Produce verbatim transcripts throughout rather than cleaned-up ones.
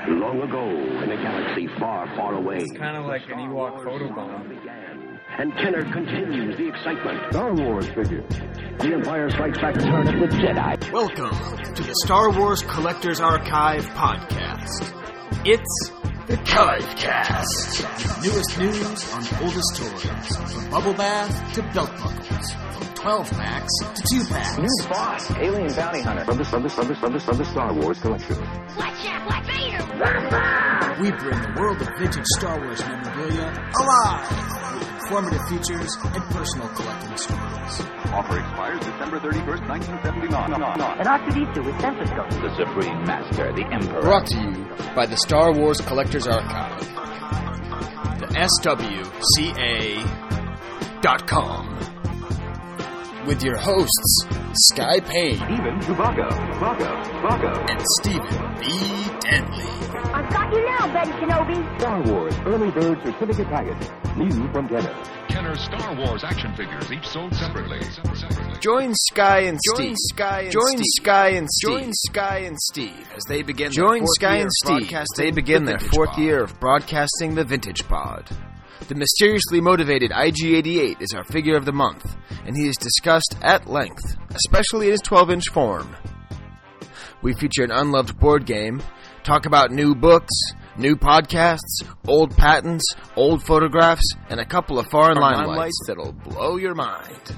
Long ago, in a galaxy far, far away. It's kind of like an Ewok photobomb. And Kenner continues the excitement. Star Wars figures. The Empire Strikes Back Return of the Jedi. Welcome to the Star Wars Collector's Archive podcast. It's the Kivecast. Newest news on oldest toys. From bubble bath to belt buckles. From twelve packs to two packs. New boss, alien bounty hunter of the, of the, of the, of the, of the Star Wars collection. Watch out, Black Vader! We bring the world of vintage Star Wars memorabilia alive with informative features and personal collecting stories. Offer expires December thirty-first, nineteen seventy-nine. An R two D two with stethoscope. The Supreme Master, the Emperor. Brought to you by the Star Wars Collector's Archive. The S W C A dot com. With your hosts, Sky Payne. Even Chewbacca, Chewbacca, Chewbacca. And Stephen B. Denley. I've got you now, Ben Kenobi. Star Wars Early Bird Certificate Package. New from Kenner. Kenner Star Wars action figures, each sold separately. Join Sky and Steve. Join Sky and Join Steve. Sky and Steve. Join Sky and Steve as they begin. Join Sky and Steve as they begin their fourth year of broadcasting the Vintage Pod. The mysteriously motivated I G eighty-eight is our figure of the month, and he is discussed at length, especially in his twelve-inch form. We feature an unloved board game, talk about new books, new podcasts, old patents, old photographs, and a couple of foreign limelights that'll blow your mind.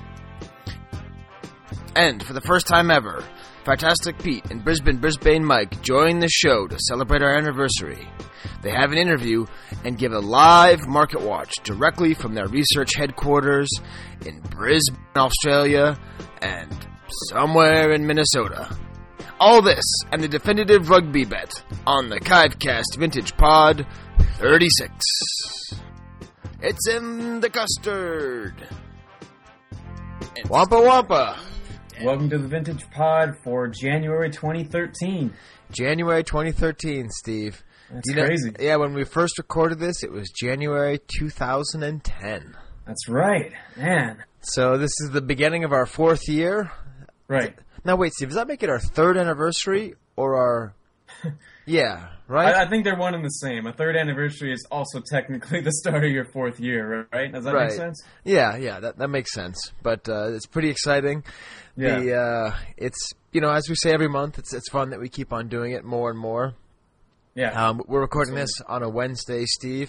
And for the first time ever, Fantastic Pete and Brisbane Brisbane Mike join the show to celebrate our anniversary. They have an interview and give a live market watch directly from their research headquarters in Brisbane, Australia, and somewhere in Minnesota. All this and the definitive rugby bet on the Kivecast Vintage Pod thirty-six. It's in the custard. It's Wampa Wampa. Welcome to the Vintage Pod for January twenty thirteen. January twenty thirteen, Steve. That's you know, crazy. Yeah, when we first recorded this, it was January two thousand ten. That's right, man. So this is the beginning of our fourth year. Right. Now, wait, Steve, does that make it our third anniversary or our... Yeah, right? I, I think they're one and the same. A third anniversary is also technically the start of your fourth year, right? Does that right. make sense? Yeah, yeah, that that makes sense. But uh, it's pretty exciting. Yeah. The, uh, it's, you know, as we say every month, it's it's fun that we keep on doing it more and more. Yeah. Um, we're recording Absolutely. this on a Wednesday, Steve.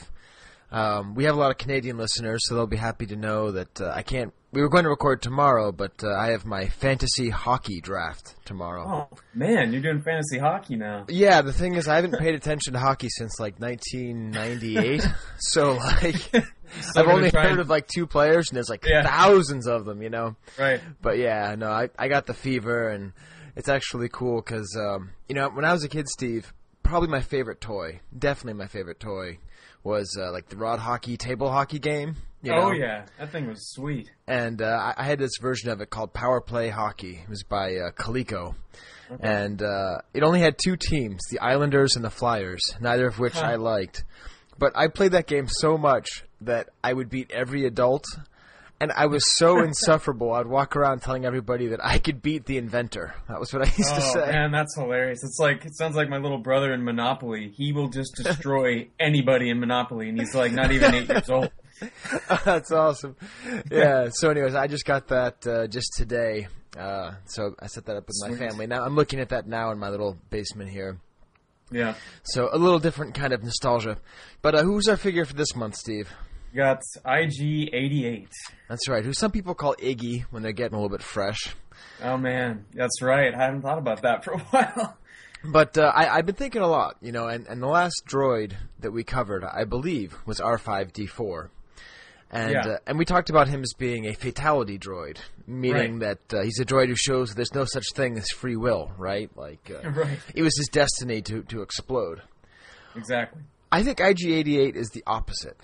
Um, we have a lot of Canadian listeners, so they'll be happy to know that uh, I can't... We were going to record tomorrow, but uh, I have my fantasy hockey draft tomorrow. Oh, man, you're doing fantasy hockey now. Yeah, the thing is, I haven't paid attention to hockey since, like, nineteen ninety-eight. So, like, So I've only try heard and... of, like, two players, and there's, like, yeah. thousands of them, you know? Right. But, yeah, no, I, I got the fever, and it's actually cool because, um, you know, when I was a kid, Steve, probably my favorite toy, definitely my favorite toy, was, uh, like, the Rod Hockey table hockey game. You know? Oh, yeah. That thing was sweet. And uh, I, I had this version of it called Power Play Hockey. It was by uh, Coleco. Okay. And uh, it only had two teams, the Islanders and the Flyers, neither of which huh. I liked. But I played that game so much that I would beat every adult. And I was so insufferable, I'd walk around telling everybody that I could beat the inventor. That was what I used oh, to say. Man, that's hilarious. It's like, it sounds like my little brother in Monopoly. He will just destroy anybody in Monopoly, and he's like not even eight years old. That's awesome. Yeah, so anyways, I just got that uh, just today. Uh, so I set that up with Sweet. my family. Now I'm looking at that now in my little basement here. Yeah. So a little different kind of nostalgia. But uh, who's our figure for this month, Steve? We got I G eighty-eight. That's right. Who some people call Iggy when they're getting a little bit fresh. Oh, man. That's right. I haven't thought about that for a while. But uh, I, I've been thinking a lot, you know, and, and the last droid that we covered, I believe, was R five D four. And yeah. uh, and we talked about him as being a fatality droid, meaning right. that uh, he's a droid who shows that there's no such thing as free will, right? Like, uh, right. it was his destiny to, to explode. Exactly. I think I G eighty-eight is the opposite.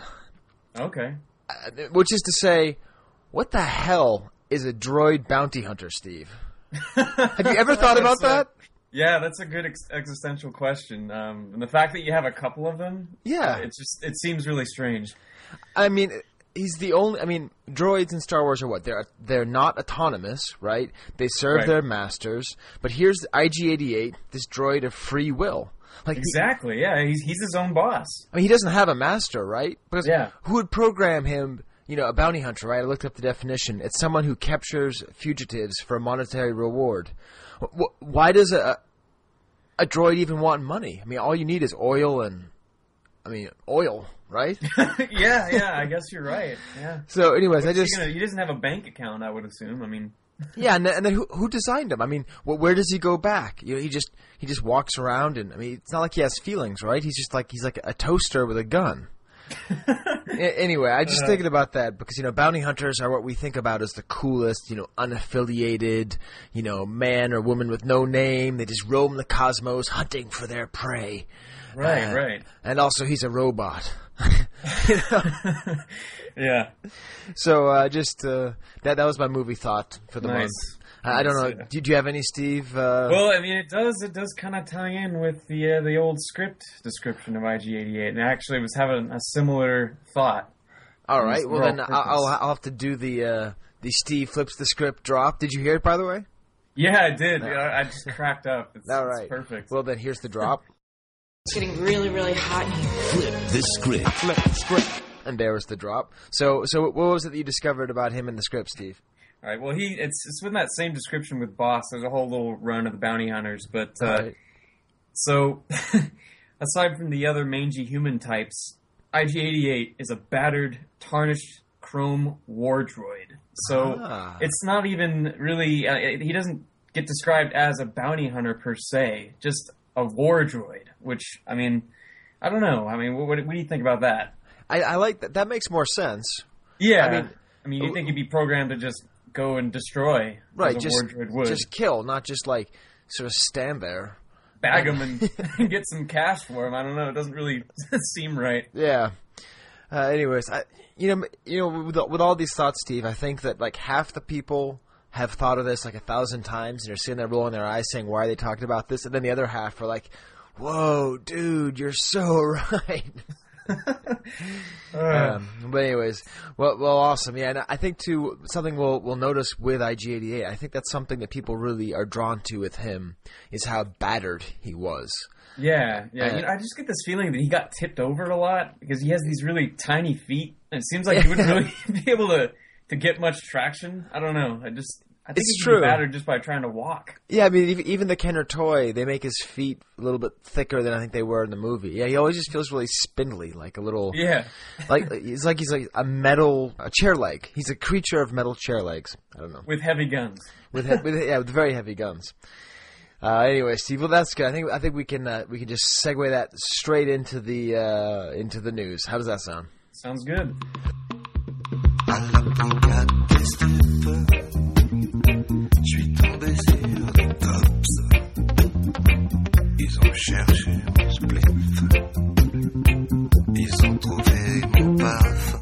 Okay. Uh, which is to say, what the hell is a droid bounty hunter, Steve? Have you ever thought about a, that? Yeah, that's a good ex- existential question. Um, and the fact that you have a couple of them, yeah, uh, it's just it seems really strange. I mean, he's the only. I mean, droids in Star Wars are what? They're they're not autonomous, right? They serve Right. their masters. But here's I G eighty-eight, this droid of free will. Like he- Exactly. Yeah, he's he's his own boss. I mean, he doesn't have a master, right? Because Yeah. who would program him? You know, a bounty hunter, right? I looked up the definition. It's someone who captures fugitives for a monetary reward. Wh- Why does a a droid even want money? I mean, all you need is oil and, I mean, oil, right? yeah, yeah. I guess you're right. Yeah. So, anyways, I What's he just gonna- he doesn't have a bank account, I would assume. I mean, yeah, and then, and then who who designed him? I mean, wh- where does he go back? You know, he just he just walks around, and I mean, it's not like he has feelings, right? He's just like he's like a toaster with a gun. A- Anyway, I just thinking about that because, you know, bounty hunters are what we think about as the coolest, you know, unaffiliated, you know, man or woman with no name. They just roam the cosmos hunting for their prey. right, Uh, right. And also, he's a robot. You know? Yeah. So, uh, just uh, that that was my movie thought for the Nice. month. I I don't know. Nice, yeah. Did you have any, Steve? Uh, Well, I mean, it does. It does kind of tie in with the uh, the old script description of I G eighty-eight, and I actually was having a similar thought. all right. it's Well, for then all I'll, I'll purpose. I'll have to do the uh, the Steve flips the script drop. Did you hear it, by the way? Yeah, I did. I, I just cracked up. It's, All it's right. perfect. Well, then here's the drop. It's getting really, really hot in here. Flip the script. Flip the script. And there was the drop. So, so what was it that you discovered about him in the script, Steve? All right. Well, he it's it's within that same description with Boss. There's a whole little run of the bounty hunters, but uh, Right. so aside from the other mangy human types, I G eighty-eight is a battered, tarnished chrome war droid. So Ah. it's not even really. Uh, he doesn't get described as a bounty hunter per se, just a war droid. Which I mean, I don't know. I mean, what, what do you think about that? I, I like that. That makes more sense. Yeah, I I mean- mean, I mean, you think he'd be programmed to just go and destroy, Right, as a just war droid would. just kill, not just like sort of stand there. bag him and, and get some cash for him. I don't know. It doesn't really seem right. Yeah. Uh, anyways, I, you know, you know, with, with all these thoughts, Steve, I think that like half the people have thought of this like a thousand times, and they're sitting there rolling their eyes, saying, "Why are they talking about this?" And then the other half are like, "Whoa, dude, you're so right." um, but anyways, well, well, awesome, yeah. And I think too something we'll we'll notice with I G eighty-eight. I think that's something that people really are drawn to with him is how battered he was. Yeah, yeah. Uh, you know, I just get this feeling that he got tipped over a lot because he has these really tiny feet, and it seems like he wouldn't really be able to to get much traction. I don't know. I just I think It's he's true. battered just by trying to walk. Yeah, I mean, even, even the Kenner toy, they make his feet a little bit thicker than I think they were in the movie. Yeah, he always just feels really spindly, like a little, Yeah, like he's like he's like a metal, a chair leg. He's a creature of metal chair legs. I don't know, with heavy guns. with, he- with yeah, with very heavy guns. Uh, anyway, Steve, well, that's good. I think I think we can uh, we can just segue that straight into the uh, into the news. How does that sound? Sounds good. J'suis tombé sur des cops. Ils ont cherché mon spliff. Ils ont trouvé mon paf.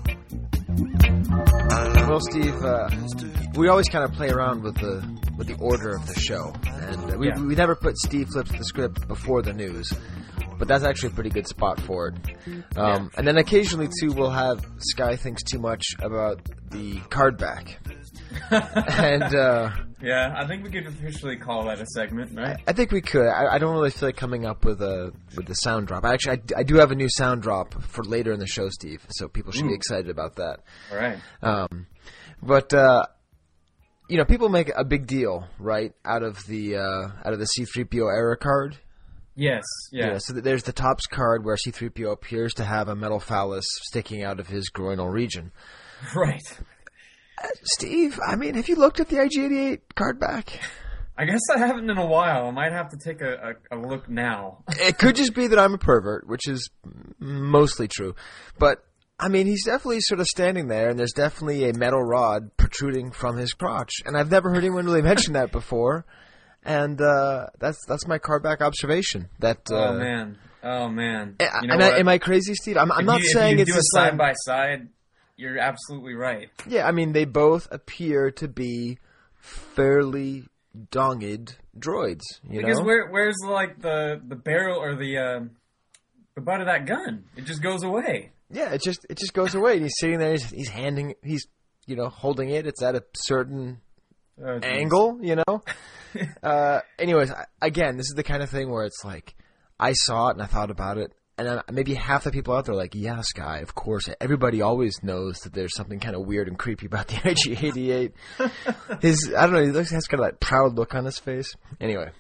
Well, Steve, uh, we always kind of play around with the with the order of the show, and uh, we Yeah. we never put Steve flips the script before the news, but that's actually a pretty good spot for it. Um, And then occasionally too, we'll have Sky thinks too much about the card back, and uh, Yeah, I think we could officially call that a segment, right? I think we could. I, I don't really feel like coming up with a with the sound drop. Actually, I, d- I do have a new sound drop for later in the show, Steve. So people should be Ooh. excited about that. All right. Um, but uh, you know, people make a big deal, right, out of the uh, out of the C three P O error card. Yes. Yeah. Yeah, so th- there's the Topps card where C three P O appears to have a metal phallus sticking out of his groinal region. Right. Uh, Steve, I mean, have you looked at the I G eighty-eight card back? I guess I haven't in a while. I might have to take a, a, a look now. It could just be that I'm a pervert, which is mostly true. But, I mean, he's definitely sort of standing there, and there's definitely a metal rod protruding from his crotch. And I've never heard anyone really mention that before. And uh, that's that's my card back observation. That uh, Oh man. Oh man. You know and I, what? am I crazy, Steve? I'm, I'm If not you, saying if you it's do the a same. side by side. You're absolutely right. Yeah, I mean, they both appear to be fairly donged droids. You Because know? where where's like the the barrel or the uh, the butt of that gun? It just goes away. Yeah, it just it just goes away. And he's sitting there. He's, he's handing. He's you know holding it. It's at a certain oh, angle. You know. uh, anyways, I, again, this is the kind of thing where it's like I saw it and I thought about it, and then maybe half the people out there are like, yeah, Sky, of course. Everybody always knows that there's something kind of weird and creepy about the I G eighty-eight. His I don't know. He looks has kind of that proud look on his face. Anyway.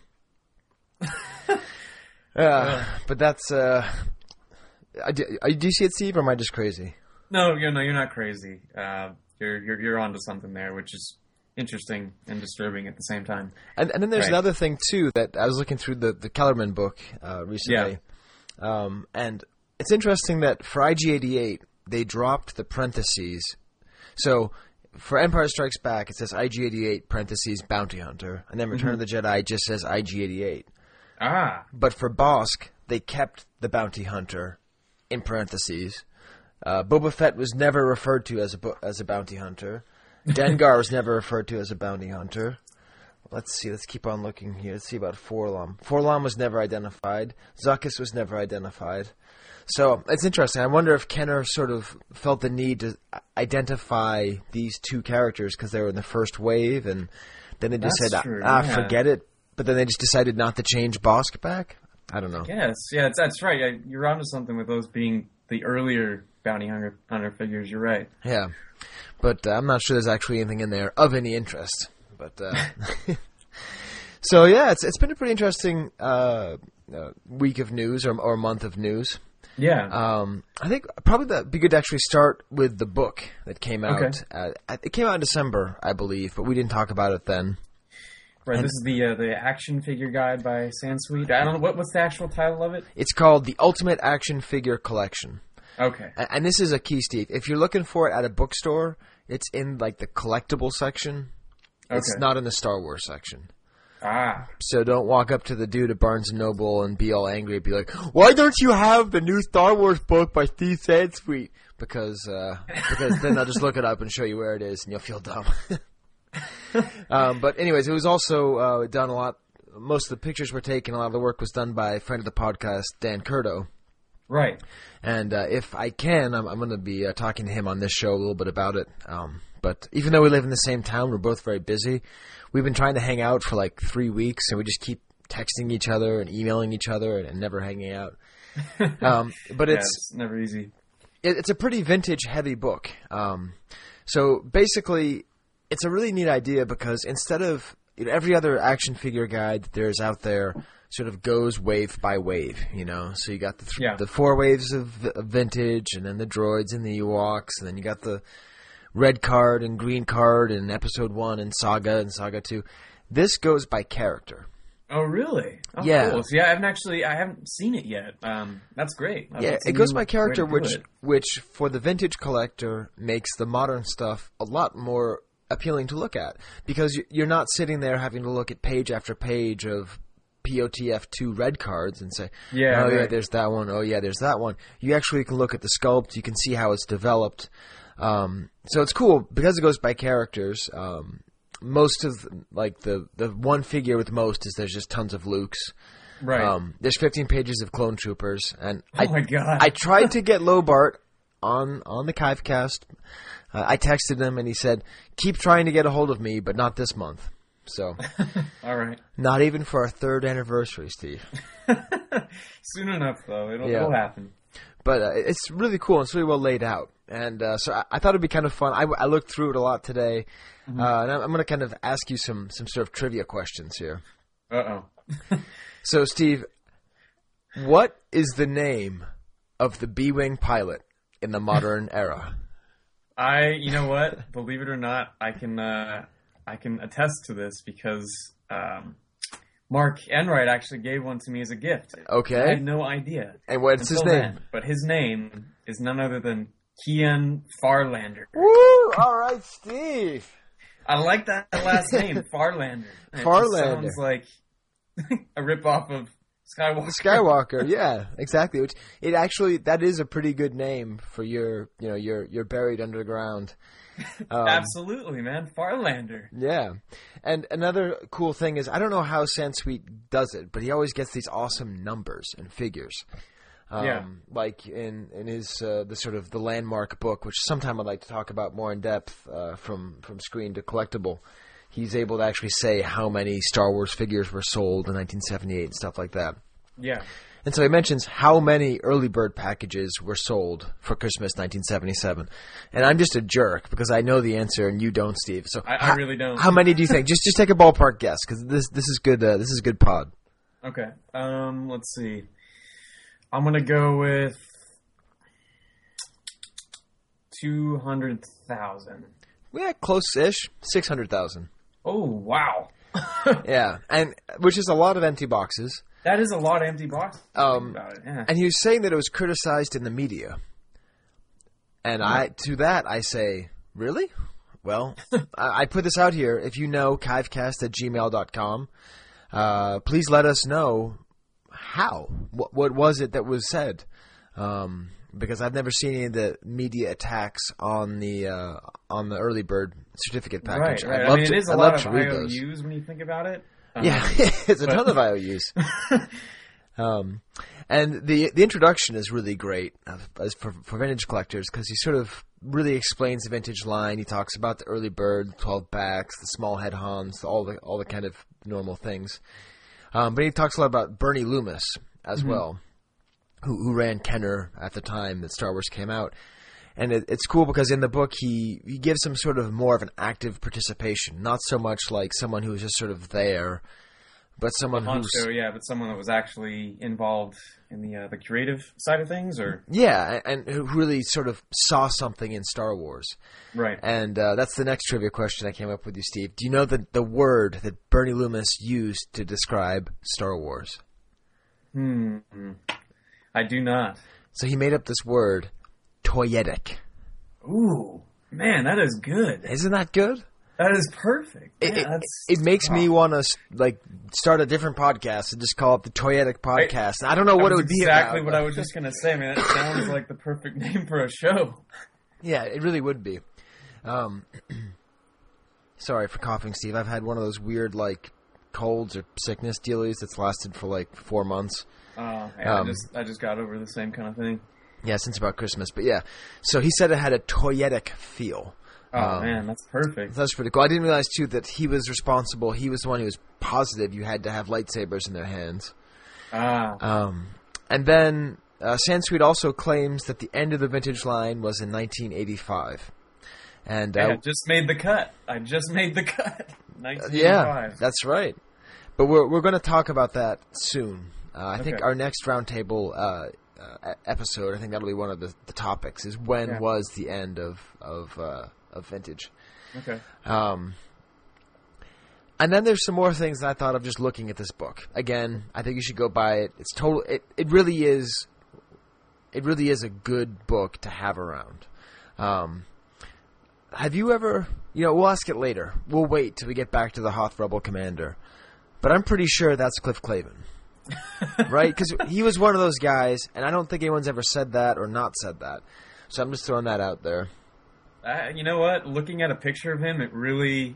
Uh, but that's, uh, I, do, do you see it, Steve, or am I just crazy? No, you're, no, you're not crazy. Uh, you're, you're, you're onto something there, which is interesting and disturbing at the same time. And, and then there's right. another thing, too, that I was looking through the, the Kellerman book, uh, recently. Yeah. Um, and it's interesting that for I G eighty-eight, they dropped the parentheses. So, for Empire Strikes Back, it says I G eighty-eight, parentheses, Bounty Hunter. And then Return mm-hmm. of the Jedi just says I G eighty-eight. Ah. But for Bosk, they kept the Bounty Hunter in parentheses. Uh, Boba Fett was never referred to as a as a bounty hunter. Dengar was never referred to as a bounty hunter. Let's see. Let's keep on looking here. Let's see about Forlom. Forlom was never identified. Zuckuss was never identified. So it's interesting. I wonder if Kenner sort of felt the need to identify these two characters because they were in the first wave, and then they just That's said, true, "Ah, yeah. forget it." But then they just decided not to change Bosk back? I don't know. Yes, yeah, it's, that's right. I, you're onto something with those being the earlier bounty hunter, hunter figures. You're right. Yeah. But uh, I'm not sure there's actually anything in there of any interest. But uh, So, yeah, it's it's been a pretty interesting uh, uh, week of news or, or month of news. Yeah. Um, I think probably that'd be good to actually start with the book that came out. Okay. Uh, it came out in December, I believe, but we didn't talk about it then. Right, And this is the uh, the action figure guide by Sansweet. I don't know what what's the actual title of it. It's called the Ultimate Action Figure Collection. Okay. And, and this is a key, Steve. If you're looking for it at a bookstore, it's in like the collectible section. It's Okay. not in the Star Wars section. Ah. So don't walk up to the dude at Barnes and Noble and be all angry and be like, "Why don't you have the new Star Wars book by Steve Sansweet?" Because uh, because then they'll just look it up and show you where it is, and you'll feel dumb. um, but anyways, it was also uh, done a lot. Most of the pictures were taken. A lot of the work was done by a friend of the podcast, Dan Curto. Right. And uh, if I can, I'm, I'm going to be uh, talking to him on this show a little bit about it. Um, but even though we live in the same town, we're both very busy. We've been trying to hang out for like three weeks, and we just keep texting each other and emailing each other and, and never hanging out. Um, but Yeah, it's, it's never easy. it, it's a pretty vintage-heavy book. Um, so basically, it's a really neat idea because instead of you know, every other action figure guide that there's out there sort of goes wave by wave, you know. So you got the th- Yeah. the four waves of, of vintage, and then the droids and the Ewoks, and then you got the red card and green card and episode one and Saga and Saga two. This goes by character. Oh, really? Oh, Yeah. Cool. So, yeah, I haven't actually, I haven't seen it yet. Um, that's great. Yeah, That's a it goes new by character, way to do which it. which for the vintage collector makes the modern stuff a lot more appealing to look at because you- you're not sitting there having to look at page after page of P O T F two red cards and say, Yeah, oh yeah, right. there's that one, oh yeah, there's that one. You actually can look at the sculpt, you can see how it's developed. Um, so it's cool because it goes by characters. Um, most of like the the one figure with most is there's just tons of Lukes. Right. Um, there's fifteen pages of Clone Troopers, and Oh I, my God. I tried to get Lobart on on the Kivecast. Uh, I texted him and he said, "Keep trying to get a hold of me, but not this month." So, All right. not even for our third anniversary, Steve. Soon enough, though. It'll, Yeah. it'll happen. But uh, it's really cool. It's really well laid out, and uh, so I, I thought it'd be kind of fun. I, I looked through it a lot today, Mm-hmm. uh, and I'm, I'm going to kind of ask you some some sort of trivia questions here. Uh-oh. So, Steve, what is the name of the B-wing pilot in the modern era? I, you know what? Believe it or not, I can uh, I can attest to this because um, Mark Enright actually gave one to me as a gift. Okay. I had no idea. And what's his until name? then. But his name is none other than Kian Farlander. Woo! All right, Steve. I like that last name, Farlander. It just Farlander. sounds like a ripoff of Skywalker. Skywalker, yeah, exactly. Which it actually that is a pretty good name for your, you know, you're you're buried underground. Um, Absolutely, man, Farlander. Yeah, and another cool thing is I don't know how Sansweet does it, but he always gets these awesome numbers and figures. Um, Yeah. Like in in his uh, the sort of the landmark book, which sometime I'd like to talk about more in depth, uh, from from screen to collectible. He's able to actually say how many Star Wars figures were sold in nineteen seventy-eight and stuff like that. Yeah. And so he mentions how many early bird packages were sold for Christmas nineteen seventy-seven. And I'm just a jerk because I know the answer and you don't, Steve. So I, I how, really don't. How many do you think? just just take a ballpark guess because this this is good. Uh, this is good pod. Okay. Um. Let's see. I'm gonna go with two hundred thousand. Yeah, close-ish. Six hundred thousand. Oh wow. Yeah, and which is a lot of empty boxes. That is a lot of empty boxes. Um, About it. Yeah. And he was saying that it was criticized in the media. And I to that I say, really? Well, I, I put this out here. If you know, kivecast at gmail dot com, uh, please let us know how. What, what was it that was said? Um, because I've never seen any of the media attacks on the uh, on the early bird certificate package. Right, right. I'd I love mean, to, it is a I'd lot love of to read I O those. Us when you think about it. Um, Yeah, it's a but- ton of I O Us. um, and the the introduction is really great uh, as for, for vintage collectors because he sort of really explains the vintage line. He talks about the early bird, twelve backs, the small head Hans, all the all the kind of normal things. Um, but he talks a lot about Bernie Loomis as Mm-hmm. well, who who ran Kenner at the time that Star Wars came out. And it, it's cool because in the book he, he gives some sort of more of an active participation, not so much like someone who's just sort of there, but someone the who's honcho, yeah, but someone that was actually involved in the uh, the creative side of things, or yeah, and, and who really sort of saw something in Star Wars. right. And uh, that's the next trivia question I came up with you, Steve. Do you know the the word that Bernie Loomis used to describe Star Wars? Hmm. I do not. So he made up this word, toyetic. Ooh, man, that is good. Isn't that good? That is perfect. It, Yeah, it, that's, it makes me oh. want to like start a different podcast and just call it the Toyetic Podcast. I don't know That what it was would be exactly about. what but- I was just gonna say, man. That sounds like the perfect name for a show. Yeah, it really would be. Um, sorry for coughing, Steve. I've had one of those weird like colds or sickness dealies that's lasted for like four months. Oh, yeah, Um, I just I just got over the same kind of thing. Yeah, since about Christmas. But yeah, so he said it had a toyetic feel. Oh Um, man, that's perfect. That's pretty cool. I didn't realize, too, that he was responsible. He was the one who was positive you had to have lightsabers in their hands. Ah, Um, and then uh, Sansweet also claims that the end of the vintage line was in nineteen eighty-five. And uh, I just made the cut. I just made the cut. nineteen yeah, eighty-five. that's right. But we're we're going to talk about that soon. Uh, I think Okay. our next roundtable uh, uh, episode, I think that'll be one of the, the topics, is when Yeah. was the end of of uh, of vintage. Okay. Um, and then there's some more things that I thought of just looking at this book. Again, I think you should go buy it. It's total. It it really is. It really is a good book to have around. Um, have you ever? You know, we'll ask it later. We'll wait till we get back to the Hoth Rebel Commander. But I'm pretty sure that's Cliff Clavin, right? Because he was one of those guys, and I don't think anyone's ever said that or not said that. So I'm just throwing that out there. Uh, you know what? Looking at a picture of him, it really.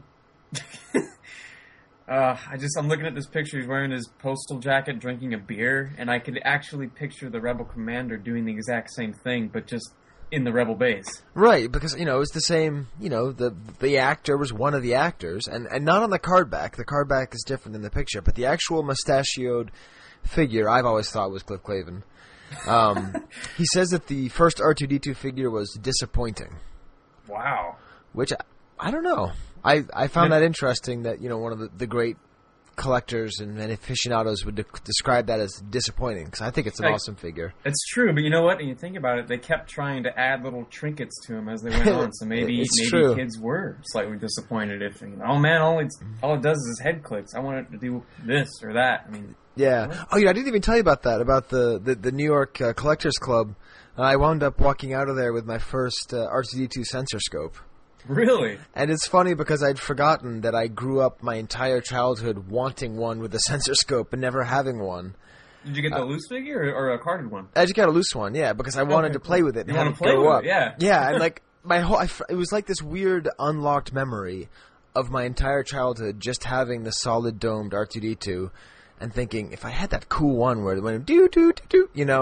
uh, I just I'm looking at this picture. He's wearing his postal jacket, drinking a beer, and I could actually picture the Rebel Commander doing the exact same thing, but just in the Rebel base. Right, because, you know, it's the same, you know, the the actor was one of the actors, and, and not on the card back. The card back is different than the picture, but the actual mustachioed figure I've always thought was Cliff Clavin. Um, he says that the first R two D two figure was disappointing, Wow. which I, I don't know. I, I found that interesting that, you know, one of the, the great collectors and, and aficionados would de- describe that as disappointing, because I think it's an Like- awesome figure. It's true, but you know what? When you think about it, they kept trying to add little trinkets to him as they went on. So maybe It's maybe true. kids were slightly disappointed if, you know, oh man, all it's all it does is his head clicks. I want it to do this or that. I mean, Yeah. Oh, yeah. I didn't even tell you about that, about the, the, the New York uh, Collectors Club. Uh, I wound up walking out of there with my first uh, R two D two sensor scope. really? And it's funny because I'd forgotten that I grew up my entire childhood wanting one with a sensor scope and never having one. Did you get the Uh, loose figure or, or a carded one? I just got a loose one, yeah, because I wanted Okay, to play cool. with it and You have wanna it play grow with up. it, yeah. Yeah, and like my whole, I, it was like this weird unlocked memory of my entire childhood just having the solid domed R two D two and thinking, if I had that cool one where it went do do do do, you know, uh,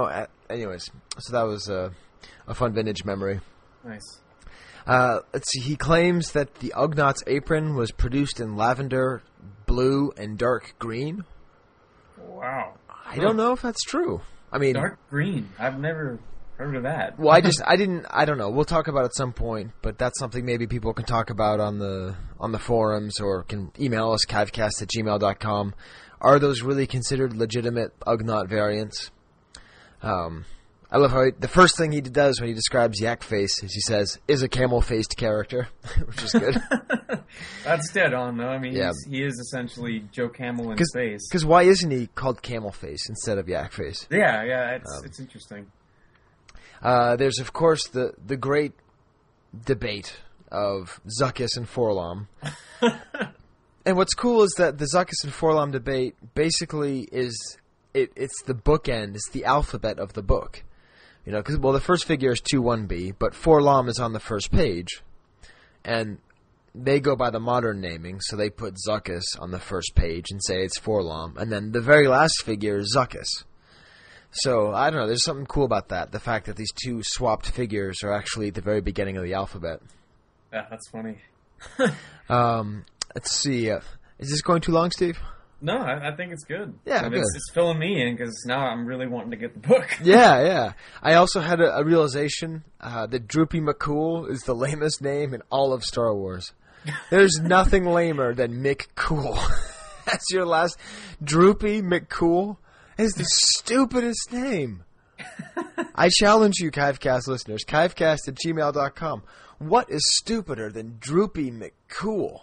anyways, so that was uh, a fun vintage memory. Nice. Uh, let's see. He claims that the Ugnaughts apron was produced in lavender, blue, and dark green. Wow. I don't know if that's true. I mean, dark green. I've never heard of that. Well, I just I didn't I don't know. We'll talk about it at some point, but that's something maybe people can talk about on the on the forums or can email us cavcast at gmail dot com. Are those really considered legitimate Ugnaught variants? Um, I love how he, the first thing he does when he describes Yak Face is he says, is a camel-faced character, which is good. That's dead on, though. I mean, yeah. he's, he is essentially Joe Camel in Cause, space. Because why isn't he called Camel Face instead of Yak Face? Yeah, yeah, it's um, it's interesting. Uh, there's, of course, the, the great debate of Zuckuss and Forlom. And what's cool is that the Zuckuss and Forlom debate basically is it, it's the bookend, it's the alphabet of the book. You know, because well, the first figure is two one B, but Forlom is on the first page, and they go by the modern naming, so they put Zuckuss on the first page and say it's Forlom, and then the very last figure is Zuckuss. So I don't know. There's something cool about that. The fact that these two swapped figures are actually at the very beginning of the alphabet. Yeah, that's funny. um, let's see. Uh, is this going too long, Steve? No, I, I think it's good. Yeah, and good. It's, it's filling me in because now I'm really wanting to get the book. yeah, yeah. I also had a, a realization uh, that Droopy McCool is the lamest name in all of Star Wars. There's nothing lamer than Mick Cool. That's your last. Droopy McCool is the stupidest name. I challenge you, Kivecast listeners. Kivecast at gmail dot com. What is stupider than Droopy McCool?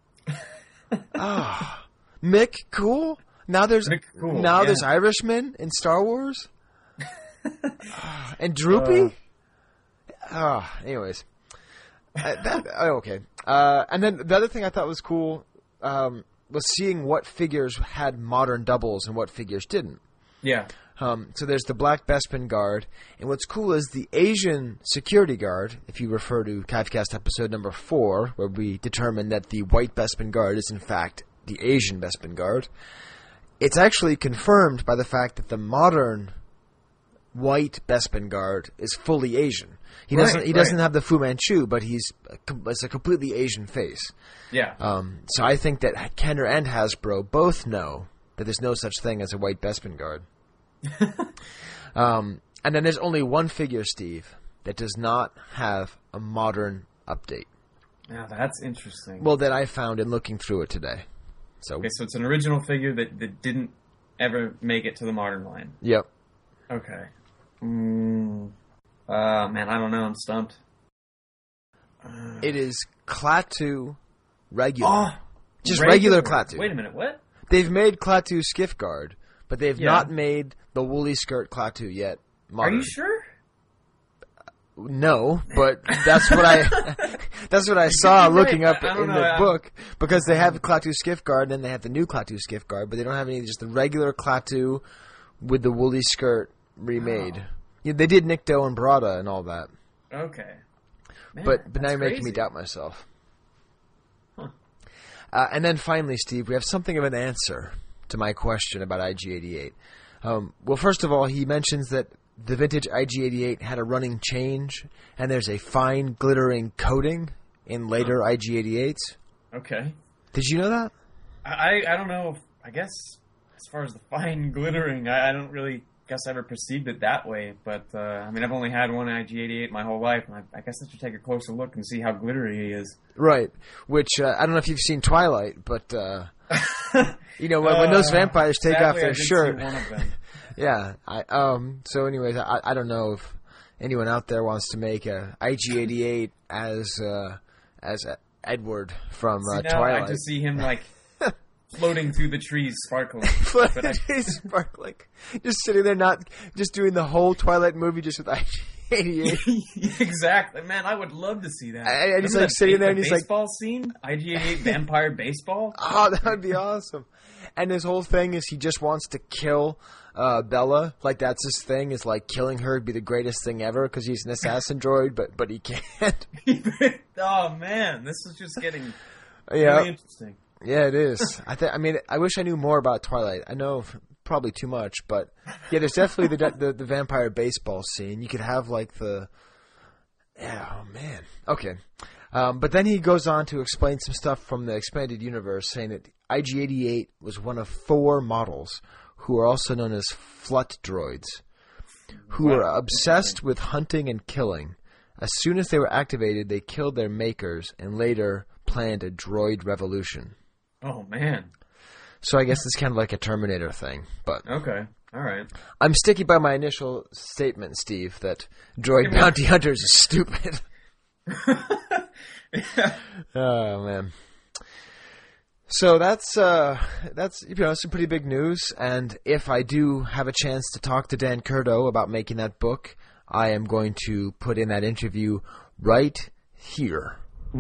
Ah. Mick Cool? Now there's Mick Cool, now yeah. there's Irishmen in Star Wars? uh, and Droopy? Uh, oh, anyways. Uh, that, oh, okay. Uh, and then the other thing I thought was cool um, was seeing what figures had modern doubles and what figures didn't. Yeah. Um, so there's the Black Bespin Guard, and what's cool is the Asian Security Guard, if you refer to Kivecast episode number four, where we determined that the White Bespin Guard is in fact the Asian Bespin Guard. It's actually confirmed by the fact that the modern White Bespin Guard is fully Asian. He right, doesn't he right. doesn't have the Fu Manchu, but he's a, it's a completely Asian face. Yeah. Um, so I think that Kenner and Hasbro both know that there's no such thing as a White Bespin Guard. um, and then there's only one figure, Steve, that does not have a modern update. Now that's interesting. Well, that I found in looking through it today. So okay, so it's an original figure that, that didn't ever make it to the modern line. Yep. Okay. Mm, uh, man, I don't know. I'm stumped. Uh, it is Klaatu regular. Oh, Just regular, regular Klaatu. Wait a minute, what? They've made Klaatu Skiff Guard, but they've Yeah. not made the woolly skirt Klaatu yet. Modern. Are you sure? No, but that's what I that's what I saw You're looking right. up I don't in know, the I'm- book, because they have the Klaatu Skiff Guard and then they have the new Klaatu Skiff Guard, but they don't have any just the regular Klaatu with the woolly skirt remade. Oh. Yeah, they did Nikto and Barada and all that, Okay. Man, but but now that's you're making me crazy. doubt myself. Huh. Uh, and then finally, Steve, we have something of an answer to my question about I G eighty-eight. Um, well, first of all, he mentions that the vintage I G eighty-eight had a running change, and there's a fine glittering coating in later I G eighty-eights. Okay. Did you know that? I I don't know. If, I guess as far as the fine glittering, I, I don't really guess I ever perceived it that way. But uh, I mean, I've only had one I G eighty-eight my whole life, and I, I guess I should take a closer look and see how glittery he is. Right. Which uh, I don't know if you've seen Twilight, but uh, you know when, when those Uh, vampires take sadly, off I their did see shirt. one of them. Yeah. I, um. So, anyways, I I don't know if anyone out there wants to make a I G eighty-eight as uh, as uh, Edward from uh, See, now Twilight. I just see him like floating through the trees, sparkling. But I, He's sparkling, just sitting there, not just doing the whole Twilight movie, just with I G eighty-eight. exactly, man. I would love to see that. I- I just, Remember like, that sitting ba- there the and he's like- baseball scene, I G eighty-eight vampire baseball. Oh, that would be awesome. And his whole thing is he just wants to kill uh, Bella. Like, that's his thing, is like killing her would be the greatest thing ever because he's an assassin droid, but but he can't. Oh man, this is just getting Yeah. really interesting. Yeah, it is. I th- I mean, I wish I knew more about Twilight. I know probably too much, but yeah, there's definitely the, the the vampire baseball scene. You could have like the yeah, oh man, okay. Um, but then he goes on to explain some stuff from the expanded universe, saying that I G eighty-eight was one of four models who are also known as Flut droids, who were obsessed with hunting and killing. As soon as they were activated, they killed their makers and later planned a droid revolution. Oh, man. So I guess it's kind of like a Terminator thing. But okay, all right. I'm sticking by my initial statement, Steve, that droid bounty hunters is stupid. Yeah. Oh, man. So that's uh, that's you know some pretty big news, and if I do have a chance to talk to Dan Curto about making that book, I am going to put in that interview right here.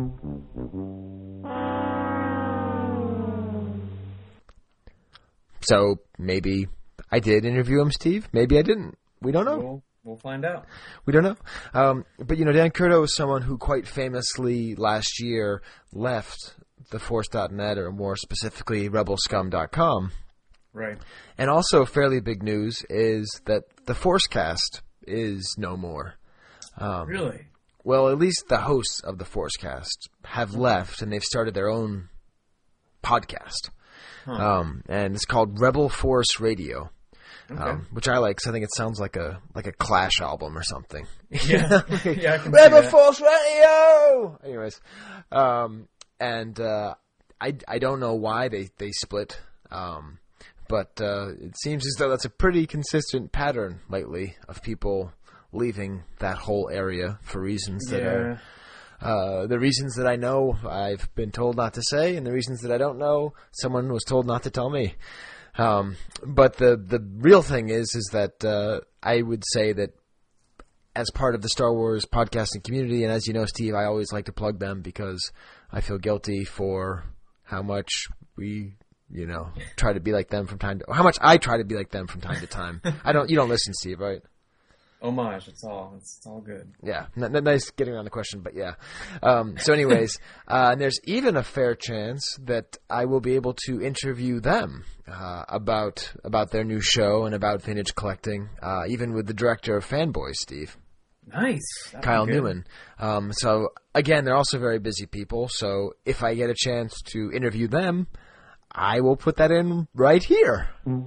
So maybe I did interview him, Steve. Maybe I didn't. We don't know. We'll, we'll find out. We don't know. Um, but, you know, Dan Curto is someone who quite famously last year left the force dot net, or more specifically rebel scum dot com. Right. And also fairly big news is that the Forcecast is no more. Um, really? Well, at least the hosts of the Forcecast have left, and they've started their own podcast. Huh. Um, and it's called Rebel Force Radio. Okay. Um, which I like, because I think it sounds like a like a Clash album or something. Yeah, yeah, I can Rebel see that. Force Radio! Anyways, um, and uh, I, I don't know why they, they split, um, but uh, it seems as though that's a pretty consistent pattern lately of people leaving that whole area for reasons that yeah. are... Uh, the reasons that I know, I've been told not to say, and the reasons that I don't know, someone was told not to tell me. Um, but the the real thing is, is that uh, I would say that as part of the Star Wars podcasting community, and as you know, Steve, I always like to plug them because I feel guilty for how much we, you know, try to be like them from time to how much I try to be like them from time to time. I don't. You don't listen, Steve, right? Homage, it's all it's, it's all good. Yeah, n- n- nice getting around the question, but yeah. Um, so anyways, uh, and there's even a fair chance that I will be able to interview them uh, about about their new show and about vintage collecting, uh, even with the director of Fanboys, Steve. Nice. That'd Kyle be good. Newman. Um, so again, they're also very busy people, so if I get a chance to interview them, I will put that in right here.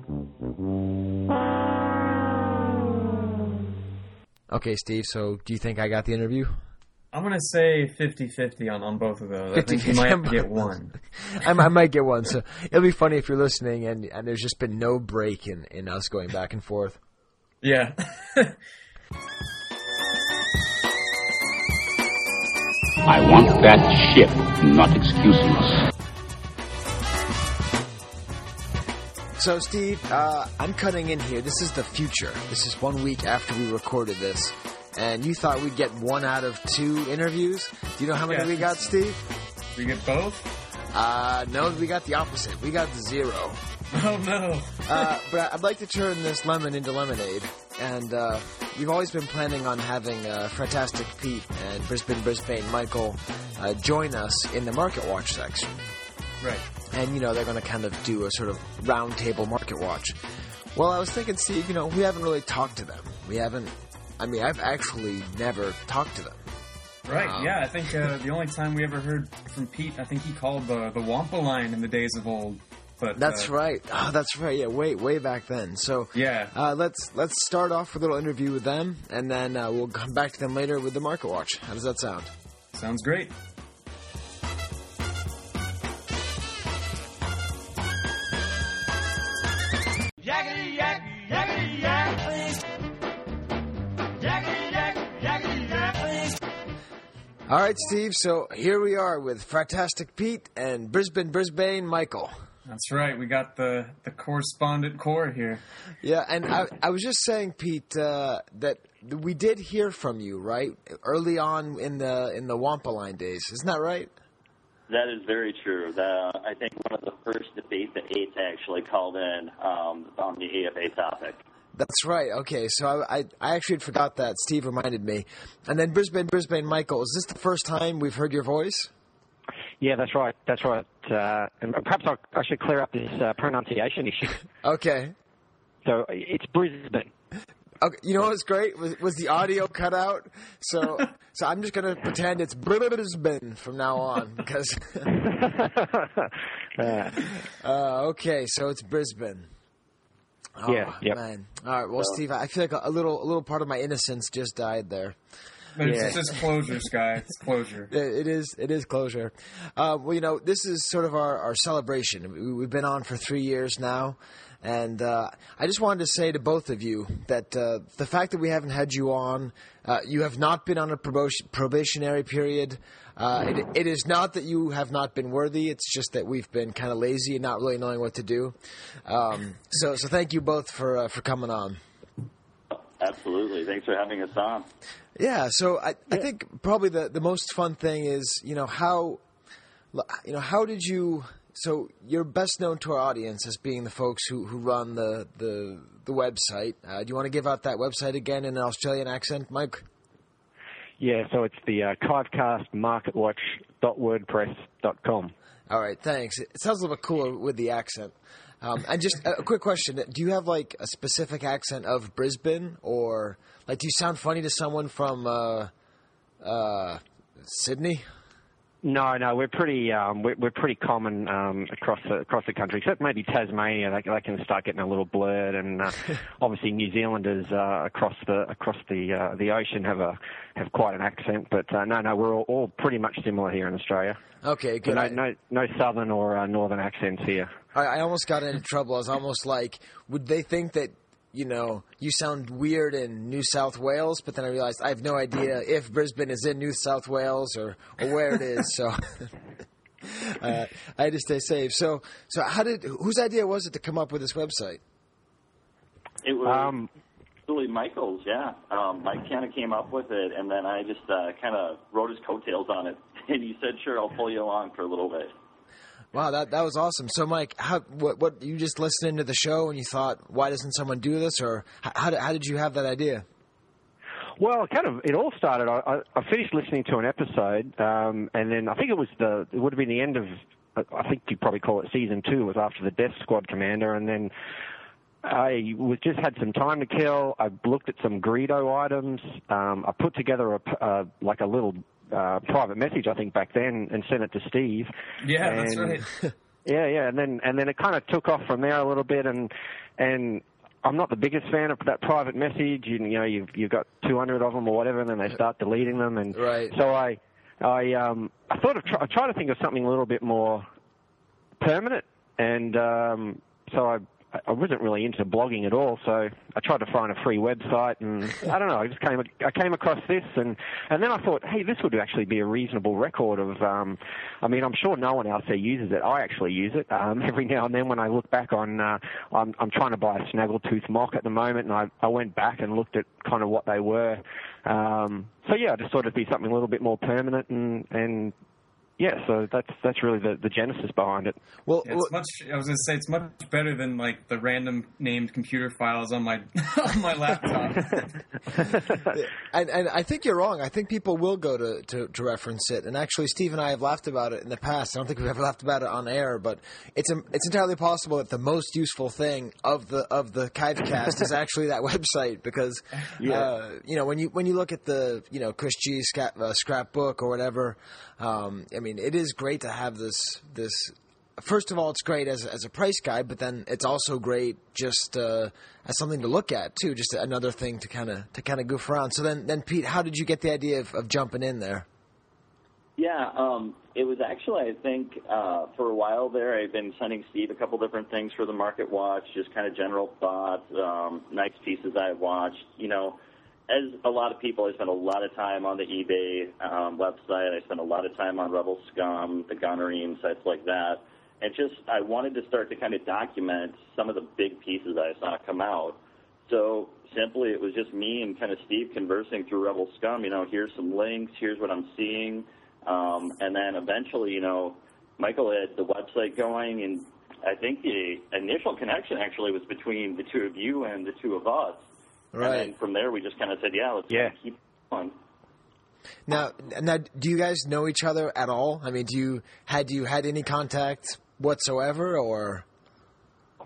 Okay, Steve, so do you think I got the interview? I'm going to say fifty-fifty on, on both of those. fifty, I think you might have to get one. I, I might get one. So it'll be funny if you're listening and, and there's just been no break in, in us going back and forth. Yeah. I want that ship, not excuses. So, Steve, uh, I'm cutting in here. This is the future. This is one week after we recorded this. And you thought we'd get one out of two interviews? Do you know how many Yeah. we got, Steve? We get both? Uh, no, we got the opposite. We got zero. Oh, no. uh, but I'd like to turn this lemon into lemonade. And uh, we've always been planning on having uh, Fantastic Pete and Brisbane Brisbane Michael uh, join us in the Market Watch section. Right. And, you know, they're going to kind of do a sort of roundtable market watch. Well, I was thinking, Steve, you know, we haven't really talked to them. We haven't, I mean, I've actually never talked to them. Right, um, yeah, I think uh, the only time we ever heard from Pete, I think he called the, the Wampa line in the days of old. But That's uh, right. Oh, that's right. Yeah, way, way back then. So, yeah. uh, let's let's start off with a little interview with them, and then uh, we'll come back to them later with the market watch. How does that sound? Sounds great. Yakety yak, yakety yak, please. Yakety yak, yakety yak, please. All right, Steve. So here we are with Fantastic Pete and Brisbane Brisbane Michael. That's right. We got the, the correspondent core here. Yeah, and I, I was just saying, Pete, uh, that we did hear from you, right? Early on in the in the Wampa Line days. Isn't that right? That is very true. The, I think one of the first debates that eight actually called in um, on the A F A topic. That's right. Okay, so I, I, I actually had forgot that. Steve reminded me. And then Brisbane, Brisbane, Michael, is this the first time we've heard your voice? Yeah, that's right. That's right. Uh, and perhaps I'll, I should clear up this uh, pronunciation issue. Okay. So it's Brisbane. Okay, you know what's great was, was the audio cut out. So so I'm just gonna pretend it's Brisbane from now on because. uh, okay, so it's Brisbane. Oh, yeah. Yep. Man. All right. Well, Steve, I feel like a, a little a little part of my innocence just died there. But yeah. It's just closure, Sky. It's closure. It is. It is closure. Uh, well, you know, this is sort of our, our celebration. We, we've been on for three years now, and uh, I just wanted to say to both of you that uh, the fact that we haven't had you on, uh, you have not been on a probation, probationary period. Uh, it, it is not that you have not been worthy. It's just that we've been kind of lazy and not really knowing what to do. Um, so, so thank you both for uh, for coming on. Absolutely. Thanks for having us on. Yeah, so I, I think probably the, the most fun thing is, you know, how, you know, how did you, so you're best known to our audience as being the folks who, who run the, the, the website. Uh, do you want to give out that website again in an Australian accent, Mike? Yeah, so it's the uh, Kivecast Market Watch dot wordpress dot com. All right, thanks. It sounds a little bit cooler with the accent. Um, and just a quick question. Do you have, like, a specific accent of Brisbane? Or, like, do you sound funny to someone from uh, uh, Sydney? No, no, we're pretty um, we're, we're pretty common um, across the across the country, except maybe Tasmania. They, they can start getting a little blurred, and uh, obviously New Zealanders uh, across the across the uh, the ocean have a have quite an accent. But uh, no, no, we're all, all pretty much similar here in Australia. Okay, good. So no, no, no southern or uh, northern accents here. I, I almost got into trouble. I was almost like, would they think that, you know, you sound weird in New South Wales? But then I realized I have no idea if Brisbane is in New South Wales or, or where it is. So uh, I had to stay safe. So, so how did? Whose idea was it to come up with this website? It was um, really Michael's. Yeah, um, Mike kind of came up with it, and then I just uh, kind of rode his coattails on it. And he said, "Sure, I'll pull you along for a little bit." Wow, that that was awesome. So, Mike, how what what you just listened to the show and you thought, why doesn't someone do this, or how did, how did you have that idea? Well, kind of, it all started. I, I finished listening to an episode, um, and then I think it was the it would have been the end of, I think you'd probably call it season two. It was after the Death Squad Commander, and then I was just had some time to kill. I looked at some Greedo items. Um, I put together a uh, like a little. Uh, private message, I think, back then, and sent it to Steve. Yeah, and, that's right. yeah, yeah, and then and then it kind of took off from there a little bit, and and I'm not the biggest fan of that private message. You, you know, you've you've got two hundred of them or whatever, and then they start deleting them, and right. so I I um I thought of try, I tried to think of something a little bit more permanent, and um, so I. I wasn't really into blogging at all, so I tried to find a free website, and I don't know, I just came I came across this, and, and then I thought, hey, this would actually be a reasonable record of, um, I mean, I'm sure no one else there uses it. I actually use it um, every now and then when I look back on, uh, I'm, I'm trying to buy a Snaggletooth mock at the moment, and I, I went back and looked at kind of what they were. Um, so yeah, I just thought it'd be something a little bit more permanent, and, and yeah, so that's that's really the, the genesis behind it. Well, yeah, it's much. I was going to say it's much better than like the random named computer files on my on my laptop. and, and I think you're wrong. I think people will go to, to, to reference it. And actually, Steve and I have laughed about it in the past. I don't think we've ever laughed about it on air, but it's a, it's entirely possible that the most useful thing of the of the Kivecast is actually that website, because yeah. uh, you know when you when you look at the you know Chris G scrap, uh, scrapbook or whatever. Um, I mean, it is great to have this. This first of all, it's great as as a price guide, but then it's also great just uh, as something to look at too. Just another thing to kind of to kind of goof around. So then, then Pete, how did you get the idea of, of jumping in there? Yeah, um, it was actually, I think, uh, for a while there, I've been sending Steve a couple different things for the Market Watch, just kind of general thoughts, um, nice pieces I've watched, you know. As a lot of people, I spend a lot of time on the eBay um, website. I spend a lot of time on Rebel Scum, the Gunnery, and sites like that. And just, I wanted to start to kind of document some of the big pieces I saw come out. So simply, it was just me and kind of Steve conversing through Rebel Scum. You know, here's some links. Here's what I'm seeing. Um, and then eventually, you know, Michael had the website going, and I think the initial connection actually was between the two of you and the two of us. Right. And then from there, we just kind of said, yeah, let's yeah. keep going. Now, now, do you guys know each other at all? I mean, do you had you had any contact whatsoever, or?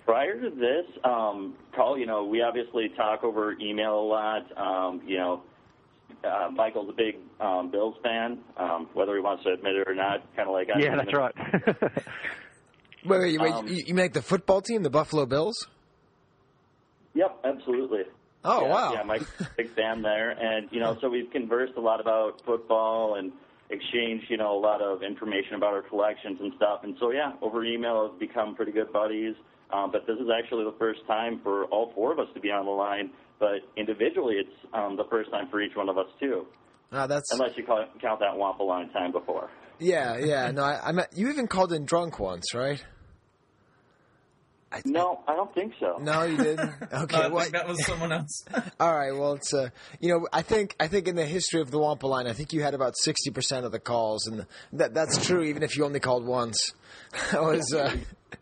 Prior to this, um, Carl, you know, we obviously talk over email a lot. Um, you know, uh, Michael's a big um, Bills fan, um, whether he wants to admit it or not, kind of like I Yeah, that's right. wait, wait, wait Um, you, you make the football team, the Buffalo Bills? Yep, absolutely. Oh, yeah, wow. Yeah, Mike's a big fan there. And, you know, so we've conversed a lot about football and exchanged, you know, a lot of information about our collections and stuff. And so, yeah, over email have become pretty good buddies. Um, but this is actually the first time for all four of us to be on the line. But individually, it's um, the first time for each one of us, too. Ah, that's... Unless you call, count that Wamp a long time before. Yeah, yeah. No, I, I met, you even called in drunk once, right? I, no, I don't think so. No, you didn't. Okay, I well, think that was someone else. All right. Well, it's uh, you know, I think I think in the history of the Wampa line, I think you had about sixty percent of the calls, and that that's true, even if you only called once. That was. Uh,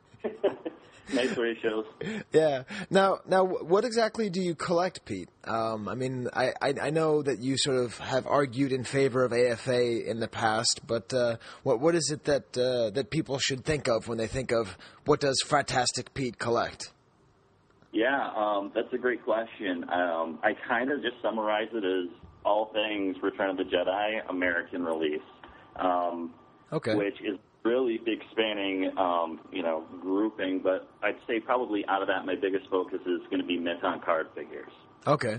Nice ratios. Yeah. Now, now, what exactly do you collect, Pete? Um, I mean, I, I, I know that you sort of have argued in favor of A F A in the past, but uh, what what is it that uh, that people should think of when they think of what does Fratastic Pete collect? Yeah, um, that's a great question. Um, I kind of just summarize it as all things Return of the Jedi American release, um, okay, which is really big spanning, um, you know, grouping, but I'd say probably out of that, my biggest focus is going to be Minton card figures. Okay.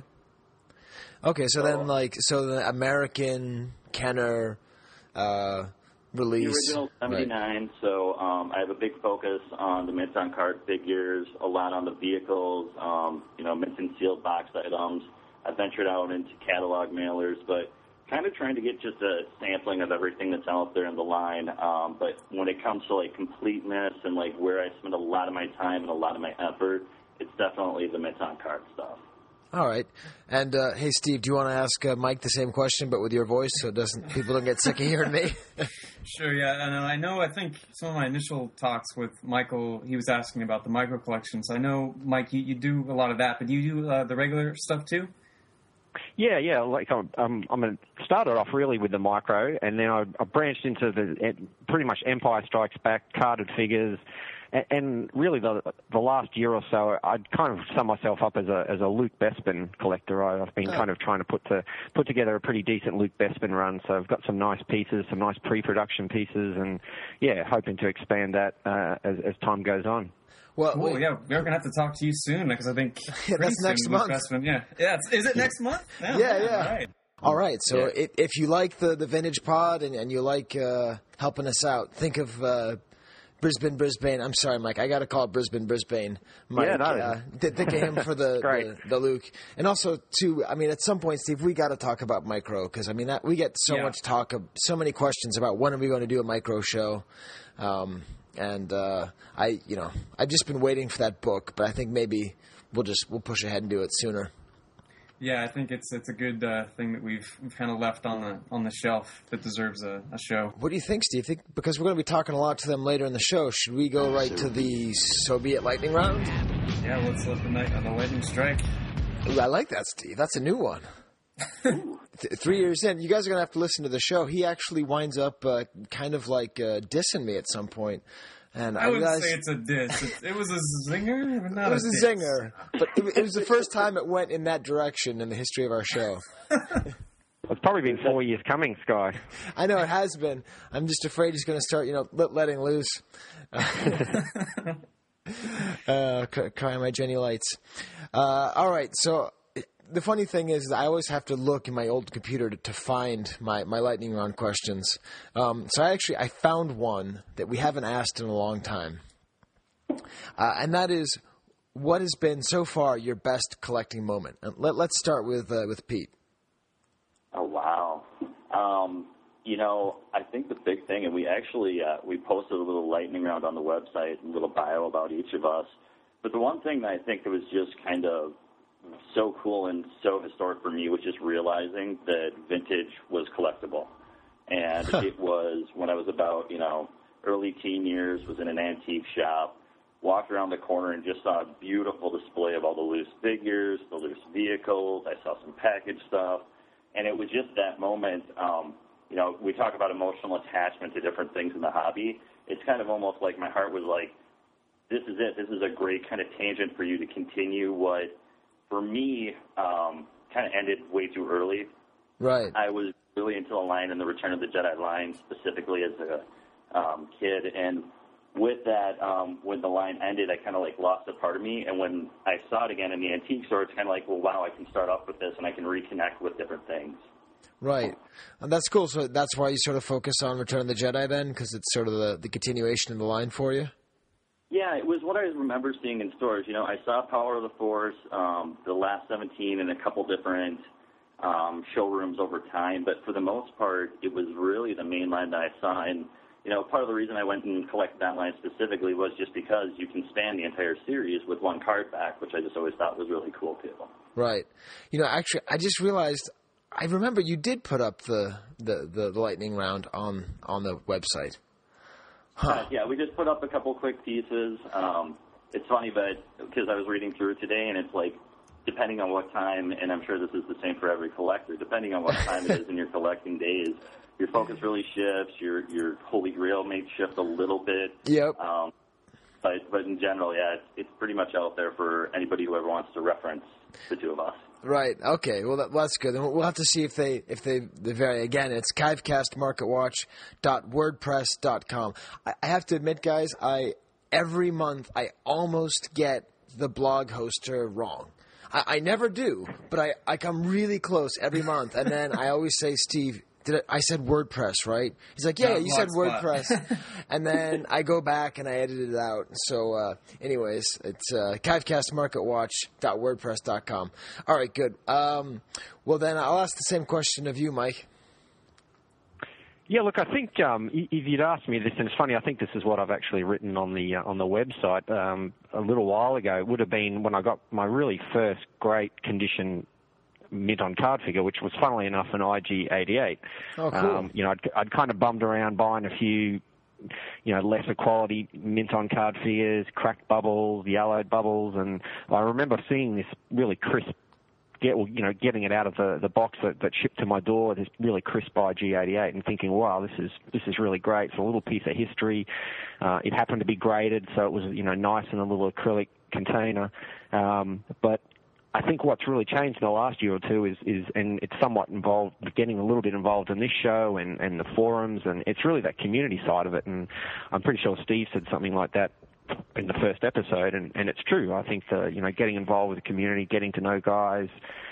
Okay, so, so then, like, so the American Kenner uh, release. The original seventy-nine, right. So um, I have a big focus on the Minton card figures, a lot on the vehicles, um, you know, Minton sealed box items. I ventured out into catalog mailers, but kind of trying to get just a sampling of everything that's out there in the line. Um, but when it comes to, like, completeness and, like, where I spend a lot of my time and a lot of my effort, it's definitely the Minton card stuff. All right. And, uh, hey, Steve, do you want to ask uh, Mike the same question, but with your voice so it doesn't people don't get sick of hearing me? Sure, yeah. And I know, I think some of my initial talks with Michael, he was asking about the micro collections. I know, Mike, you, you do a lot of that, but do you do uh, the regular stuff, too? Yeah, yeah. Like I'm, I'm, I'm a, started off really with the micro, and then I, I branched into the pretty much Empire Strikes Back carded figures, and, and really the the last year or so, I'd kind of sum myself up as a as a Luke Bespin collector. I, I've been oh. kind of trying to put to put together a pretty decent Luke Bespin run. So I've got some nice pieces, some nice pre-production pieces, and yeah, hoping to expand that uh, as as time goes on. Well, cool. Yeah, we're gonna have to talk to you soon because I think yeah, that's next month. Investment. Yeah, yeah. Is it next month? Yeah, yeah. yeah. All right. All right. So yeah. if, if you like the, the vintage pod and, and you like uh, helping us out, think of uh, Brisbane, Brisbane. I'm sorry, Mike. I got to call it Brisbane, Brisbane. Mike, yeah, no. uh, th- think of him for the, the the Luke, and also too. I mean, at some point, Steve, we got to talk about micro because I mean that we get so yeah. much talk, of, so many questions about when are we going to do a micro show. Um, And uh, I, you know, I've just been waiting for that book, but I think maybe we'll just we'll push ahead and do it sooner. Yeah, I think it's it's a good uh, thing that we've, we've kind of left on the on the shelf that deserves a, a show. What do you think, Steve? Think because we're going to be talking a lot to them later in the show. Should we go right to the So Be It lightning round? Yeah, let's let the night on the lightning strike. Ooh, I like that, Steve. That's a new one. Th- three years in, you guys are going to have to listen to the show. He actually winds up uh, kind of like uh, dissing me at some point. And I, I wouldn't say it's a diss. It, it was a zinger, but not It was a, a diss. zinger. But it, it was the first time it went in that direction in the history of our show. It's probably been four years coming, Sky. I know, it has been. I'm just afraid he's going to start, you know, let, letting loose. uh, crying my Jenny Lights. Uh, all right, so... The funny thing is, is I always have to look in my old computer to, to find my, my lightning round questions. Um, so I actually I found one that we haven't asked in a long time, uh, and that is, what has been so far your best collecting moment? And let, let's start with uh, with Pete. Oh wow, um, you know I think the big thing, and we actually uh, we posted a little lightning round on the website, a little bio about each of us. But the one thing that I think that was just kind of so cool and so historic for me was just realizing that vintage was collectible. And it was when I was about, you know, early teen years, was in an antique shop, walked around the corner and just saw a beautiful display of all the loose figures, the loose vehicles. I saw some package stuff. And it was just that moment, um, you know, we talk about emotional attachment to different things in the hobby. It's kind of almost like my heart was like, this is it. This is a great kind of tangent for you to continue what, for me, um, kind of ended way too early. Right. I was really into the line in the Return of the Jedi line, specifically as a um, kid, and with that, um, when the line ended, I kind of like lost a part of me, and when I saw it again in the antique store, it's kind of like, well, wow, I can start off with this, and I can reconnect with different things. Right. And that's cool. So that's why you sort of focus on Return of the Jedi then, because it's sort of the, the continuation of the line for you? Yeah, it was what I remember seeing in stores. You know, I saw Power of the Force, um, The Last seventeen, in a couple different um, showrooms over time, but for the most part, it was really the main line that I saw. And, you know, part of the reason I went and collected that line specifically was just because you can span the entire series with one card back, which I just always thought was really cool, too. Right. You know, actually, I just realized, I remember you did put up the, the, the, the lightning round on, on the website. Huh. Uh, yeah, we just put up a couple quick pieces. Um, it's funny, but because I was reading through it today, and it's like, depending on what time, and I'm sure this is the same for every collector, depending on what time it is in your collecting days, your focus really shifts, your your holy grail may shift a little bit. Yep. Um, but, but in general, yeah, it's, it's pretty much out there for anybody who ever wants to reference the two of us. Right. Okay. Well, that, well that's good. Then we'll have to see if they if they, they vary. Again, it's kivecast market watch dot wordpress dot com. I, I have to admit, guys, I every month I almost get the blog hoster wrong. I, I never do, but I, I come really close every month, and then I always say, Steve, did I, I said WordPress, right? He's like, yeah, No, you said Blogspot. WordPress. And then I go back and I edit it out. So, uh, anyways, it's uh, kivecast market watch dot wordpress dot com. All right, good. Um, well, then I'll ask the same question of you, Mike. Yeah, look, I think um, if you'd asked me this, and it's funny, I think this is what I've actually written on the uh, on the website um, a little while ago. It would have been when I got my really first great condition mint on card figure, which was, funnily enough, an I G eighty-eight. Oh, cool. Um, you know, I'd, I'd kind of bummed around buying a few, you know, lesser quality mint on card figures, cracked bubbles, yellowed bubbles, and I remember seeing this really crisp, get you know, getting it out of the, the box that, that shipped to my door, this really crisp I G eighty-eight, and thinking, wow, this is this is really great. It's a little piece of history. Uh, it happened to be graded, so it was, you know, nice in a little acrylic container. Um, but I think what's really changed in the last year or two is, is and it's somewhat involved, getting a little bit involved in this show and, and the forums, and it's really that community side of it. And I'm pretty sure Steve said something like that in the first episode, and, and it's true. I think the, you know, getting involved with the community, getting to know guys,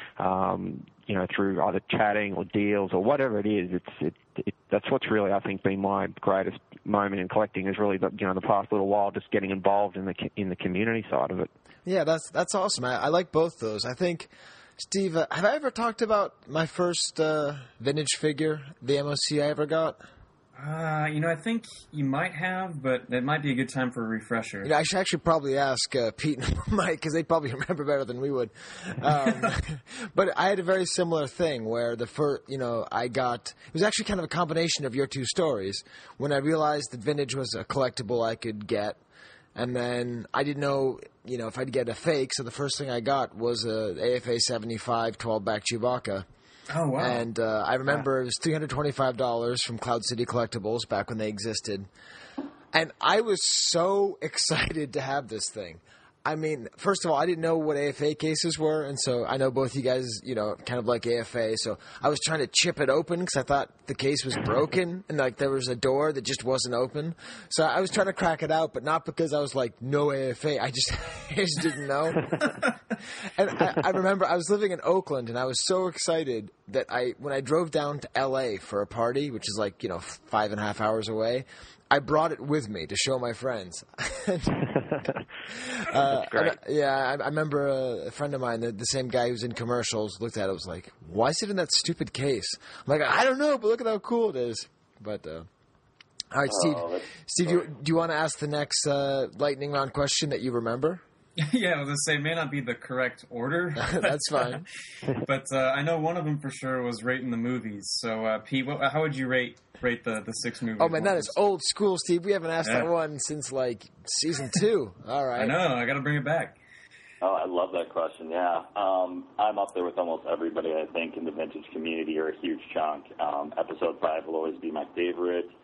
um, you know, through either chatting or deals or whatever it is, it's it, it that's what's really, I think, been my greatest moment in collecting, is really the, you know, the past little while, just getting involved in the in the community side of it. Yeah, that's that's awesome. I, I like both those. I think, Steve, uh, have I ever talked about my first uh, vintage figure, the M O C I ever got? Uh, you know, I think you might have, but it might be a good time for a refresher. You know, I should actually probably ask uh, Pete and Mike, because they probably remember better than we would. Um, but I had a very similar thing where the first, you know, I got, it was actually kind of a combination of your two stories. When I realized that vintage was a collectible I could get, and then I didn't know, you know, if I'd get a fake, so the first thing I got was a A F A seventy-five twelve-back Chewbacca. Oh, wow. And uh, I remember it was three hundred twenty-five dollars from Cloud City Collectibles back when they existed. And I was so excited to have this thing. I mean, first of all, I didn't know what A F A cases were, and so I know both you guys, you know, kind of like A F A, so I was trying to chip it open because I thought the case was broken, and like there was a door that just wasn't open. So I was trying to crack it out, but not because I was like, no A F A. I just, I just didn't know. And I, I remember I was living in Oakland, and I was so excited that I, when I drove down to L A for a party, which is like, you know, five and a half hours away, I brought it with me to show my friends. uh, great. I, yeah, I, I remember a, a friend of mine, the, the same guy who's in commercials, looked at it and was like, why is it in that stupid case? I'm like, I don't know, but look at how cool it is. But, uh, all right, Steve, oh, Steve, do you, do you want to ask the next uh, lightning round question that you remember? Yeah, I was going to say, it may not be the correct order. That's fine. But uh, I know one of them for sure was rating the movies. So, uh, Pete, what, how would you rate rate the, the six movies? Oh, man, that is old school, Steve. We haven't asked yeah. that one since, like, season two. All right. I know. I got to bring it back. Oh, I love that question, yeah. Um, I'm up there with almost everybody, I think, in the vintage community, or a huge chunk. Um, episode five will always be my favorite.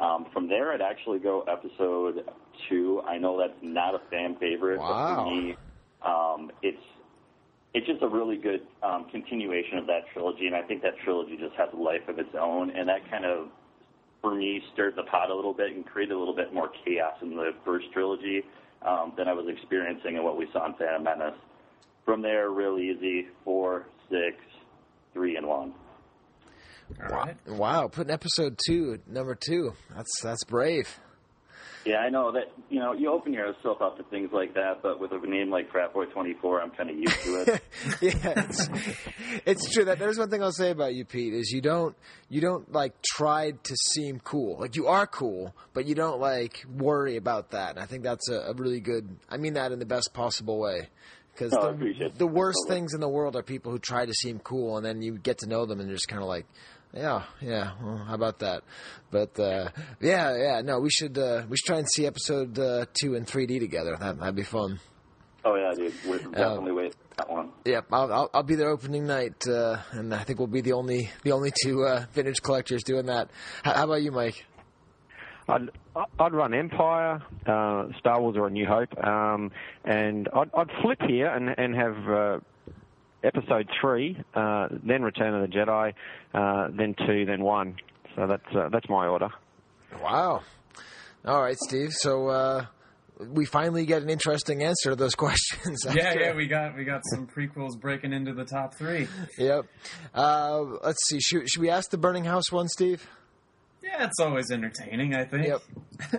Um, from there, I'd actually go episode two. I know that's not a fan favorite, wow. but for me, um, it's it's just a really good um, continuation of that trilogy, and I think that trilogy just has a life of its own, and that kind of, for me, stirred the pot a little bit and created a little bit more chaos in the first trilogy um, than I was experiencing in what we saw in Phantom Menace. From there, real easy, four, six, three, and one. Wow. Right. Wow, putting episode two at number two. That's that's brave. Yeah, I know that, you know, you open yourself up to things like that, but with a name like Frat Boy twenty-four, I'm kind of used to it. yeah, it's, it's true. That there's one thing I'll say about you, Pete, is you don't you don't like try to seem cool. Like, you are cool, but you don't like worry about that. And I think that's a, a really good. I mean that in the best possible way. Because no, the, the worst things in the world are people who try to seem cool, and then you get to know them, and you're just kind of like, yeah, yeah. Well, how about that? But uh, yeah, yeah. No, we should uh, we should try and see episode uh, two in three D together. That that'd be fun. Oh yeah, dude. We're definitely uh, waiting for that one. Yep, yeah, I'll, I'll I'll be there opening night, uh, and I think we'll be the only the only two uh, vintage collectors doing that. How, how about you, Mike? I'd, I'd run Empire, uh, Star Wars, or A New Hope, um, and I'd, I'd flip here and and have. Uh, Episode three, uh, then Return of the Jedi, uh, then two, then one. So that's uh, that's my order. Wow. All right, Steve. So uh, we finally get an interesting answer to those questions. Yeah, after. yeah, we got we got some prequels breaking into the top three. Yep. Uh, let's see. Should should we ask the Burning House one, Steve? Yeah, it's always entertaining, I think. Yep.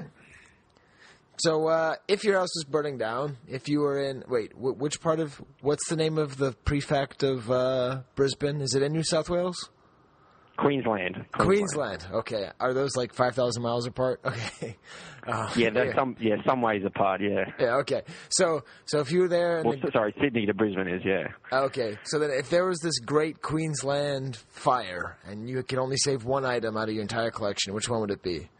So, uh, if your house was burning down, if you were in, wait, w- which part of, what's the name of the prefect of uh, Brisbane? Is it in New South Wales? Queensland. Queensland. Queensland. Okay. Are those like five thousand miles apart? Okay. Uh, yeah, that's yeah. some yeah some ways apart. Yeah. Yeah. Okay. So so if you were there, and well, the, sorry, Sydney to Brisbane is yeah. Okay. So then, if there was this great Queensland fire, and you could only save one item out of your entire collection, which one would it be?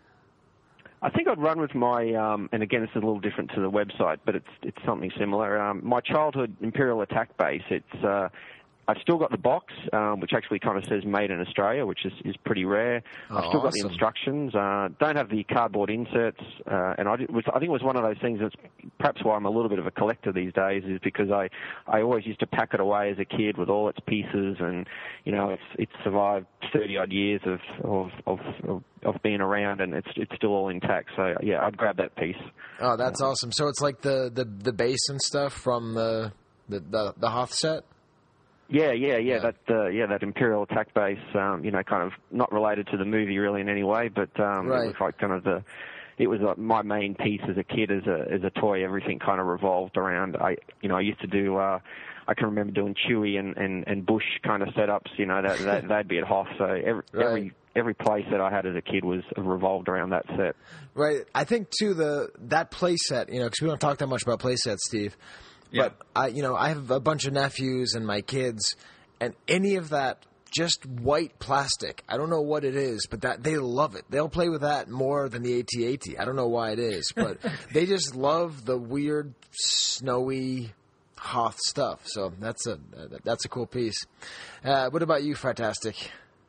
I think I'd run with my, um, and again, it's a little different to the website, but it's it's something similar. Um, my childhood Imperial Attack base. It's uh, I've still got the box, um, which actually kind of says "Made in Australia," which is, is pretty rare. Oh, I've still got awesome. the instructions. Uh, don't have the cardboard inserts, uh, and I, did, was, I think it was one of those things that's perhaps why I'm a little bit of a collector these days, is because I, I always used to pack it away as a kid with all its pieces, and you know it's it's survived thirty odd years of of, of of of being around, and it's it's still all intact. So yeah, I'd grab that piece. Oh, that's uh, awesome. So it's like the, the, the base and stuff from the the the, the Hoth set. Yeah, yeah, yeah. That uh, yeah, that Imperial Attack base. Um, you know, kind of not related to the movie really in any way, but um, right. it was like kind of the. It was uh, my main piece as a kid, as a as a toy. Everything kind of revolved around. I you know I used to do. Uh, I can remember doing Chewie and, and, and Bush kind of setups. You know that, that they'd be at Hoth. So every right. every every play set I had as a kid was revolved around that set. Right. I think too the that play set. You know, because we don't talk that much about play sets, Steve. Yeah. But I, you know, I have a bunch of nephews and my kids, and any of that just white plastic. I don't know what it is, but that they love it. They'll play with that more than the A T A T. I don't know why it is, but they just love the weird, snowy Hoth stuff. So that's a that's a cool piece. Uh, what about you, Fantastic?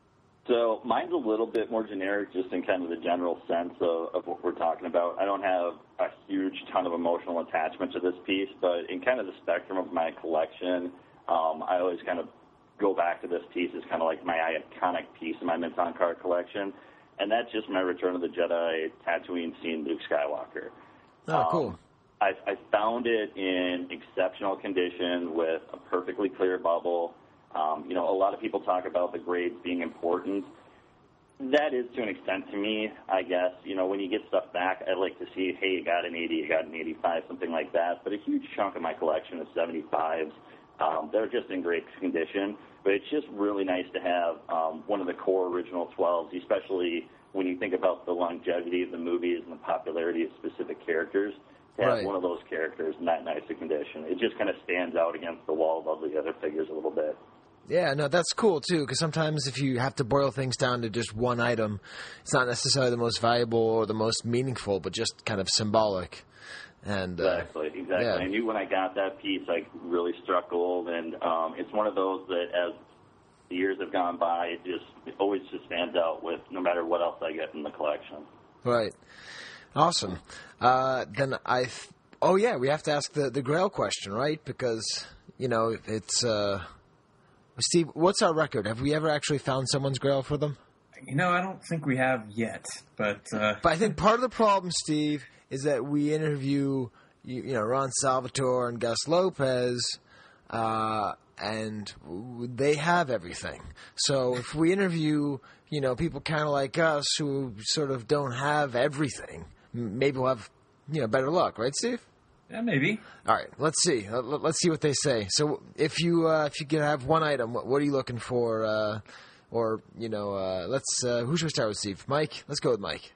So mine's a little bit more generic, just in kind of the general sense of, of what we're talking about. I don't have a huge ton of emotional attachment to this piece, but in kind of the spectrum of my collection, um, I always kind of go back to this piece as kind of like my iconic piece in my Minton card collection, and that's just my Return of the Jedi Tatooine scene, Luke Skywalker. Oh, cool. Um, I, I found it in exceptional condition with a perfectly clear bubble. Um, you know, a lot of people talk about the grades being important. That is to an extent to me, I guess. You know, when you get stuff back, I like to see, hey, you got an eighty, you got an eighty-five, something like that. But a huge chunk of my collection is seventy-fives. Um, they're just in great condition. But it's just really nice to have um, one of the core original twelves, especially when you think about the longevity of the movies and the popularity of specific characters. To have right. one of those characters in that nice a condition, it just kind of stands out against the wall of all the other figures a little bit. Yeah, no, that's cool, too, because sometimes if you have to boil things down to just one item, it's not necessarily the most valuable or the most meaningful, but just kind of symbolic. And uh, Exactly, exactly. Yeah. I knew when I got that piece, I really struck gold, and um, it's one of those that as the years have gone by, it just it always just stands out with no matter what else I get in the collection. Right. Awesome. Uh, then I... Th- oh, yeah, we have to ask the, the Grail question, right? Because, you know, it's... Uh, Steve, what's our record? Have we ever actually found someone's Grail for them? You know, I don't think we have yet, but... Uh... But I think part of the problem, Steve, is that we interview, you, you know, Ron Salvatore and Gus Lopez, uh, and they have everything. So if we interview, you know, people kind of like us who sort of don't have everything, maybe we'll have, you know, better luck, right, Steve? Yeah, maybe. All right, let's see. Let's see what they say. So if you uh, if you could have one item, what are you looking for? Uh, or, you know, uh, let's, uh, who should we start with, Steve? Mike? Let's go with Mike.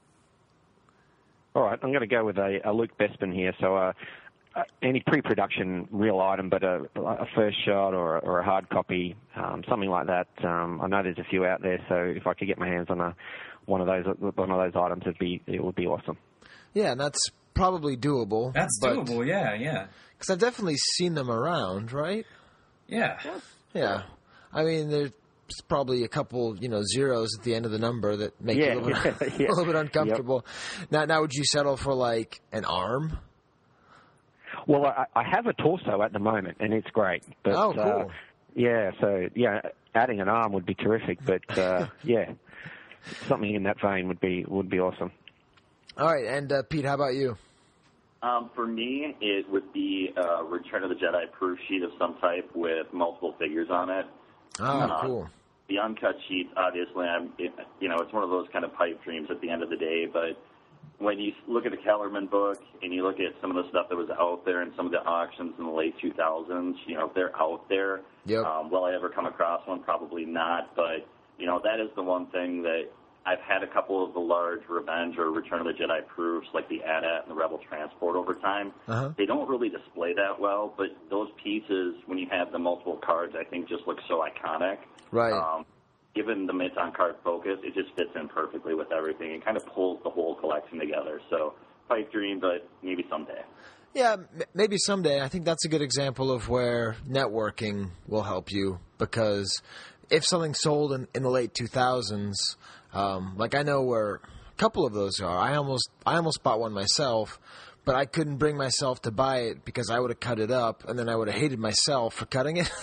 All right, I'm going to go with a, a Luke Bespin here. So uh, uh, any pre-production real item, but a, a first shot or, or a hard copy, um, something like that. Um, I know there's a few out there, so if I could get my hands on a one of those one of those items, it'd be it would be awesome. Yeah, and that's probably doable. That's doable. Yeah, yeah. Because I've definitely seen them around, right? Yeah. Yeah. I mean, there's probably a couple, you know, zeros at the end of the number that make yeah, it a little, yeah, bit, yeah. a little bit uncomfortable. Yep. Now, now, would you settle for like an arm? Well, I, I have a torso at the moment, and it's great. But, oh, cool. Uh, yeah, so yeah, adding an arm would be terrific. But uh, yeah, something in that vein would be would be awesome. All right, and uh, Pete, how about you? Um, for me, it would be a Return of the Jedi proof sheet of some type with multiple figures on it. Oh, uh, cool. The uncut sheets, obviously, I'm, it, you know, it's one of those kind of pipe dreams at the end of the day. But when you look at the Kellerman book and you look at some of the stuff that was out there and some of the auctions in the late two thousands, you know, they're out there. Yep. Um, will I ever come across one? Probably not. But, you know, that is the one thing that I've had a couple of the large Revenge or Return of the Jedi proofs, like the A T A T and the Rebel Transport over time. Uh-huh. They don't really display that well, but those pieces, when you have the multiple cards, I think just look so iconic. Right. Um, given the mint on card focus, it just fits in perfectly with everything. It kind of pulls the whole collection together. So, pipe dream, but maybe someday. Yeah, m- maybe someday. I think that's a good example of where networking will help you, because if something sold in, in the late two thousands, um, like I know where a couple of those are. I almost I almost bought one myself, but I couldn't bring myself to buy it because I would have cut it up, and then I would have hated myself for cutting it.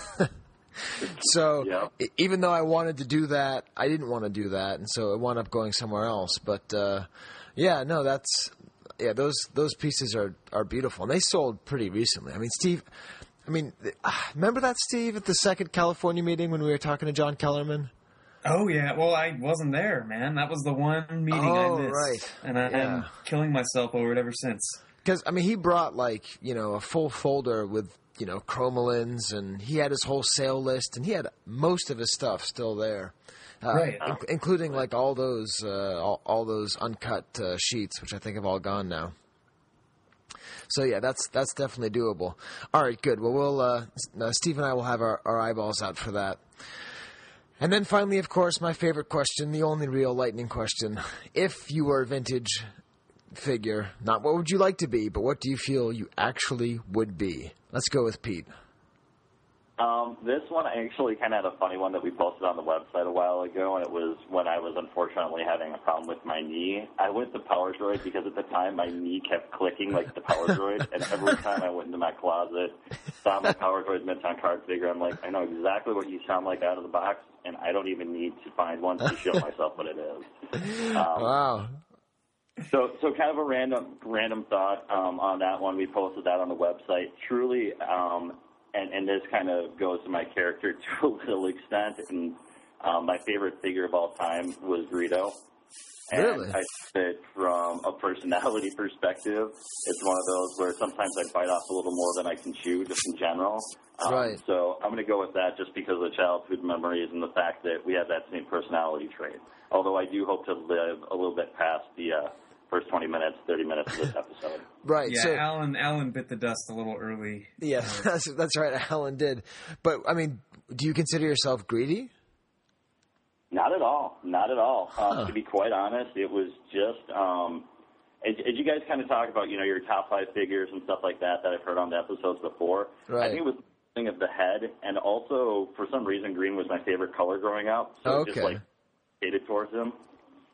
So yeah. e- even though I wanted to do that, I didn't want to do that, and so it wound up going somewhere else. But uh, yeah, no, that's yeah, those those pieces are, are beautiful, and they sold pretty recently. I mean, Steve, I mean, remember that, Steve, at the second California meeting when we were talking to John Kellerman? Oh, yeah. Well, I wasn't there, man. That was the one meeting oh, I missed. right. And I, yeah. I'm killing myself over it ever since. Because, I mean, he brought, like, you know, a full folder with, you know, chromolins, and he had his whole sale list, and he had most of his stuff still there. Uh, right. in- including, like, all those uh, all, all those uncut uh, sheets, which I think have all gone now. So, yeah, that's that's definitely doable. All right, good. Well, we'll uh, Steve and I will have our, our eyeballs out for that. And then finally, of course, my favorite question, the only real lightning question. If you were a vintage figure, not what would you like to be, but what do you feel you actually would be? Let's go with Pete. Um, this one, I actually kind of had a funny one that we posted on the website a while ago, and it was when I was unfortunately having a problem with my knee. I went to Power Droid because at the time my knee kept clicking like the Power Droid, and every time I went into my closet, saw my Power Droid mint on card figure, I'm like, I know exactly what you sound like out of the box, and I don't even need to find one to show myself what it is. Um, wow. So, so kind of a random, random thought um, on that one. We posted that on the website. Truly, um, and, and this kind of goes to my character to a little extent. And um, my favorite figure of all time was Greedo. And really? I think from a personality perspective, it's one of those where sometimes I bite off a little more than I can chew, just in general. Um, right. So I'm going to go with that just because of childhood memories and the fact that we have that same personality trait. Although I do hope to live a little bit past the uh, first twenty minutes, thirty minutes of this episode. Right. Yeah, so, Alan Alan bit the dust a little early. Yeah, that's, that's right. Alan did. But, I mean, do you consider yourself greedy? Not at all. Not at all. Um, huh. To be quite honest, it was just, um, as, as you guys kind of talk about, you know, your top five figures and stuff like that that I've heard on the episodes before, right. I think it was the thing of the head, and also, for some reason, green was my favorite color growing up, so okay. just, like, hated towards him.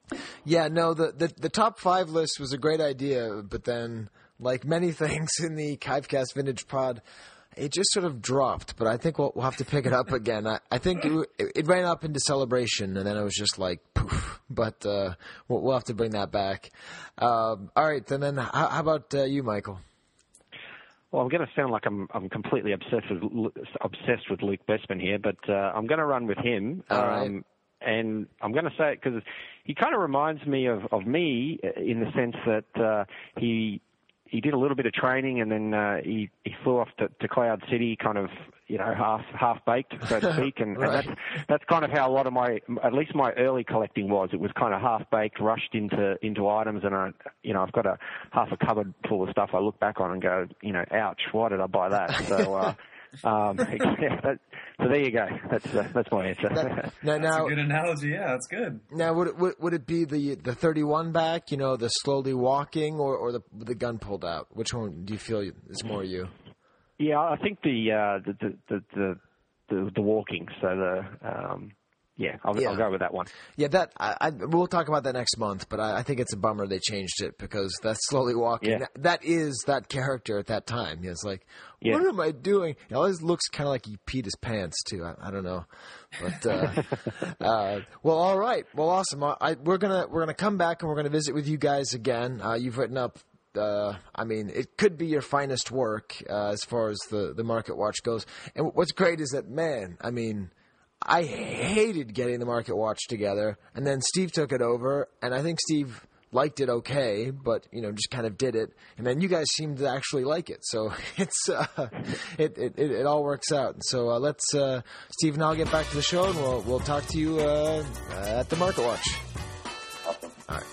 Yeah, no, the, the, the top five list was a great idea, but then, like many things in the Kivecast Vintage Pod, it just sort of dropped. But I think we'll, we'll have to pick it up again. I, I think it, it ran up into Celebration, and then it was just like poof. But uh, we'll, we'll have to bring that back. Um, all right, and then how, how about uh, you, Michael? Well, I'm going to sound like I'm I'm completely obsessed with obsessed with Luke Bestman here, but uh, I'm going to run with him. All right. Um, And I'm going to say it because he kind of reminds me of, of me in the sense that uh, he he did a little bit of training and then uh, he, he flew off to, to Cloud City, kind of, you know, half half baked, so to speak. And, Right. and that's that's kind of how a lot of my, at least my early collecting was. It was kind of half baked, rushed into into items, and I, you know, I've got a half a cupboard full of stuff I look back on and go, you know, ouch, why did I buy that? So. Uh, Um, yeah, that, so there you go. That's uh, that's my answer. That, now, That's now, a good analogy. Yeah, that's good. now would, it, would would it be the the thirty-one back, you know, the slowly walking, or, or the the gun pulled out? Which one do you feel is more you? Yeah, I think the uh, the, the, the the the the walking. So the um, yeah, I'll, Yeah. I'll go with that one. Yeah, that I, I we'll talk about that next month. But I, I think it's a bummer they changed it because that slowly walking. Yeah. That, that is that character at that time. It's like, Yeah. what am I doing? It always looks kind of like he peed his pants too. I, I don't know, but uh, uh, well, all right, well, awesome. I, I, we're gonna we're gonna come back and we're gonna visit with you guys again. Uh, you've written up. Uh, I mean, it could be your finest work uh, as far as the the Market Watch goes. And what's great is that, man, I mean. I hated getting the Market Watch together, and then Steve took it over, and I think Steve liked it okay, but, you know, just kind of did it, and then you guys seemed to actually like it, so it's uh, it, it, it it all works out. So uh, let's, uh, Steve and I'll get back to the show, and we'll, we'll talk to you uh, at the Market Watch. Awesome. All right.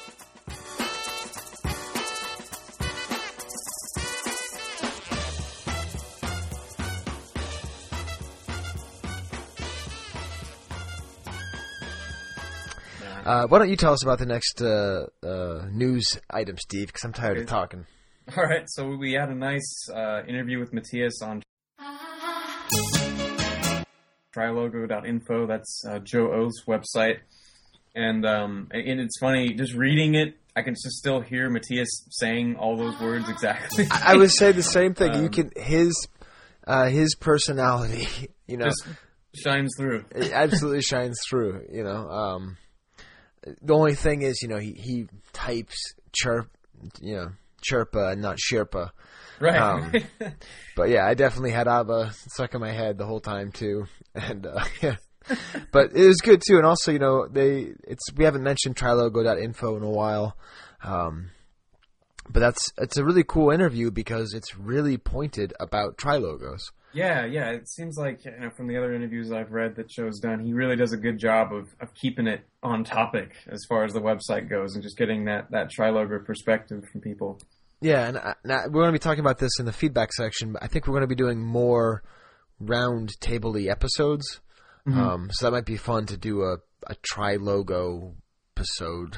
Uh, why don't you tell us about the next uh, uh, news item, Steve, because I'm tired of talking. All right, so we had a nice uh, interview with Matthias on trilogo dot info. That's uh, Joe O's website. And, um, and it's funny, just reading it, I can just still hear Matthias saying all those words exactly. I, I would say the same thing. Um, you can his uh, his personality, you know, just shines through. It absolutely shines through. You know, um, the only thing is, you know, he, he types chirp, you know, chirpa, not Sherpa. Right. Um, but yeah, I definitely had ABBA stuck in my head the whole time too, and uh, yeah. But it was good too, and also, you know, they it's we haven't mentioned trilogo dot info in a while, um, but that's it's a really cool interview because it's really pointed about trilogos. Yeah, yeah. It seems like, you know, from the other interviews I've read that Joe's done, he really does a good job of, of keeping it on topic as far as the website goes, and just getting that that trilogo perspective from people. Yeah, and I, now we're going to be talking about this in the feedback section, but I think we're going to be doing more round table-y episodes. Mm-hmm. Um, so that might be fun to do a, a tri-logo episode.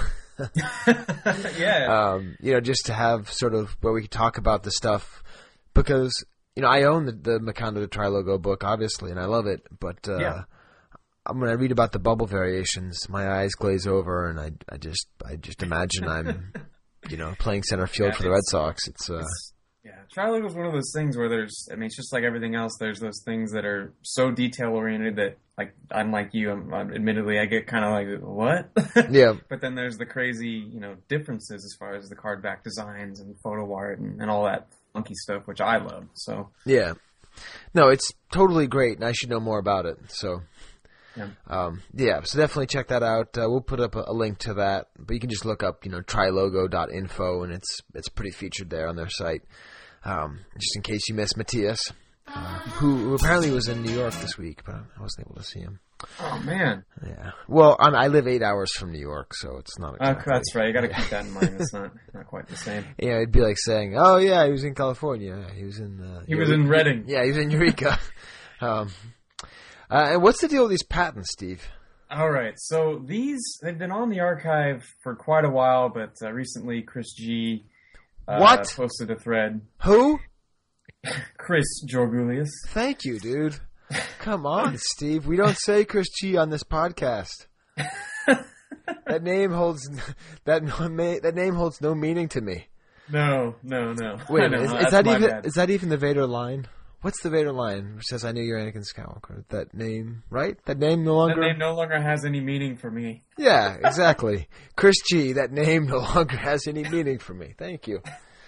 Yeah. Um, you know, just to have sort of where we can talk about the stuff. Because, you know, I own the, the Macondo the Tri-Logo book, obviously, and I love it. But uh, yeah. when I read about the bubble variations, my eyes glaze over, and I, I just I just imagine I'm, you know, playing center field yeah, for the Red Sox. It's... Uh, it's Yeah, Trilogo is one of those things where there's, I mean, it's just like everything else. There's those things that are so detail-oriented that, like, I'm like you, I'm, I'm admittedly, I get kind of like, what? Yeah. But then there's the crazy, you know, differences as far as the card back designs and photo art and, and all that funky stuff, which I love, so. Yeah. No, it's totally great, and I should know more about it, so. Yeah. Um, yeah, so definitely check that out. Uh, we'll put up a, a link to that, but you can just look up, you know, trilogo dot info, and it's it's pretty featured there on their site. Um, just in case you missed Matthias, uh, who, who apparently was in New York this week, but I wasn't able to see him. Oh, man. Yeah. Well, I'm, I live eight hours from New York, so it's not exactly... Uh, that's right. You got to keep that in mind. It's not not quite the same. Yeah, it'd be like saying, oh, yeah, he was in California. He was in... Uh, he was in Reading. Yeah, he was in Eureka. um, uh, and what's the deal with these patents, Steve? All right. So these, they've been on the archive for quite a while, but uh, recently Chris G... Uh, what? Posted a thread. Who? Chris Georgulius. Thank you, dude. Come on, Steve. We don't say Chris G on this podcast. that name holds that that name holds no meaning to me. No, no, no. Wait a no, minute, is, no, is that even bad. is that even the Vader line? What's the Vader line which says, "I knew you're Anakin Skywalker"? That name, right? That name no longer. That name no longer has any meaning for me. Yeah, exactly. Chris G. That name no longer has any meaning for me. Thank you.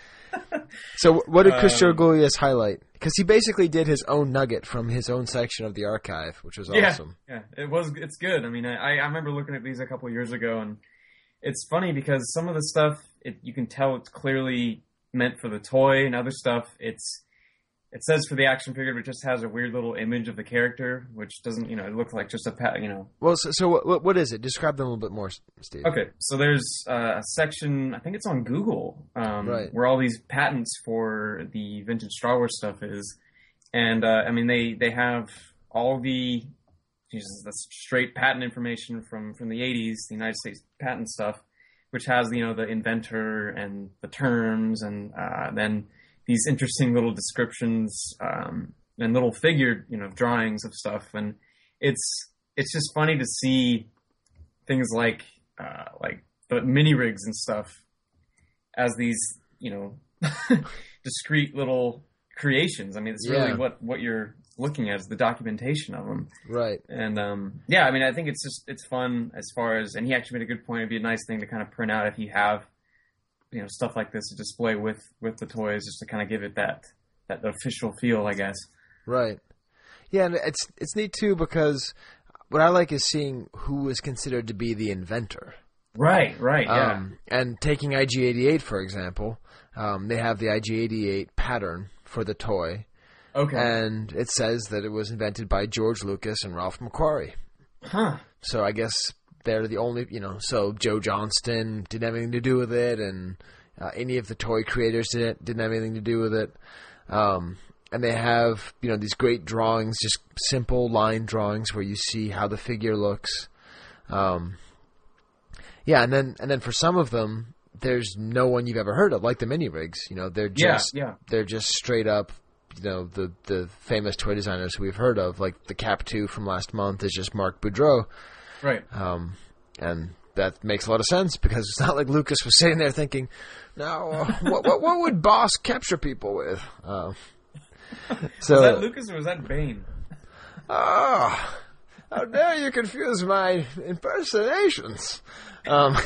So, what did Chris um, Georgoulias highlight? Because he basically did his own nugget from his own section of the archive, which was yeah, awesome. Yeah, it was. It's good. I mean, I, I remember looking at these a couple years ago, and it's funny because some of the stuff it, you can tell it's clearly meant for the toy, and other stuff it's. It says for the action figure, but it just has a weird little image of the character, which doesn't, you know, it looks like just a, pa- you know. Well, so, so what, what is it? Describe them a little bit more, Steve. Okay, so there's uh, a section, I think it's on Google, um, right. where all these patents for the vintage Star Wars stuff is. And, uh, I mean, they, they have all the, Jesus, that's straight patent information from, from the eighties, the United States patent stuff, which has, you know, the inventor and the terms, and uh, then these interesting little descriptions um, and little figured, you know, drawings of stuff, and it's it's just funny to see things like uh, like the mini rigs and stuff as these, you know, discrete little creations. I mean, it's really yeah. what what you're looking at is the documentation of them, right? And um, yeah, I mean, I think it's just it's fun as far as, and he actually made a good point. It'd be a nice thing to kind of print out if you have, you know, stuff like this to display with, with the toys, just to kind of give it that, that official feel, I guess. Right. Yeah, and it's it's neat too because what I like is seeing who is considered to be the inventor. Right, right, yeah. Um, and taking I G eighty-eight, for example, um, they have the I G eighty-eight pattern for the toy. Okay. And it says that it was invented by George Lucas and Ralph McQuarrie. Huh. So I guess they're the only, you know, so Joe Johnston didn't have anything to do with it, and uh, any of the toy creators didn't, didn't have anything to do with it. Um, and they have, you know, these great drawings, just simple line drawings where you see how the figure looks. Um, yeah, and then and then for some of them, there's no one you've ever heard of, like the mini rigs. You know, they're just yeah, yeah. they're just straight up, you know, the the famous toy designers who we've heard of, like the Cap two from last month is just Marc Boudreau. Right. Um, and that makes a lot of sense because it's not like Lucas was sitting there thinking, now, uh, what, what what would Boss capture people with? Uh, so, was that Lucas or was that Bane? Ah, oh, how dare you confuse my impersonations? Um,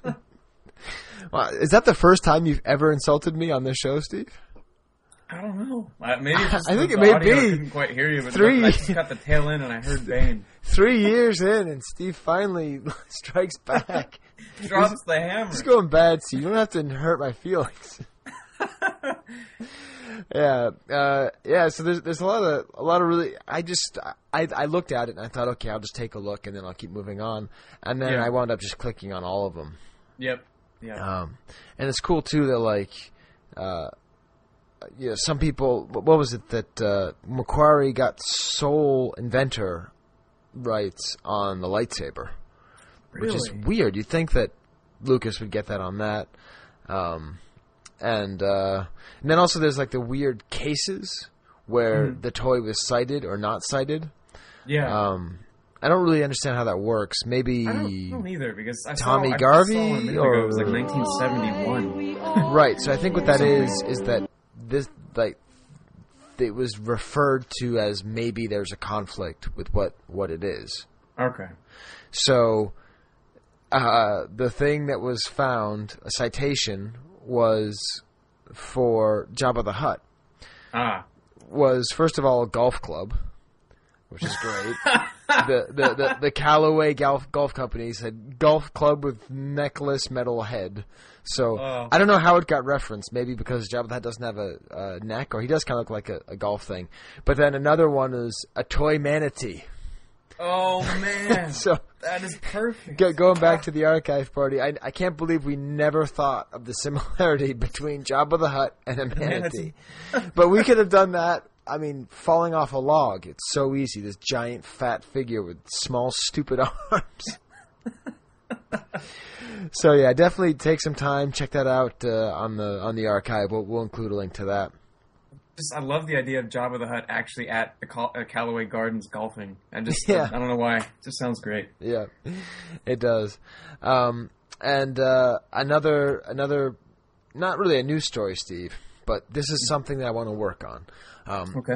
well, is that the first time you've ever insulted me on this show, Steve? I don't know. Uh, maybe it's just I think the it may audio. be. I couldn't quite hear you, but Three. I just got the tail end and I heard Bane. Three years in, and Steve finally strikes back. Drops it's, the hammer. It's going bad, Steve. You don't have to hurt my feelings. yeah, uh, yeah. So there's there's a lot of a lot of really. I just I I looked at it and I thought, okay, I'll just take a look and then I'll keep moving on. And then yeah. I wound up just clicking on all of them. Yep. Yeah. Um, and it's cool too that like. Uh, You know, some people, what was it that uh, McQuarrie got sole inventor rights on the lightsaber, really? Which is weird. You'd think that Lucas would get that on that, um, and uh, and then also there's like the weird cases where mm. the toy was sighted or not sighted. Yeah. Um, I don't really understand how that works. Maybe I don't, I don't either because I Tommy saw, Garvey I saw one or ago. It was like nineteen seventy-one. Right. So I think what that is is that. This like it was referred to as maybe there's a conflict with what, what it is. Okay. So uh, the thing that was found, a citation, was for Jabba the Hutt. Ah. Was first of all a golf club, which is great. the, the the the Callaway Golf Golf Company said golf club with necklace metal head. So oh. I don't know how it got referenced. Maybe because Jabba the Hutt doesn't have a, a neck, or he does kind of look like a, a golf thing. But then another one is a toy manatee. Oh man! So that is perfect. Go, going back to the archive party, I, I can't believe we never thought of the similarity between Jabba the Hutt and a manatee. But we could have done that. I mean, falling off a log. It's so easy. This giant fat figure with small stupid arms. So yeah, definitely take some time, check that out uh, on the on the archive. We'll, we'll include a link to that. just I love the idea of Jabba the Hutt actually at the Cal- uh, Callaway Gardens golfing. I just Yeah. I don't know why. It just sounds great. Yeah, it does. Um, and uh, another another, not really a news story, Steve, but this is something that I want to work on. Um, Okay.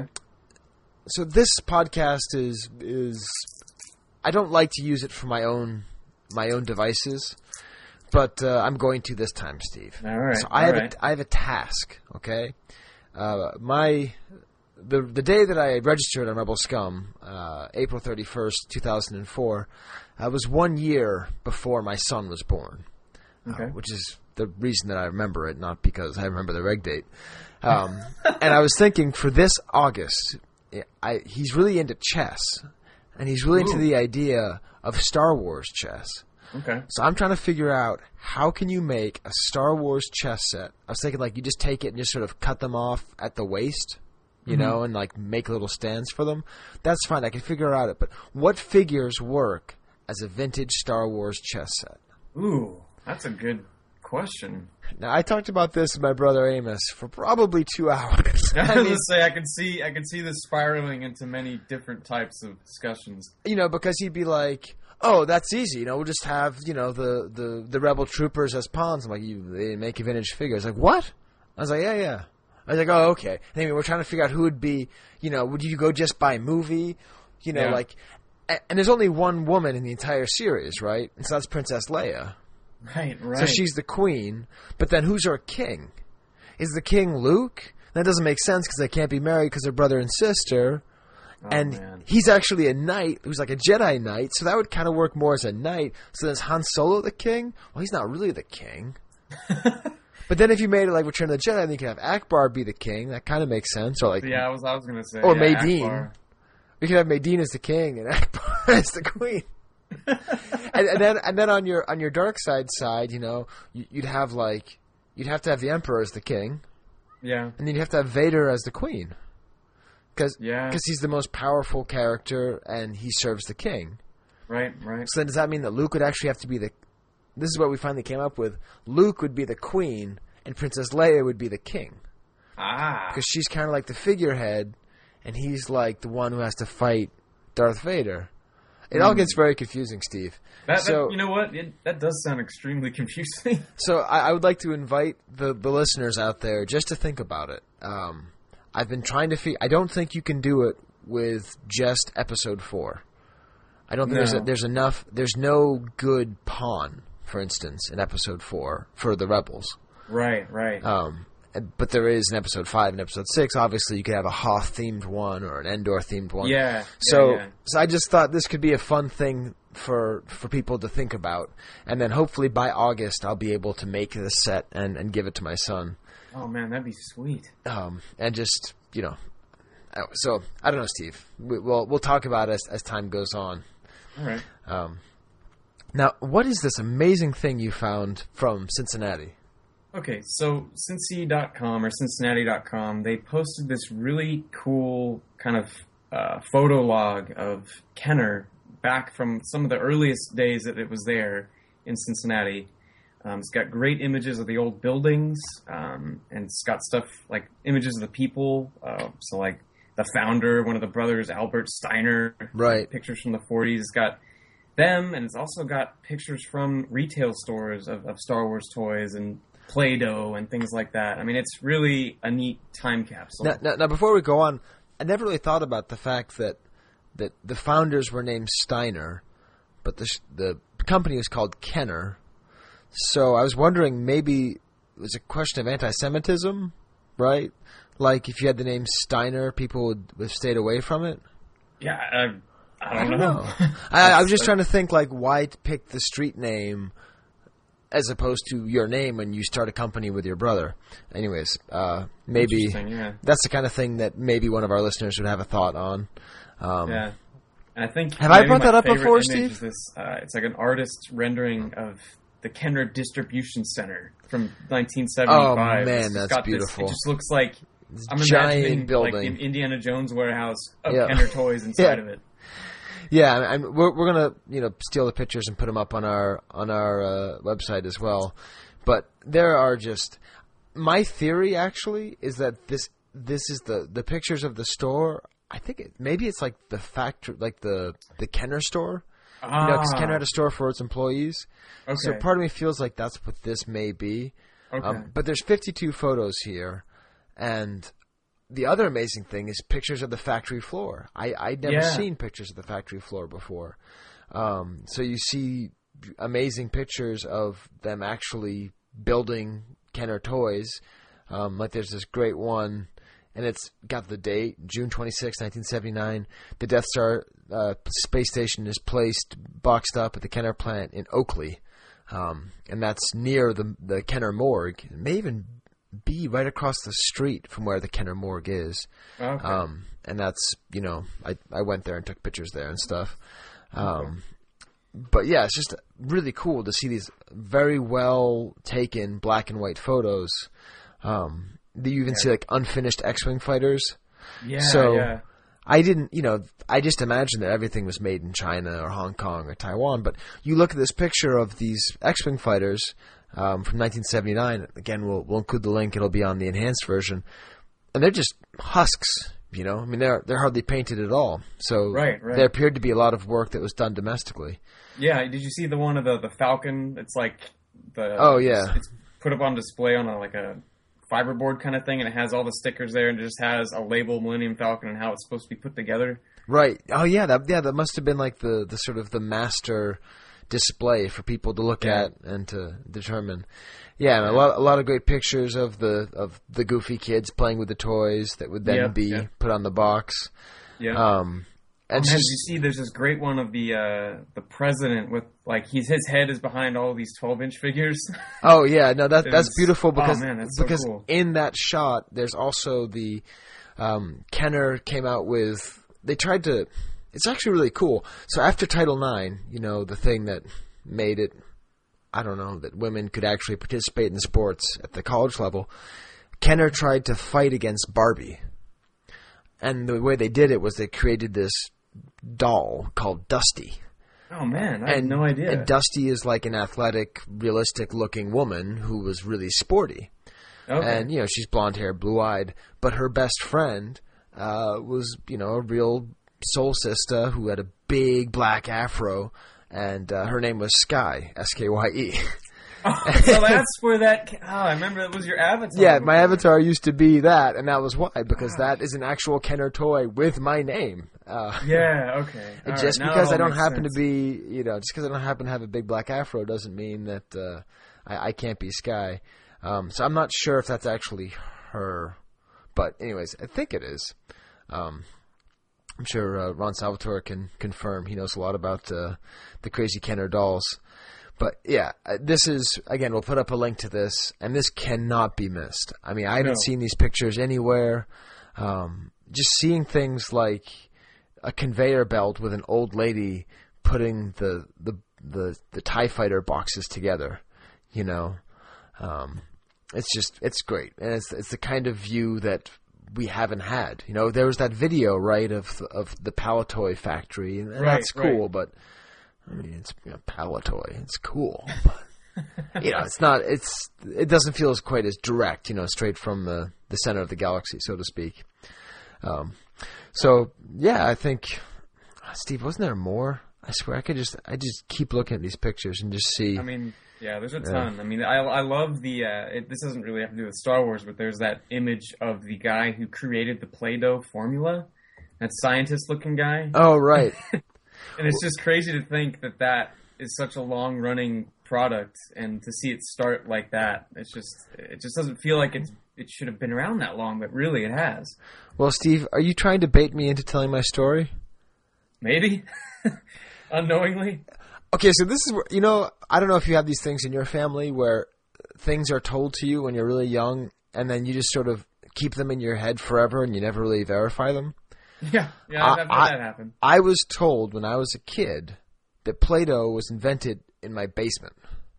So this podcast is is I don't like to use it for my own my own devices, but uh, I'm going to this time, Steve. All right. So I all have right. a, I have a task. Okay. Uh, my the the day that I registered on Rebel Scum, uh, April thirty-first, two thousand four, uh, was one year before my son was born, Okay. uh, which is the reason that I remember it, not because I remember the reg date. Um, and I was thinking for this August, I, he's really into chess, and he's really Ooh. into the idea of Star Wars chess. Okay. So I'm trying to figure out how can you make a Star Wars chess set. I was thinking like you just take it and just sort of cut them off at the waist, you Mhm. know, and like make little stands for them. That's fine. I can figure out it. But what figures work as a vintage Star Wars chess set? Ooh, that's a good question. Now I talked about this with my brother Amos for probably two hours. I was I gonna mean, say I can see I can see this spiraling into many different types of discussions. you know, because he'd be like, "Oh, that's easy. You know, we'll just have you know the, the, the rebel troopers as pawns." I'm like, "You they make a vintage figure." I was like, "What?" I was like, "Yeah, yeah." I was like, "Oh, okay." And anyway, we're trying to figure out who would be. You know, would you go just by movie? You know, Yeah. like, a- and there's only one woman in the entire series, right? And so that's Princess Leia. Right, right. So she's the queen. But then who's our king? Is the king Luke? That doesn't make sense because they can't be married because they're brother and sister. Oh, and man. he's actually a knight who's like a Jedi knight, so that would kind of work more as a knight. So then is Han Solo the king? Well, he's not really the king. But then if you made it like Return of the Jedi, then you could have Akbar be the king. That kind of makes sense. Or like, Yeah, I was I was gonna say. or yeah, Maydeen. Akbar. We could have Maydeen as the king and Akbar as the queen. and, and then and then on your on your dark side side, you know, you, you'd have like you'd have to have the Emperor as the king, Yeah. and then you'd have to have Vader as the queen, because Yeah. he's the most powerful character and he serves the king. Right, right. So then does that mean that Luke would actually have to be the? This is what we finally came up with. Luke would be the queen, and Princess Leia would be the king, Ah. because she's kind of like the figurehead, and he's like the one who has to fight Darth Vader. It all Mm. gets very confusing, Steve. That, so, that, you know what? It, that does sound extremely confusing. so I, I would like to invite the, the listeners out there just to think about it. Um, I've been trying to figure. I don't think you can do it with just Episode Four. I don't think No. there's a, there's enough. There's no good pawn, for instance, in Episode Four for the Rebels. Right, right. Um, but there is in Episode Five and Episode Six. Obviously, you could have a Hoth themed one or an Endor themed one. Yeah. So, yeah, yeah. so I just thought this could be a fun thing for for people to think about, and then hopefully by August I'll be able to make this set and, and give it to my son. Oh man, that'd be sweet. Um, and just you know, so I don't know, Steve. We, we'll we'll talk about it as as time goes on. All right. Um, now, what is this amazing thing you found from Cincinnati? Okay, so Cincy dot com or Cincinnati dot com, they posted this really cool kind of uh, photo log of Kenner back from some of the earliest days that it was there in Cincinnati. Um, it's got great images of the old buildings, um, and it's got stuff like images of the people. Uh, so like the founder, one of the brothers, Albert Steiner. Right. Pictures from the forties. It's got them, and it's also got pictures from retail stores of, of Star Wars toys and Play-Doh and things like that. I mean, it's really a neat time capsule. Now, now, now, before we go on, I never really thought about the fact that that the founders were named Steiner, but the the company was called Kenner. So I was wondering, maybe it was a question of anti-Semitism, right? Like if you had the name Steiner, people would have stayed away from it. Yeah, I, I don't, I don't know. know. I, I was just trying to think, like, why pick the street name as opposed to your name when you start a company with your brother. Anyways, uh, maybe yeah. that's the kind of thing that maybe one of our listeners would have a thought on. Um, yeah. And I think have I maybe brought my that up favorite before, image Steve? is This, uh, it's like an artist's rendering of the Kenner Distribution Center from nineteen seventy-five. Oh, man, It's that's got beautiful. This, it just looks like I'm giant imagining building. like the Indiana Jones warehouse of Yeah. Kenner toys inside Yeah. of it. Yeah, I mean, we're we're gonna you know steal the pictures and put them up on our on our uh, website as well. But there are just my theory actually is that this this is the the pictures of the store. I think it, maybe it's like the factory, like the the Kenner store. Ah. You know, because Kenner had a store for its employees. Okay. So part of me feels like that's what this may be. Okay. Um, but there's fifty-two photos here, and the other amazing thing is pictures of the factory floor. I I'd never yeah. seen pictures of the factory floor before. Um, so you see amazing pictures of them actually building Kenner toys. Um, like there's this great one, and it's got the date, June twenty-sixth, nineteen seventy-nine. The Death Star uh, space station is placed, boxed up at the Kenner plant in Oakley. Um, and that's near the the Kenner morgue. It may even be right across the street from where the Kenner morgue is. Okay. Um, and that's, you know, I, I went there and took pictures there and stuff. Um, okay. But yeah, it's just really cool to see these very well taken black and white photos. Um, you even yeah. see like unfinished X-Wing fighters. Yeah, so yeah. I didn't, you know, I just imagined that everything was made in China or Hong Kong or Taiwan. But you look at this picture of these X-Wing fighters um, from nineteen seventy-nine. Again, we'll we'll include the link. It'll be on the enhanced version, and they're just husks. You know, I mean, they're they're hardly painted at all. So right, right. there appeared to be a lot of work that was done domestically. Yeah, did you see the one of the, the Falcon? It's like the oh yeah, it's, it's put up on display on a, like a fiberboard kind of thing, and it has all the stickers there, and it just has a label Millennium Falcon and how it's supposed to be put together. Right. Oh yeah, that yeah that must have been like the, the sort of the master display for people to look yeah. at and to determine. Yeah, and yeah. a lot a lot of great pictures of the of the goofy kids playing with the toys that would then yeah, be yeah. put on the box. Yeah. Um, and oh, man, just, you see, there's this great one of the uh, the president with like he's his head is behind all these twelve inch figures. Oh yeah, no, that that's beautiful because oh, man, that's so because cool. in that shot there's also the um, Kenner came out with they tried to. It's actually really cool. So after Title nine, you know, the thing that made it. I don't know, that women could actually participate in sports at the college level, Kenner tried to fight against Barbie. And the way they did it was they created this doll called Dusty. Oh, man, I and, had no idea. And Dusty is like an athletic, realistic-looking woman who was really sporty. Okay. And, you know, she's blonde-haired, blue-eyed. But her best friend uh, was, you know, a real soul sister who had a big black afro. And uh, her name was Skye, S K Y E. Oh, so that's where that... Oh, I remember that was your avatar. Yeah, before. My avatar used to be that, and that was why, because wow. that is an actual Kenner toy with my name. Uh, yeah, okay. And just right. because I don't happen sense. to be, you know, just because I don't happen to have a big black afro doesn't mean that uh, I, I can't be Skye. Um, so I'm not sure if that's actually her. But anyways, I think it is. Um I'm sure uh, Ron Salvatore can confirm. He knows a lot about uh, the crazy Kenner dolls. But, yeah, this is, again, we'll put up a link to this, and this cannot be missed. I mean, I haven't no. seen these pictures anywhere. Um, just seeing things like a conveyor belt with an old lady putting the the, the, the TIE Fighter boxes together, you know. Um, it's just, it's great. And it's it's the kind of view that we haven't had. You know, there was that video, right, of of the Palatoy factory, and, and right, that's cool, right. but I mean, it's, you know, Palatoy, it's cool, but you know, it's not, it's, it doesn't feel as quite as direct, you know, straight from the, the center of the galaxy, so to speak. Um, so yeah, I think, Steve, wasn't there more? I swear, I could just, I just keep looking at these pictures and just see. I mean, yeah, there's a ton. Yeah. I mean, I I love the. Uh, it, this doesn't really have to do with Star Wars, but there's that image of the guy who created the Play-Doh formula, that scientist-looking guy. Oh, right. And it's just crazy to think that that is such a long-running product, and to see it start like that, it's just it just doesn't feel like it's it should have been around that long, but really it has. Well, Steve, are you trying to bait me into telling my story? Maybe, unknowingly. Okay, so this is where, you know, I don't know if you have these things in your family where things are told to you when you're really young, and then you just sort of keep them in your head forever, and you never really verify them. Yeah, yeah, I've had that happen. I was told when I was a kid that Play-Doh was invented in my basement.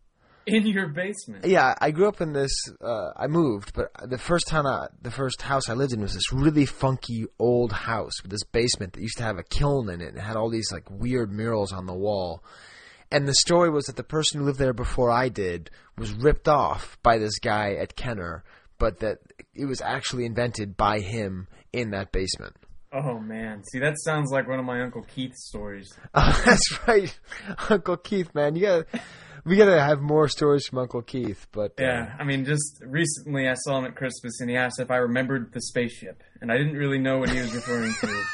In your basement? Yeah, I grew up in this. Uh, I moved, but the first time, I, the first house I lived in was this really funky old house with this basement that used to have a kiln in it, and it had all these like weird murals on the wall. And the story was that the person who lived there before I did was ripped off by this guy at Kenner, but that it was actually invented by him in that basement. Oh, man. See, that sounds like one of my Uncle Keith's stories. Oh, that's right. Uncle Keith, man. You gotta, we got to have more stories from Uncle Keith. But Yeah, uh, I mean, just recently I saw him at Christmas, and he asked if I remembered the spaceship. And I didn't really know what he was referring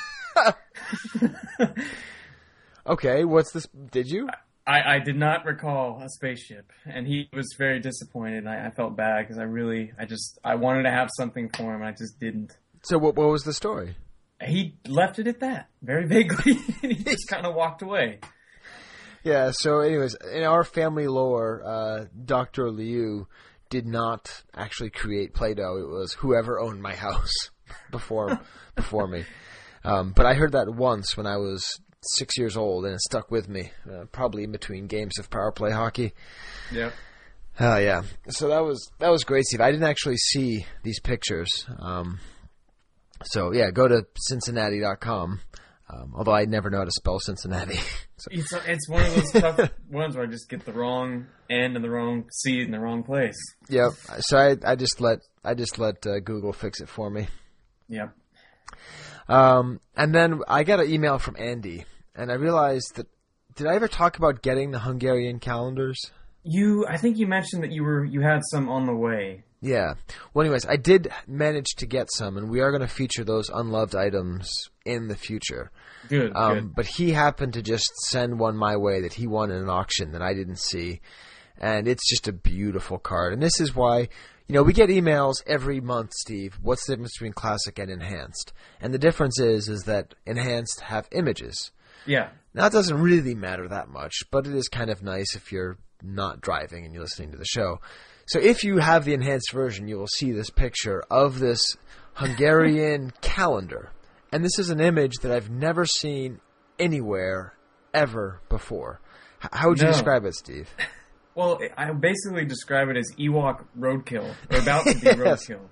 to. Okay, what's this? Did you? I, I did not recall a spaceship, and he was very disappointed. I, I felt bad because I really, I just, I wanted to have something for him, and I just didn't. So what? What was the story? He left it at that, very vaguely. He just kind of walked away. Yeah. So, anyways, in our family lore, uh, Doctor Liu did not actually create Play-Doh. It was whoever owned my house before before me. Um, but I heard that once when I was six years old, and it stuck with me, uh, probably in between games of Power Play Hockey. Yep. Oh, uh, yeah. So that was that was great, Steve. I didn't actually see these pictures. Um, so, yeah, go to Cincinnati dot com, um, although I never know how to spell Cincinnati. So. It's, it's one of those tough ones where I just get the wrong N and the wrong C in the wrong place. Yep. So I, I just let I just let uh, Google fix it for me. Yep. Um, and then I got an email from Andy, and I realized that, did I ever talk about getting the Hungarian calendars? You, I think you mentioned that you were you had some on the way. Yeah. Well, anyways, I did manage to get some, and we are going to feature those unloved items in the future. Good, um, good. But he happened to just send one my way that he won in an auction that I didn't see, and it's just a beautiful card. And this is why, you know, we get emails every month, Steve. What's the difference between classic and enhanced? And the difference is, is that enhanced have images. Yeah. Now, it doesn't really matter that much, but it is kind of nice if you're not driving and you're listening to the show. So if you have the enhanced version, you will see this picture of this Hungarian calendar. And this is an image that I've never seen anywhere ever before. H- how would you no. describe it, Steve? Well, I basically describe it as Ewok roadkill. Or about to be yes. roadkill.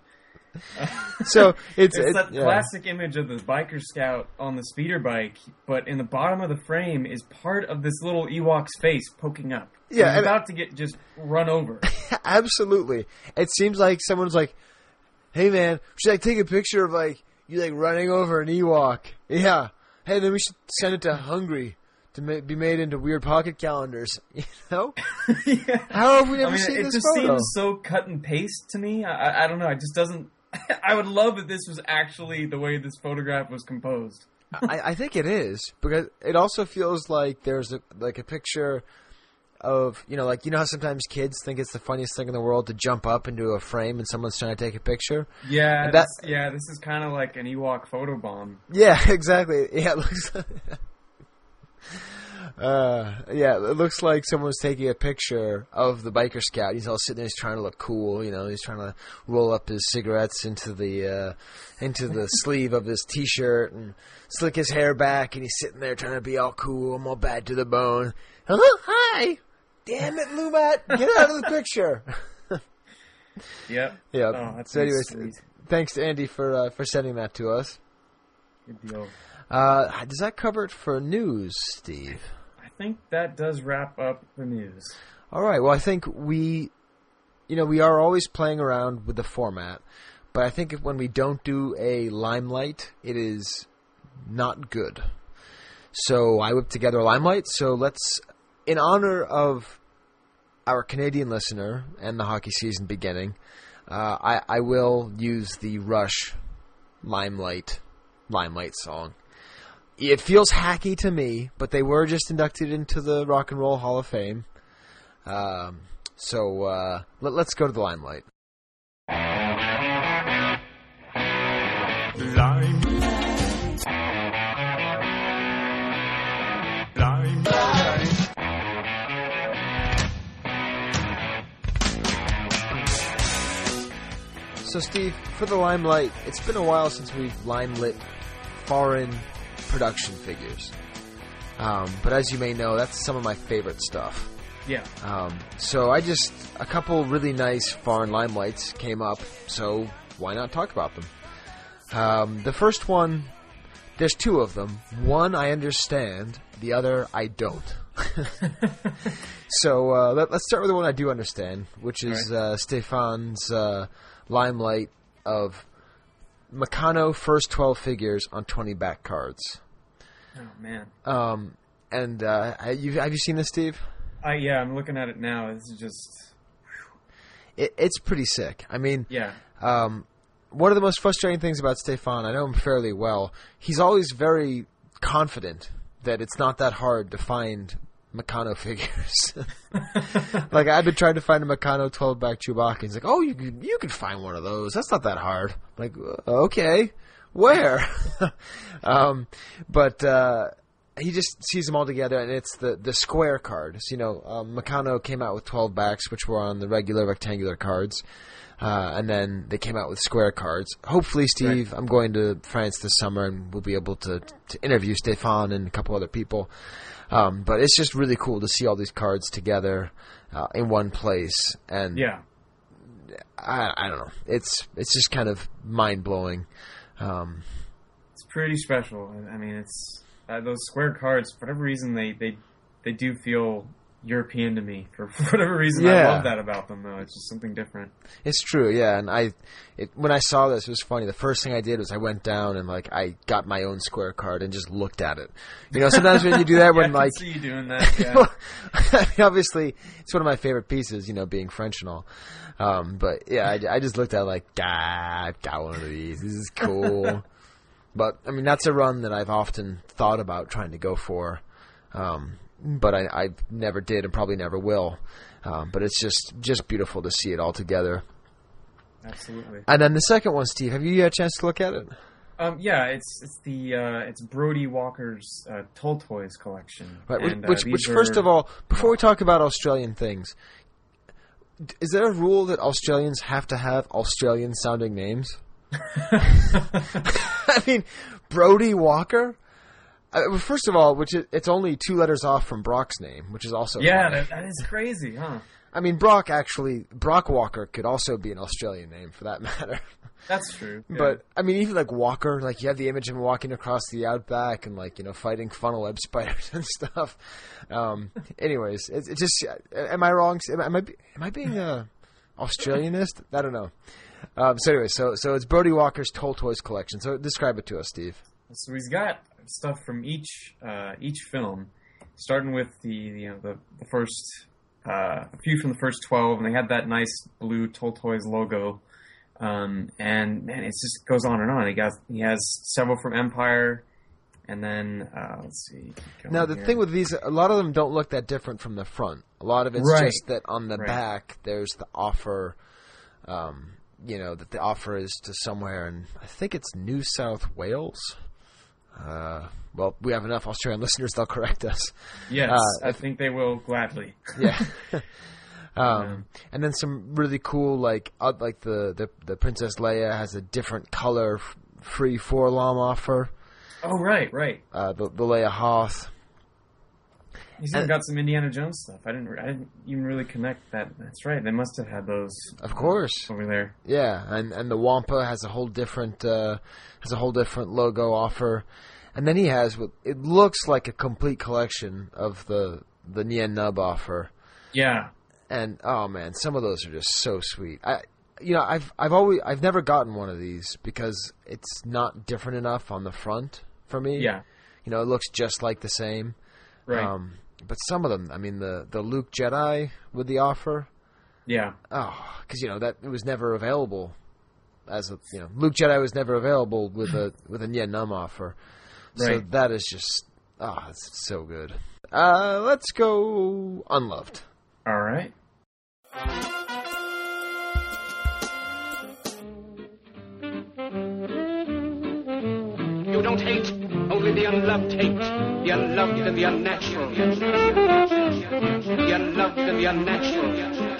So it's, it's it, that yeah. classic image of the biker scout on the speeder bike, but in the bottom of the frame is part of this little Ewok's face poking up. So yeah, he's about to get just run over. Absolutely. It seems like someone's like, "Hey man, should I take a picture of like you like running over an Ewok?" Yeah. Hey, then we should send it to Hungary to ma- be made into weird pocket calendars. You know? Yeah. How have we never I mean, seen it this just photo? seems so cut and paste to me. I, I, I don't know. It just doesn't. I would love if this was actually the way this photograph was composed. I, I think it is, because it also feels like there's a, like a picture of, you know, like, you know how sometimes kids think it's the funniest thing in the world to jump up into a frame and someone's trying to take a picture? Yeah, that, this, yeah, this is kind of like an Ewok photobomb. Yeah, exactly. Yeah, it looks like, uh, yeah, it looks like someone's taking a picture of the biker scout. He's all sitting there, he's trying to look cool, you know, he's trying to roll up his cigarettes into the uh, into the sleeve of his t-shirt and slick his hair back, and he's sitting there trying to be all cool. I'm all bad to the bone. Hello, hi. Damn it, Lumat, get out of the picture. Yep. Yeah. Oh, that's so anyways, sweet. Thanks to Andy for uh, for sending that to us. Good deal. Uh, does that cover it for news, Steve? I think that does wrap up the news. All right. Well, I think we, you know, we are always playing around with the format, but I think if, when we don't do a Limelight, it is not good. So I whipped together a Limelight. So let's, in honor of our Canadian listener and the hockey season beginning, uh, I, I will use the Rush Limelight Limelight song. It feels hacky to me, but they were just inducted into the Rock and Roll Hall of Fame. Um, so uh, let, let's go to the Limelight. Lime. Lime. So, Steve, for the Limelight, it's been a while since we've lime-lit foreign production figures. Um, but as you may know, that's some of my favorite stuff. Yeah. Um, so I just, a couple really nice foreign Limelights came up, so why not talk about them? Um, the first one, there's two of them. One I understand, the other I don't. So uh, let, let's start with the one I do understand, which is right. uh, Stefan's uh, limelight of Meccano first twelve figures on twenty back cards. Oh man. Um, and uh, you have you seen this, Steve? Uh, yeah, I'm looking at it now. This is just. It, it's pretty sick. I mean, yeah. Um, one of the most frustrating things about Stefan, I know him fairly well. He's always very confident that it's not that hard to find Meccano figures. Like, I've been trying to find a Meccano twelve back Chewbacca. He's like, oh, you could, you could find one of those. That's not that hard. I'm like, okay, where? um, but uh, he just sees them all together, and it's the, the square cards. You know, um, Meccano came out with twelve backs, which were on the regular rectangular cards. Uh, and then they came out with square cards. Hopefully, Steve, right. I'm going to France this summer, and we'll be able to, to interview Stefan and a couple other people. Um, but it's just really cool to see all these cards together uh, in one place. And yeah, I, I don't know. It's it's just kind of mind blowing. Um, it's pretty special. I mean, it's uh, those square cards. For whatever reason, they they, they do feel European to me. For whatever reason, yeah. I love that about them, though. It's just something different. It's true, yeah. And I, it, when I saw this, it was funny. The first thing I did was I went down and like I got my own square card and just looked at it. You know, sometimes when you do that, when yeah, I like, can see you doing that. Yeah. I mean, obviously, it's one of my favorite pieces. You know, being French and all. Um, but yeah, I, I just looked at it like, ah, I've got one of these. This is cool. But I mean, that's a run that I've often thought about trying to go for. Um, But I, I never did and probably never will. Um, but it's just, just beautiful to see it all together. Absolutely. And then the second one, Steve, have you had a chance to look at it? Um, yeah, it's it's the uh, it's Brody Walker's uh, Toll Toys collection. Right. And, which, uh, which are... first of all, before we talk about Australian things, is there a rule that Australians have to have Australian-sounding names? I mean, Brody Walker. Uh, first of all, which is, it's only two letters off from Brock's name, which is also yeah, funny. that, that is crazy, huh? I mean, Brock actually Brock Walker could also be an Australian name for that matter. That's true. Yeah. But I mean, even like Walker, like you have the image of him walking across the outback and like you know fighting funnel web spiders and stuff. Um, anyways, it's it just am I wrong? Am I am I, am I being a Australianist? I don't know. Um, so anyway, so so it's Brody Walker's Toll Toys collection. So describe it to us, Steve. So he's got stuff from each uh, each film, starting with the you know the the first uh, a few from the first twelve, and they had that nice blue Toll Toys logo, um, and man, it just goes on and on. He got he has several from Empire, and then uh, let's see. Now the here. thing with these, a lot of them don't look that different from the front. A lot of it's right. just that on the right. back there's the offer. Um, you know that the offer is to somewhere, and I think it's New South Wales. Uh, well, we have enough Australian listeners; they'll correct us. Yes, uh, I think they will gladly. Yeah. um, and then some really cool, like uh, like the, the the Princess Leia has a different color f- free four-lom offer. Oh right, right. Uh, the the Leia Hoth. He's even got some Indiana Jones stuff. I didn't. I didn't even really connect that. That's right. They must have had those. Of course. Uh, over there. Yeah, and and the Wampa has a whole different uh, has a whole different logo offer, and then he has what it looks like a complete collection of the the Nien Nunb offer. Yeah. And oh man, some of those are just so sweet. I you know I've I've always I've never gotten one of these because it's not different enough on the front for me. Yeah. You know, it looks just like the same. Right. Um, but some of them, I mean, the, the Luke Jedi with the offer. Yeah. Oh, because, you know, that it was never available as a, you know, Luke Jedi was never available with a, with a Nien Nunb offer. So right. that is just, oh, it's so good. Uh, let's go Unloved. All right. You don't hate, only the unloved hate. The unloved and the unnatural. The unloved and the unnatural.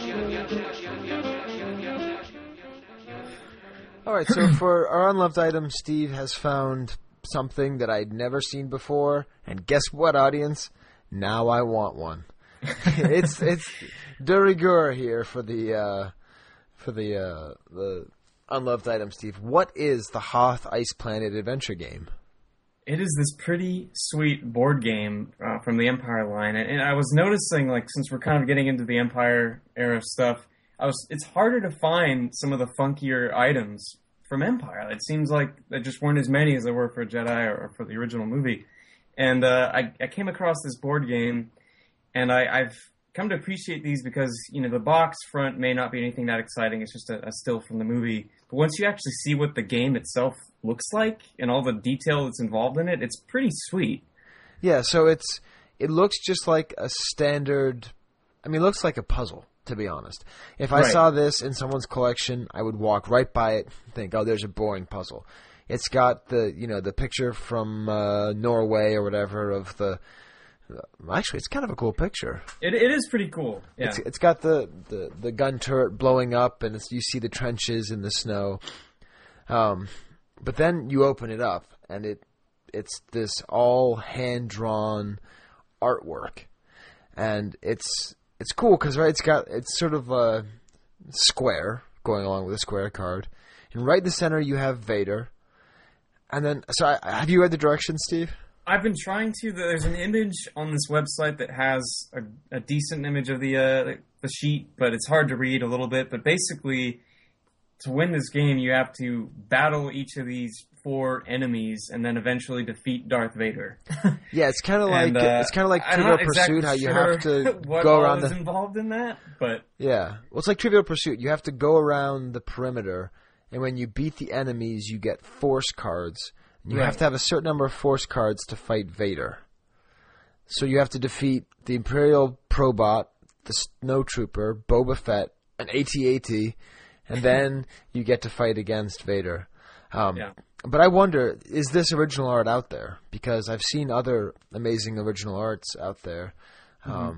All right, so for our unloved item, Steve has found something that I'd never seen before, and guess what, audience? Now I want one. it's it's de rigueur here for the uh, for the uh, the unloved item, Steve. What is the Hoth Ice Planet adventure game? It is this pretty sweet board game uh, from the Empire line, and, and I was noticing, like, since we're kind of getting into the Empire era stuff, I was. It's harder to find some of the funkier items from Empire. It seems like there just weren't as many as there were for Jedi or, or for the original movie. And uh, I, I came across this board game, and I, I've come to appreciate these because, you know, the box front may not be anything that exciting. It's just a, a still from the movie. But once you actually see what the game itself looks like and all the detail that's involved in it, it's pretty sweet. Yeah, so it's it looks just like a standard... I mean, it looks like a puzzle, to be honest. If I Right. saw this in someone's collection, I would walk right by it and think, oh, there's a boring puzzle. It's got the, you know, the picture from uh, Norway or whatever of the... Actually, it's kind of a cool picture. It It is pretty cool, yeah. It's, it's got the, the, the gun turret blowing up, and it's, you see the trenches in the snow. Um, but then you open it up, and it it's this all hand-drawn artwork. And it's it's cool because, right, it's got it's sort of a square going along with a square card. And right in the center, you have Vader. And then, so I, have you read the directions, Steve? I've been trying to. There's an image on this website that has a, a decent image of the uh, the sheet, but it's hard to read a little bit. But basically, to win this game, you have to battle each of these four enemies and then eventually defeat Darth Vader. Yeah, it's kind of like And, uh, it's kind of like I'm Trivial not Pursuit, exactly how you sure have to what go all around is the involved in that, but yeah. Well, it's like Trivial Pursuit. You have to go around the perimeter, and when you beat the enemies, you get force cards. You Right. have to have a certain number of force cards to fight Vader. So you have to defeat the Imperial Probot, the Snowtrooper, Boba Fett, an A T A T, and then you get to fight against Vader. Um, Yeah. But I wonder, is this original art out there? Because I've seen other amazing original arts out there. Um, Mhm.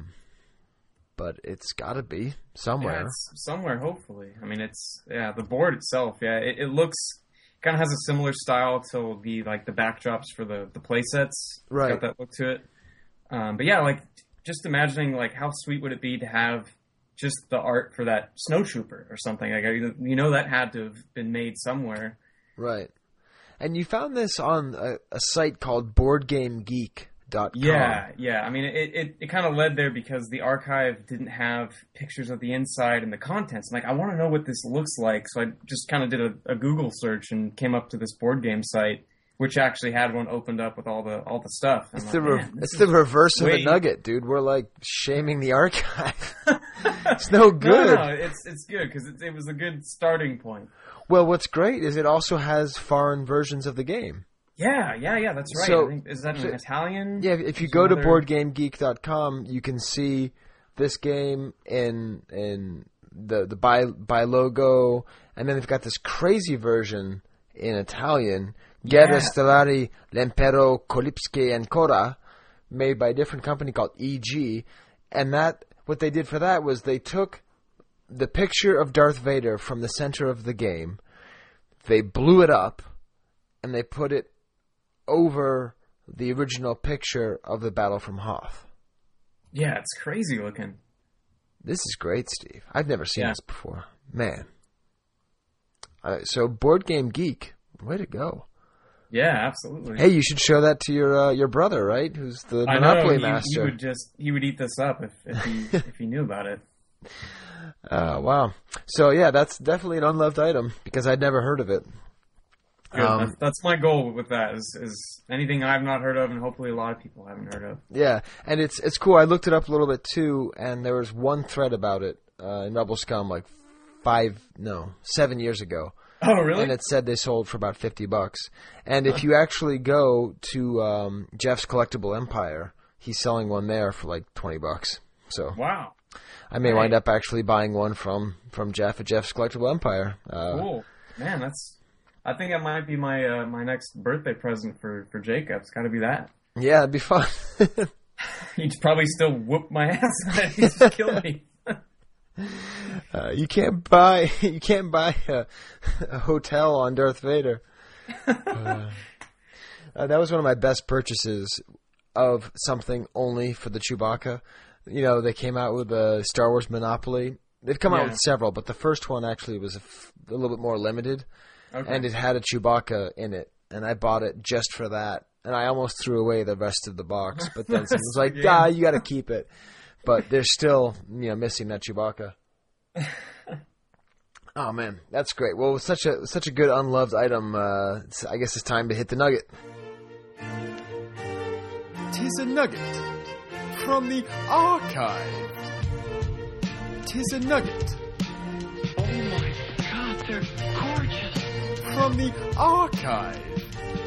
But it's got to be somewhere. Yeah, it's somewhere, hopefully. I mean, it's yeah. The board itself, yeah, it, it looks kind of has a similar style to the like the backdrops for the the play sets. Right. It's got that look to it. Um, but yeah, like just imagining like how sweet would it be to have just the art for that snowtrooper or something. Like you know that had to have been made somewhere. Right. And you found this on a, a site called board game geek dot com. Yeah, yeah. I mean, it, it, it kind of led there because the archive didn't have pictures of the inside and the contents. Like, I want to know what this looks like, so I just kind of did a, a Google search and came up to this board game site, which actually had one opened up with all the all the stuff. It's I'm the like, re- "Man, it's the reverse of way- a nugget, dude. We're like shaming the archive. It's no good. No, no, it's it's good because it, it was a good starting point. Well, what's great is it also has foreign versions of the game. Yeah, yeah, yeah. That's right. So- I think, is that so- an Italian? Yeah, if you There's go to another- board game geek dot com, you can see this game in in the the buy buy logo, and then they've got this crazy version in Italian, Guerre Yeah. Stellari l'Impero Kolipske ancora, made by a different company called E G, and that what they did for that was they took the picture of Darth Vader from the center of the game, they blew it up, and they put it over the original picture of the Battle from Hoth. Yeah, it's crazy looking. This is great, Steve. I've never seen Yeah. this before. Man. Uh, so, Board Game Geek, way to go. Yeah, absolutely. Hey, you should show that to your uh, your brother, right? Who's the I Monopoly know, he, master. he would just he would eat this up if, if he if he knew about it. Uh, wow. So, yeah, that's definitely an unloved item because I'd never heard of it. Good. Um, that's, that's my goal with that is, is anything I've not heard of and hopefully a lot of people haven't heard of. Yeah, and it's it's cool. I looked it up a little bit too, and there was one thread about it uh, in Rebel Scum like five, no, seven years ago. Oh, really? And it said they sold for about fifty bucks. And if you actually go to um, Jeff's Collectible Empire, he's selling one there for like twenty bucks. So Wow. I may Right. wind up actually buying one from from Jeff at Jeff's Collectible Empire. Uh, Cool. Man, that's. I think that might be my uh, my next birthday present for for Jacob. It's got to be that. Yeah, it'd be fun. He'd probably still whoop my ass. He'd just kill me. Uh, you can't buy you can't buy a, a hotel on Darth Vader. Uh, uh, that was one of my best purchases of something only for the Chewbacca. You know, they came out with a Star Wars Monopoly. They've come out Yeah. with several, but the first one actually was a, f- a little bit more limited, Okay. and it had a Chewbacca in it, and I bought it just for that. And I almost threw away the rest of the box, but then someone was like, Yeah. "Ah, you got to keep it." But they're still, you know, missing that Chewbacca. Oh man, that's great. Well, with such a such a good unloved item, uh, it's, I guess it's time to hit the nugget. Tis a nugget from the archive. Tis a nugget. Oh my God, they're gorgeous. From the archive.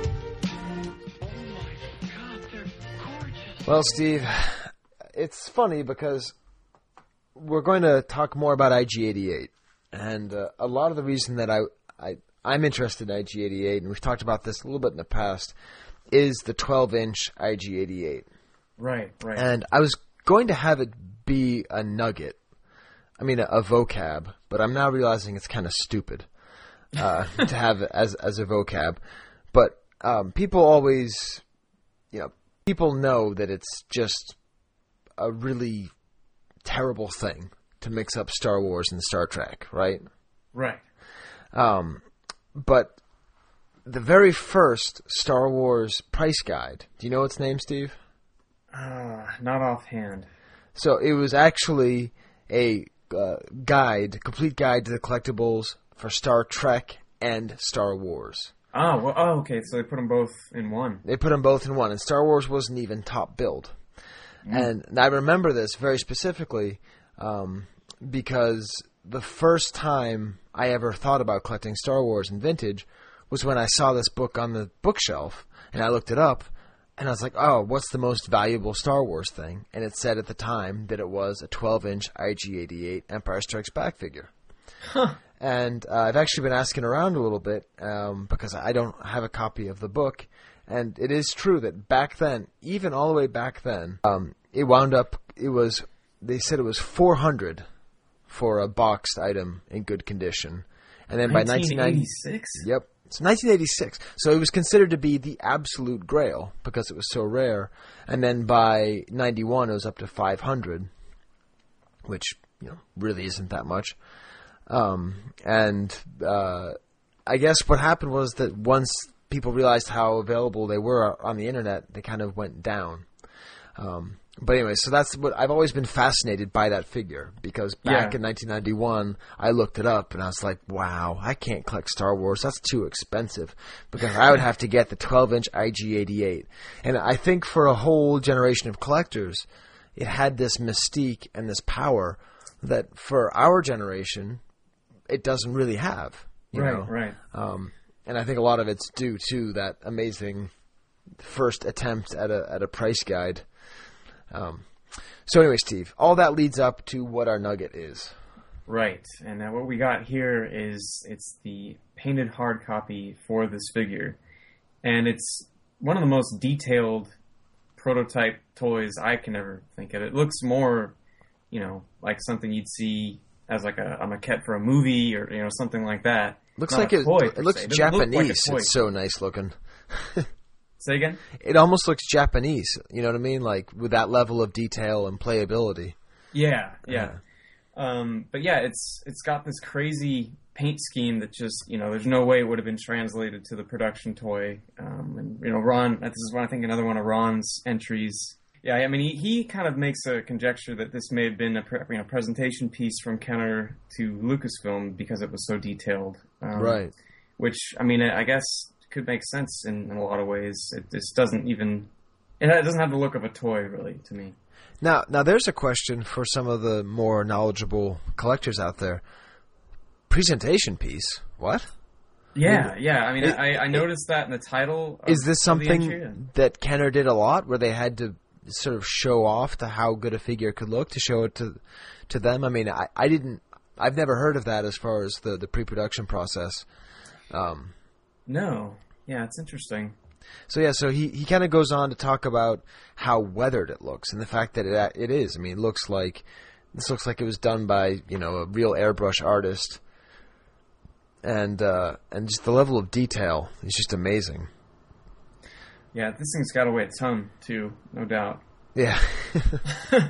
Oh my God, they're gorgeous. Well, Steve, it's funny because we're going to talk more about I G eighty-eight. And uh, a lot of the reason that I, I, I'm interested in I G eighty-eight, and we've talked about this a little bit in the past, is the twelve-inch I G eighty-eight. Right, right. And I was going to have it be a nugget. I mean, a, a vocab, but I'm now realizing it's kind of stupid uh, to have it as, as a vocab. But um, people always, you know, people know that it's just a really terrible thing to mix up Star Wars and Star Trek, right? Right. Um, but the very first Star Wars price guide, do you know its name, Steve? Uh, not offhand. So it was actually a uh, guide, complete guide to the collectibles for Star Trek and Star Wars. Oh, well, oh, okay, so they put them both in one. They put them both in one, and Star Wars wasn't even top billed. Mm. And I remember this very specifically Um, because the first time I ever thought about collecting Star Wars in vintage was when I saw this book on the bookshelf, and I looked it up, and I was like, oh, what's the most valuable Star Wars thing? And it said at the time that it was a twelve-inch I G eighty-eight Empire Strikes Back figure. Huh. And uh, I've actually been asking around a little bit um, because I don't have a copy of the book, and it is true that back then, even all the way back then, um, it wound up, it was... They said it was four hundred for a boxed item in good condition, and then by nineteen eighty-six, yep, it's nineteen eighty-six. So it was considered to be the absolute grail because it was so rare. And then by ninety-one, it was up to five hundred, which you know really isn't that much. Um, and uh, I guess what happened was that once people realized how available they were on the internet, they kind of went down. Um, But anyway, so that's what I've always been fascinated by that figure because back Yeah. in nineteen ninety-one, I looked it up and I was like, wow, I can't collect Star Wars. That's too expensive because I would have to get the twelve-inch I G eighty-eight. And I think for a whole generation of collectors, it had this mystique and this power that for our generation, it doesn't really have. You right, know? right. Um, and I think a lot of it's due to that amazing first attempt at a at a price guide. Um, so anyway, Steve, all that leads up to what our nugget is. Right, and uh, what we got here is it's the painted hard copy for this figure, and it's one of the most detailed prototype toys I can ever think of. It looks more, you know, like something you'd see as like a, a maquette for a movie or you know something like that. Looks Not like a it. toy, It looks se. It doesn't look Japanese. like a toy. It's so nice looking. Say again? It almost looks Japanese. You know what I mean? Like with that level of detail and playability. Yeah, yeah. Um, but yeah, it's it's got this crazy paint scheme that just, you know, there's no way it would have been translated to the production toy. Um, and, you know, Ron, this is, one, I think, another one of Ron's entries. Yeah, I mean, he, he kind of makes a conjecture that this may have been a pre- you know, presentation piece from Kenner to Lucasfilm because it was so detailed. Um, right. Which, I mean, I guess could make sense in, in a lot of ways. It just doesn't even... It doesn't have the look of a toy, really, to me. Now, now there's a question for some of the more knowledgeable collectors out there. Presentation piece? What? Yeah, I mean, yeah. I mean, it, I, I noticed it, that in the title. Of, is this something of the entry? that Kenner did a lot, where they had to sort of show off to how good a figure could look to show it to to them? I mean, I, I didn't. I've never heard of that as far as the, the pre-production process. Um, no. Yeah, it's interesting. So yeah, so he, he kind of goes on to talk about how weathered it looks and the fact that it it is. I mean, it looks like this looks like it was done by, you know, a real airbrush artist, and uh, and just the level of detail is just amazing. Yeah, this thing's got to weigh a ton too, no doubt. Yeah. uh,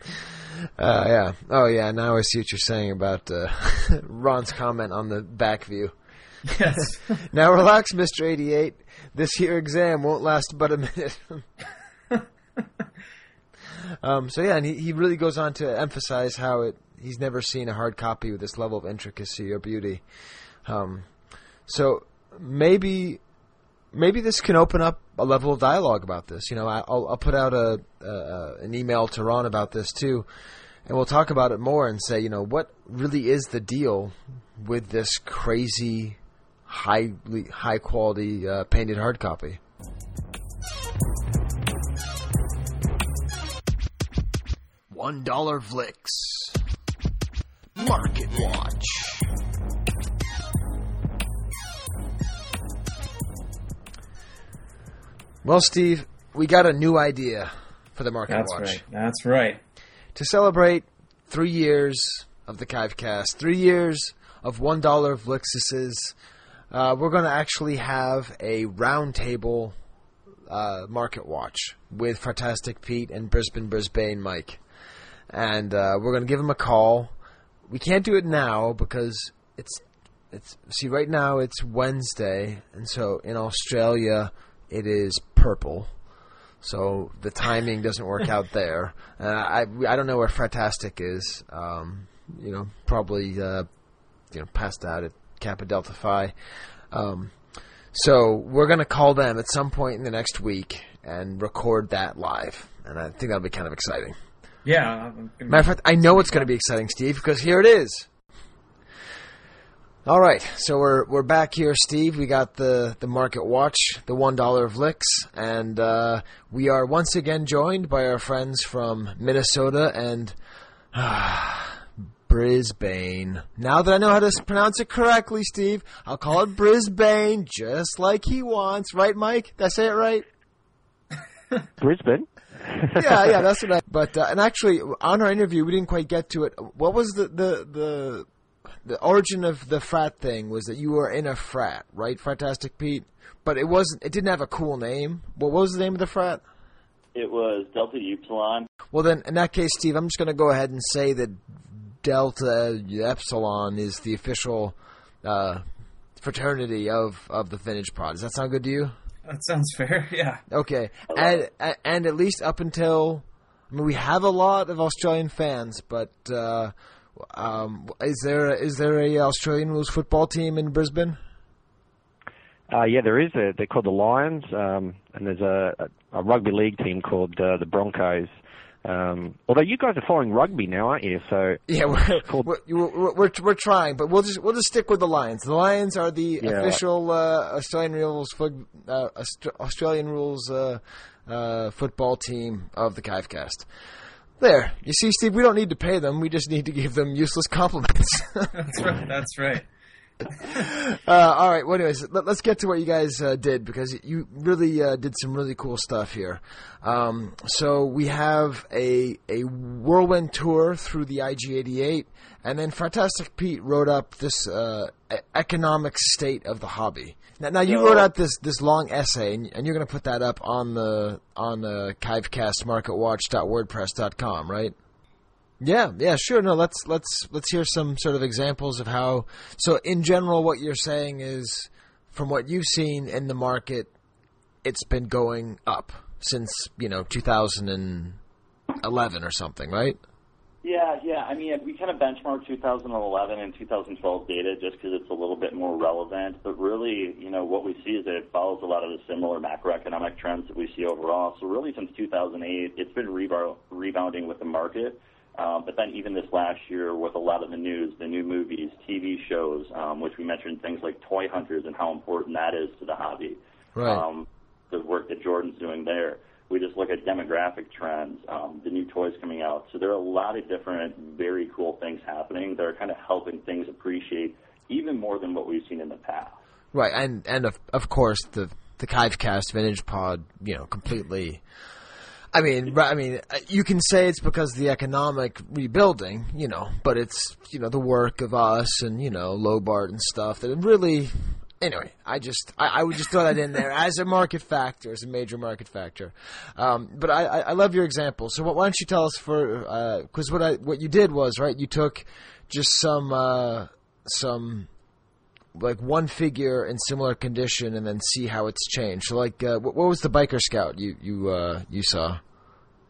yeah. Oh yeah. Now I see what you're saying about uh, Ron's comment on the back view. Yes. Now relax, Mister eighty-eight. This here exam won't last but a minute. Um, so yeah, and he, he really goes on to emphasize how it he's never seen a hard copy with this level of intricacy or beauty. Um, so maybe maybe this can open up a level of dialogue about this. You know, I, I'll, I'll put out a, a an email to Ron about this too, and we'll talk about it more and say, you know, what really is the deal with this crazy, highly high quality uh, painted hard copy. One dollar Vlix. Market Watch. Well, Steve, we got a new idea for the Market That's Watch. That's right. That's right. To celebrate three years of the Kivecast, three years of one dollar Vlixes, uh, we're going to actually have a roundtable uh, Market Watch with Fantastic Pete and Brisbane Brisbane Mike. And uh, we're going to give him a call. We can't do it now because it's it's see right now it's Wednesday, and so in Australia it is purple, so the timing doesn't work out there. Uh, I I don't know where Fantastic is. Um, you know, probably uh, you know past that at Kappa Delta Phi. Um, so we're going to call them at some point in the next week and record that live, and I think that'll be kind of exciting. Yeah. Matter of fact, I know it's going to be exciting, Steve, because here it is. All right, so we're we're back here, Steve. We got the, the Market Watch, the one dollar Vlix, and uh, we are once again joined by our friends from Minnesota and uh, Brisbane. Now that I know how to pronounce it correctly, Steve, I'll call it Brisbane, just like he wants. Right, Mike? Did I say it right? Brisbane? yeah, yeah, that's what I. But uh, and actually, on our interview, we didn't quite get to it. What was the, the the the origin of the frat thing? Was that you were in a frat, right, Fantastic Pete? But it wasn't. It didn't have a cool name. What was the name of the frat? It was Delta Upsilon. Well, then, in that case, Steve, I'm just going to go ahead and say that Delta Epsilon is the official uh, fraternity of of the Vintage Pod. Does that sound good to you? That sounds fair, yeah. Okay, and and at least up until, I mean, we have a lot of Australian fans, but uh, um, is there is there a Australian rules football team in Brisbane? Uh, yeah, there is. A, they're called the Lions, um, and there's a, a, a rugby league team called uh, the Broncos. Um, although you guys are following rugby now, aren't you? So yeah, we're, we're, we're, we're, we're trying, but we'll just we'll just stick with the Lions. The Lions are the yeah. official uh, Australian rules uh, Australian rules uh, uh, football team of the Kivecast. There, you see, Steve, we don't need to pay them. We just need to give them useless compliments. That's right. That's right. uh, all right. Well, anyways, let, let's get to what you guys uh, did, because you really uh, did some really cool stuff here. Um, so we have a a whirlwind tour through the I G eighty-eight, and then Fantastic Pete wrote up this uh, economic state of the hobby. Now, now you no. wrote out this, this long essay, and, and you're going to put that up on the on the Kivecast market watch dot wordpress dot com, right? Yeah, yeah, sure. No, let's let's let's hear some sort of examples of how. So, in general, what you're saying is, from what you've seen in the market, it's been going up since you know two thousand eleven or something, right? Yeah, yeah. I mean, we kind of benchmark two thousand eleven and two thousand twelve data just because it's a little bit more relevant. But really, you know, what we see is that it follows a lot of the similar macroeconomic trends that we see overall. So, really, since two thousand eight, it's been rebound, rebounding with the market. Um, but then even this last year with a lot of the news, the new movies, T V shows, um, which we mentioned things like Toy Hunters and how important that is to the hobby. Right. Um, the work that Jordan's doing there. We just look at demographic trends, um, the new toys coming out. So there are a lot of different very cool things happening that are kind of helping things appreciate even more than what we've seen in the past. Right, and and of of course the the Kivecast Vintage Pod, you know, completely. I mean, I mean, you can say it's because of the economic rebuilding, you know, but it's, you know, the work of us and, you know, Lobart and stuff that it really, anyway, I just, I, I would just throw that in there as a market factor, as a major market factor. Um, but I, I love your example. So why don't you tell us for, uh, cause what I, what you did was, right, you took just some, uh, some, like one figure in similar condition and then see how it's changed. So like, uh, what, what was the Biker Scout you, you, uh, you saw?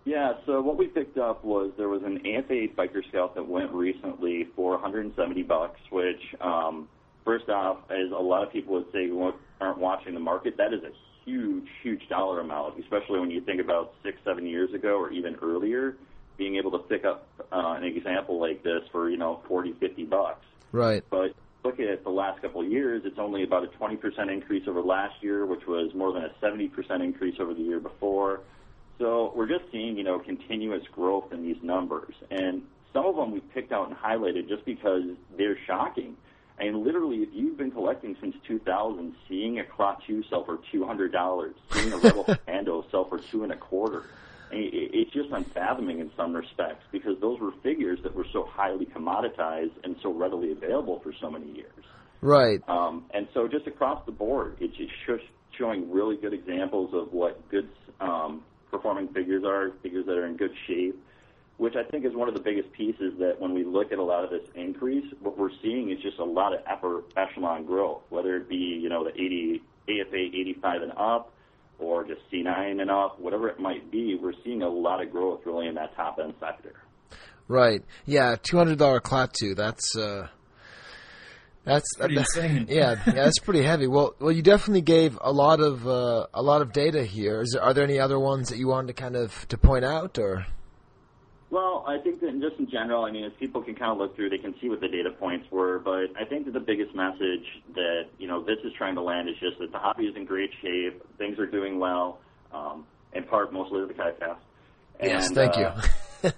Yeah, so what we picked up was there was an A F A Biker Scout that went recently for one hundred seventy bucks, which, um, first off, as a lot of people would say who aren't watching the market, that is a huge, huge dollar amount, especially when you think about six, seven years ago or even earlier, being able to pick up uh, an example like this for, you know, forty, fifty bucks. Right. But look at the last couple of years, it's only about a twenty percent increase over last year, which was more than a seventy percent increase over the year before. So we're just seeing, you know, continuous growth in these numbers. And some of them we picked out and highlighted just because they're shocking. I mean, literally, if you've been collecting since two thousand, seeing a Klaatu sell for two hundred dollars, seeing a Rebel Commando sell for two and a quarter, I mean, it's just unfathoming in some respects because those were figures that were so highly commoditized and so readily available for so many years. Right. Um, and so just across the board, it's just showing really good examples of what good um, performing figures are, figures that are in good shape, which I think is one of the biggest pieces that when we look at a lot of this increase, what we're seeing is just a lot of upper echelon growth, whether it be, you know, the eighty, A F A eighty-five and up or just C nine and up, whatever it might be, we're seeing a lot of growth really in that top-end sector. Right. Yeah, two hundred dollars Klaatu, that's... Uh... That's pretty uh, insane. Yeah, yeah, that's pretty heavy. Well, well, you definitely gave a lot of uh, a lot of data here. Is there, are there any other ones that you wanted to kind of to point out, or? Well, I think that just in general, I mean, as people can kind of look through, they can see what the data points were. But I think that the biggest message that you know this is trying to land is just that the hobby is in great shape, things are doing well, um, in part mostly to the KiveCast. Yes, thank uh, you.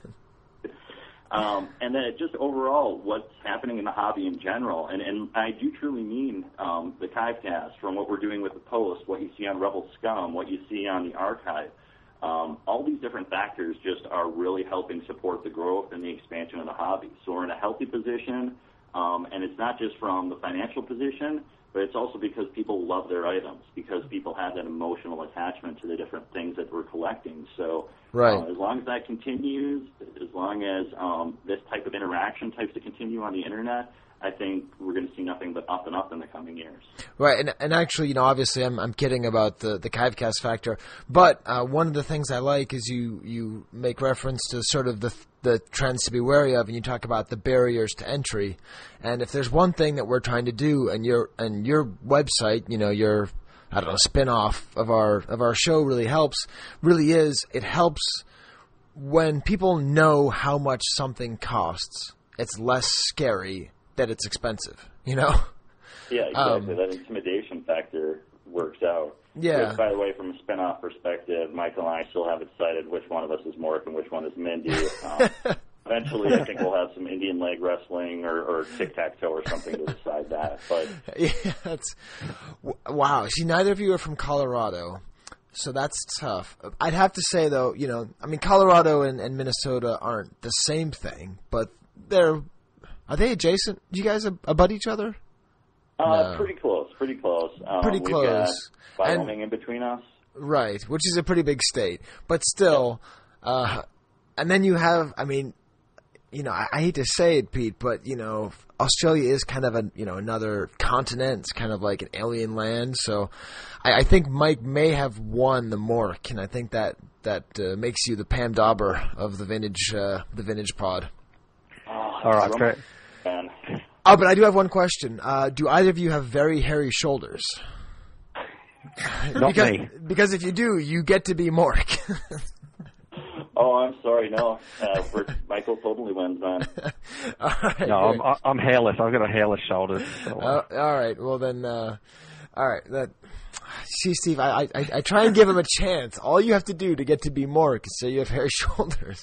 Um, and then it just overall what's happening in the hobby in general. And, and I do truly mean um, the KiveCast, from what we're doing with the Post, what you see on Rebel Scum, what you see on the archive. Um, all these different factors just are really helping support the growth and the expansion of the hobby. So we're in a healthy position, um, and it's not just from the financial position, but it's also because people love their items, because people have that emotional attachment to the different things that we're collecting. So right. uh, as long as that continues, as long as um, this type of interaction types to continue on the Internet, I think we're going to see nothing but up and up in the coming years. Right, and and actually, you know, obviously I'm I'm kidding about the, the KiveCast factor, but uh, one of the things I like is you, you make reference to sort of the the trends to be wary of, and you talk about the barriers to entry. And if there's one thing that we're trying to do, and your and your website, you know, your I don't know spin-off of our of our show really helps, really is it helps when people know how much something costs. It's less scary that it's expensive, you know? Yeah, exactly. Um, that intimidation factor works out. Yeah. Which, by the way, from a spin-off perspective, Michael and I still haven't decided which one of us is Mork and which one is Mindy. Um, eventually, I think we'll have some Indian leg wrestling or, or tic-tac-toe or something to decide that. But yeah, that's, wow. See, neither of you are from Colorado, so that's tough. I'd have to say, though, you know, I mean, Colorado and, and Minnesota aren't the same thing, but they're... Are they adjacent? Do you guys abut each other? Uh, no. Pretty close, pretty close. Um, pretty we've close. Got Wyoming and, in between us. Right, which is a pretty big state. But still, uh, and then you have, I mean, you know, I, I hate to say it, Pete, but, you know, Australia is kind of a, you know, another continent. It's kind of like an alien land. So I, I think Mike may have won the Mork, and I think that, that uh, makes you the Pam Dauber of the vintage, uh, the vintage pod. Oh, All right, great. Man. Oh, but I do have one question. Uh, do either of you have very hairy shoulders? Not because, me. Because if you do, you get to be Mork. Oh, I'm sorry, no. Uh, Michael totally wins, man. All right, no, I'm, I'm hairless. I've got a hairless shoulder. So. Uh, all right, well then, uh, all right. That, see, Steve, I, I I try and give him a chance. All you have to do to get to be Mork is say you have hairy shoulders.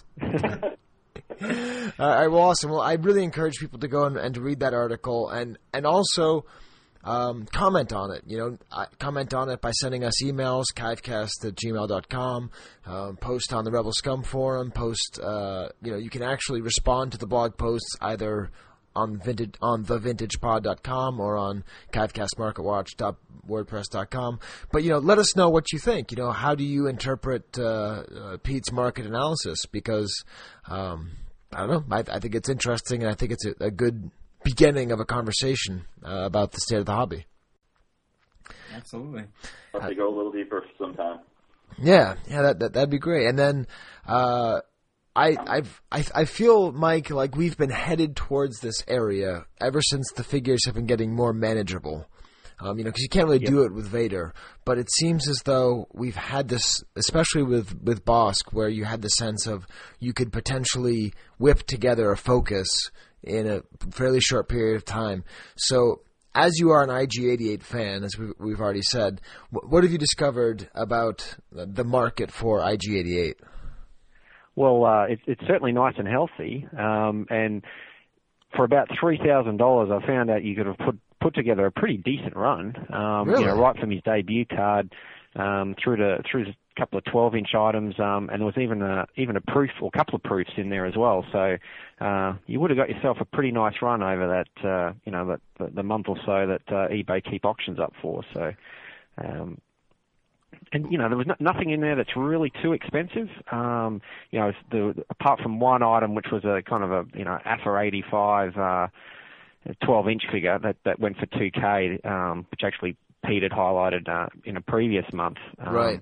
All right, well, awesome. Well, I really encourage people to go and, and to read that article and, and also um, comment on it. You know, uh, comment on it by sending us emails, kivecast at gmail dot com, um, post on the Rebel Scum forum, post, uh, you know, you can actually respond to the blog posts either on vintage on the vintage pod dot com or on kivecast market watch dot wordpress dot com. But, you know, let us know what you think. You know, how do you interpret uh, uh, Pete's market analysis? Because, um, I don't know, I, I think it's interesting, and I think it's a, a good beginning of a conversation uh, about the state of the hobby. Absolutely. I'll have to go a little deeper sometime. Yeah, yeah, that, that that'd be great. And then, uh, I I've I I feel, Mike, like we've been headed towards this area ever since the figures have been getting more manageable. Um, you know, because you can't really yep. do it with Vader, but it seems as though we've had this, especially with with Bosk, where you had the sense of you could potentially whip together a Focus in a fairly short period of time. So, as you are an I G eighty-eight fan, as we, we've already said, what, what have you discovered about the market for I G eighty-eight? Well, uh, it, it's certainly nice and healthy, um, and for about three thousand dollars, I found out you could have put put together a pretty decent run. Um, really? You know, right from his debut card um, through to through a couple of twelve-inch items, um, and there was even a even a proof or a couple of proofs in there as well. So uh, you would have got yourself a pretty nice run over that, uh, you know, that the, the month or so that uh, eBay keep auctions up for. So. Um, And, you know, there was no, nothing in there that's really too expensive. Um, you know, the, apart from one item, which was a kind of a, you know, A F A eighty-five uh, twelve-inch figure that, that went for two K, um, which actually Pete had highlighted uh, in a previous month. Um, right.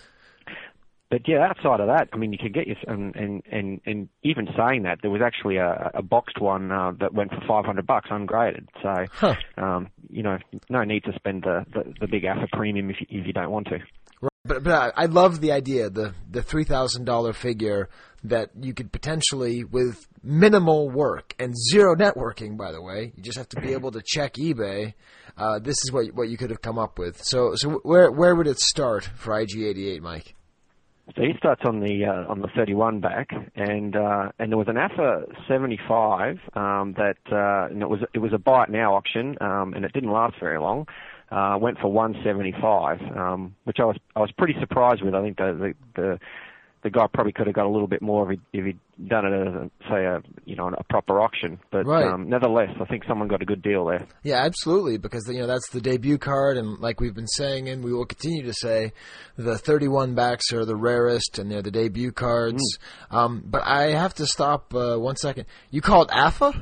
But, yeah, outside of that, I mean, you could get your, and, and, and, and even saying that, there was actually a, a boxed one uh, that went for five hundred bucks ungraded. So, huh. um, you know, no need to spend the, the, the big A F A premium if you, if you don't want to. Right. But, but I, I love the idea, the, the three thousand dollars figure that you could potentially, with minimal work and zero networking, by the way, you just have to be able to check eBay. Uh, this is what what you could have come up with. So, so where where would it start for I G eighty-eight, Mike? So he starts on the uh, on the thirty-one back, and uh, and there was an A F A seventy-five um, that uh, and it was it was a buy it now auction, um, and it didn't last very long. Uh, went for one seventy-five, um, which I was I was pretty surprised with. I think the the, the the guy probably could have got a little bit more if he if he'd done it as a, say a you know a proper auction. But right. um, nevertheless, I think someone got a good deal there. Yeah, absolutely, because you know that's the debut card, and like we've been saying, and we will continue to say, the thirty-one backs are the rarest, and they're the debut cards. Mm. Um, but I have to stop uh, one second. You call it A F A?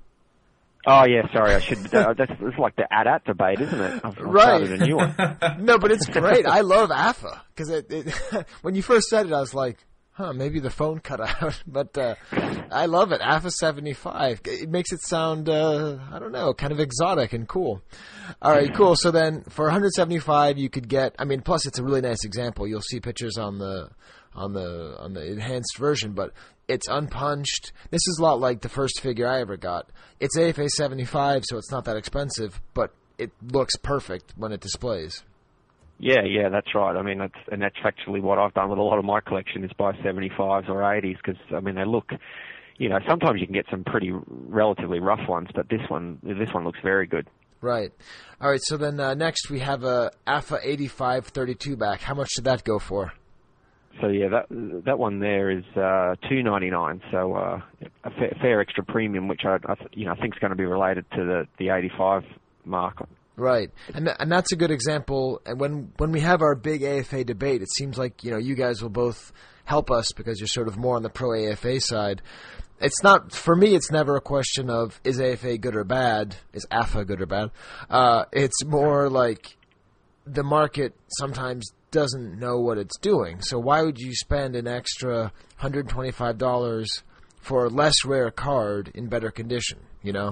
Oh yeah, sorry. I should. Uh, that's it's like the A D A T debate, isn't it? I've, I've right. started a new one. No, but it's great. I love A F A because it, it, when you first said it, I was like, huh, maybe the phone cut out. But uh, I love it. A F A seventy-five. It makes it sound, uh, I don't know, kind of exotic and cool. All right, cool. So then for one seventy-five, you could get. I mean, plus it's a really nice example. You'll see pictures on the on the on the enhanced version, but it's unpunched. This is a lot like the first figure I ever got. It's A F A seventy-five, so it's not that expensive, but it looks perfect when it displays. Yeah, yeah, that's right. I mean, that's, and that's actually what I've done with a lot of my collection is buy seventy-fives or eighties because, I mean, they look, you know, sometimes you can get some pretty relatively rough ones, but this one this one looks very good. Right. All right, so then uh, next we have a A F A eighty-five thirty-two back. How much did that go for? So yeah, that that one there is uh, two ninety-nine. So uh, a fair, fair extra premium, which I, I you know I think is going to be related to the, the eighty-five mark. Right, and th- and that's a good example. And when when we have our big A F A debate, it seems like you know you guys will both help us because you're sort of more on the pro A F A side. It's not for me. It's never a question of is A F A good or bad. Is A F A good or bad? Uh, it's more like the market sometimes doesn't know what it's doing. So why would you spend an extra one hundred twenty-five dollars for a less rare card in better condition, you know?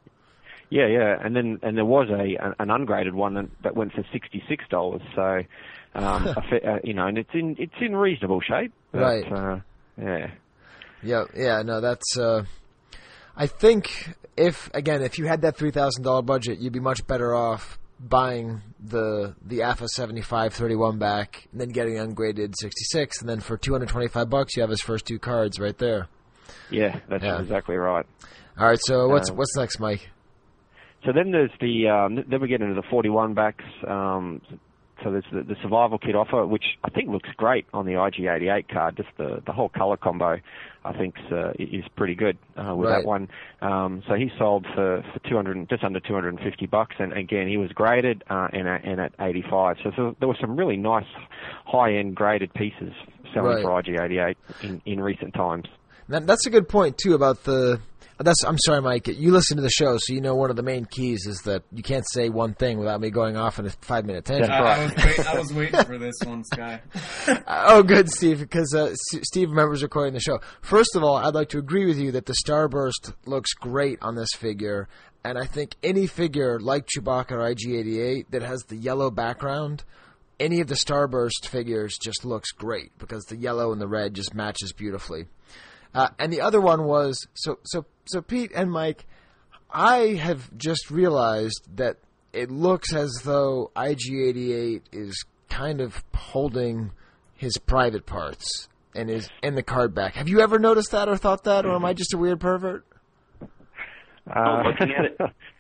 Yeah, yeah. And then and there was a an ungraded one that, that went for sixty-six dollars. So, um, a fa- uh, you know, and it's in it's in reasonable shape. But, right. Uh, yeah. Yeah, yeah, no, that's uh, I think if again, if you had that three thousand dollars budget, you'd be much better off buying the the A F A seventy-five thirty-one back, and then getting ungraded sixty-six, and then for two hundred twenty-five bucks, you have his first two cards right there. Yeah, that's yeah. exactly right. All right, so what's um, what's next, Mike? So then there's the um, then we get into the forty-one backs. Um, so there's the, the survival kit offer, which I think looks great on the I G eighty-eight card. Just the, the whole color combo, I think, uh, is pretty good uh, with right. that one. Um, so he sold for, for two hundred, just under two hundred fifty bucks, and again he was graded uh, and, at, and at eighty-five. So, so there were some really nice high-end graded pieces selling right. for I G eighty-eight in, in recent times. That, that's a good point too about the. That's. I'm sorry, Mike. You listen to the show, so you know one of the main keys is that you can't say one thing without me going off in a five minute tangent. I, I, was wait, I was waiting for this one, Sky. Oh, good, Steve, because uh, S- Steve remembers recording the show. First of all, I'd like to agree with you that the Starburst looks great on this figure, and I think any figure like Chewbacca or I G eighty-eight that has the yellow background, any of the Starburst figures just looks great because the yellow and the red just matches beautifully. Uh, and the other one was, so, so, so Pete and Mike, I have just realized that it looks as though I G eighty-eight is kind of holding his private parts and is in the card back. Have you ever noticed that or thought that, or am I just a weird pervert? Uh, looking at it.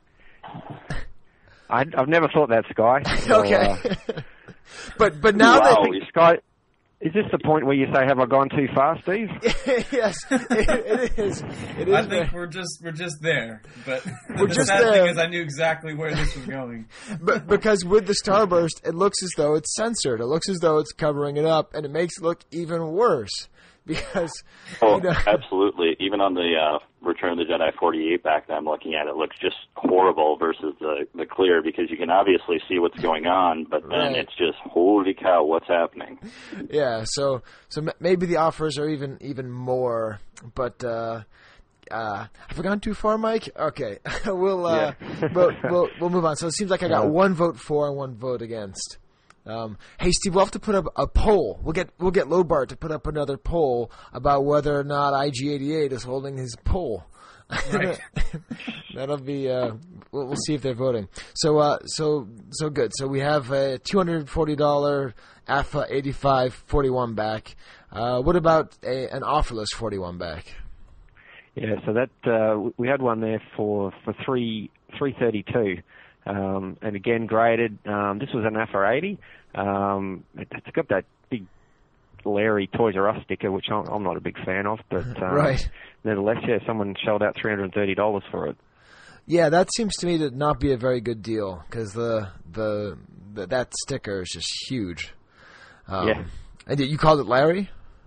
I, I've never thought that, Sky. So, okay. Uh, but but now wow, that Sky, is this the point where you say, "Have I gone too far, Steve?" Yes, it, it is. It is. I think we're just we're just there, but we're the just sad there. thing is I knew exactly where this was going. But because with the Starburst, it looks as though it's censored. It looks as though it's covering it up, and it makes it look even worse. Because oh, you know, absolutely. Even on the uh, Return of the Jedi forty-eight back that I'm looking at, it looks just horrible versus the the clear because you can obviously see what's going on, but then right. it's just holy cow, what's happening? Yeah, so so m- maybe the offers are even even more, but. Uh, Uh, have I gone too far, Mike? Okay, we'll, uh, yeah. we'll we'll we'll move on. So it seems like I got one vote for and one vote against. Um, hey, Steve, we'll have to put up a poll. We'll get we'll get Lobart to put up another poll about whether or not I G eighty-eight is holding his poll. Right. That'll be. Uh, we'll, we'll see if they're voting. So uh, so so good. So we have a two hundred forty dollar A F A eighty-five forty-one back. Uh, what about a, an offerless forty-one back? Yeah, so that uh, we had one there for for three three thirty two, um, and again graded. Um, this was an A F A eighty. Um, it, it's got that big Larry Toys R Us sticker, which I'm, I'm not a big fan of, but um, right. Nevertheless, yeah, someone shelled out three hundred and thirty dollars for it. Yeah, that seems to me to not be a very good deal because the, the the that sticker is just huge. Um, yeah, and you called it Larry?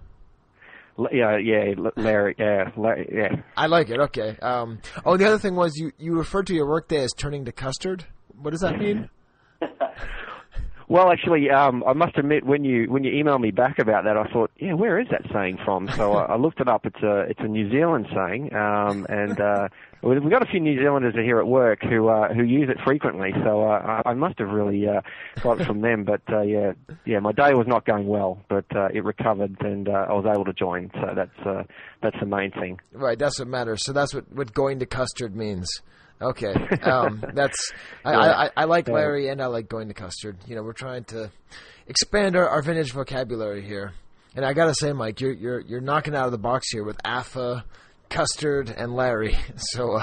Yeah, yeah, Larry, yeah, Larry, yeah. I like it. Okay. Um, oh, the other thing was you, you referred to your workday as turning to custard. What does that mean? Well, actually, um, I must admit when you when you emailed me back about that, I thought, yeah, where is that saying from? So I, I looked it up. It's a it's a New Zealand saying, um, and uh, we've got a few New Zealanders here at work who uh, who use it frequently. So uh, I must have really uh, got it from them. But uh, yeah, yeah, my day was not going well, but uh, it recovered, and uh, I was able to join. So that's uh, that's the main thing. Right, that's what matters. So that's what, what going to custard means. Okay, um, that's I, yeah. I, I like Larry and I like going to custard. You know, we're trying to expand our, our vintage vocabulary here, and I gotta say, Mike, you're you're you're knocking out of the box here with A F A, custard, and Larry. So,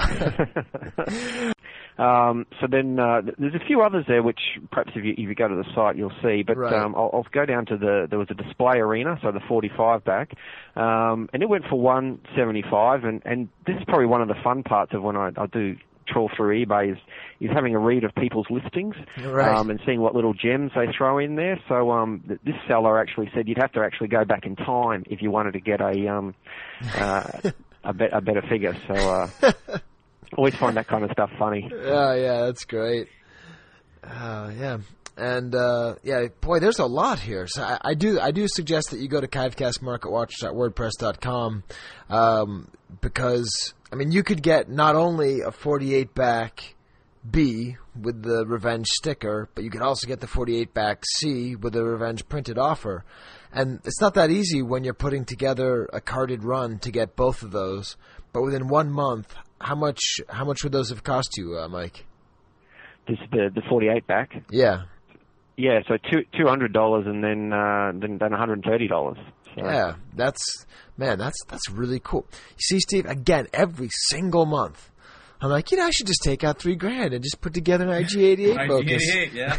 uh... um, so then uh, there's a few others there, which perhaps if you if you go to the site you'll see. But right. um, I'll, I'll go down to the there was a display arena, so the forty-five back, um, and it went for one seventy-five, and and this is probably one of the fun parts of when I, I do. trawl through eBay is, is having a read of people's listings right. um, and seeing what little gems they throw in there. So um, th- this seller actually said you'd have to actually go back in time if you wanted to get a um, uh, a, be- a better figure. So uh, always find that kind of stuff funny. Oh, yeah, that's great. Uh, yeah. And, uh, yeah, boy, there's a lot here. So I, I do I do suggest that you go to Kivecast Market Watch dot wordpress dot com um, because, I mean, you could get not only a forty-eight back B with the Revenge sticker, but you could also get the forty-eight back C with the Revenge printed offer. And it's not that easy when you're putting together a carded run to get both of those. But within one month, how much how much would those have cost you, uh, Mike? This the the forty-eight back. Yeah. Yeah, so two two hundred dollars and then uh, then then one hundred and thirty dollars. So. Yeah, that's man, that's that's really cool. You see, Steve, again, every single month, I'm like, you know, I should just take out three grand and just put together an I G eighty-eight focus. I G eighty-eight, yeah.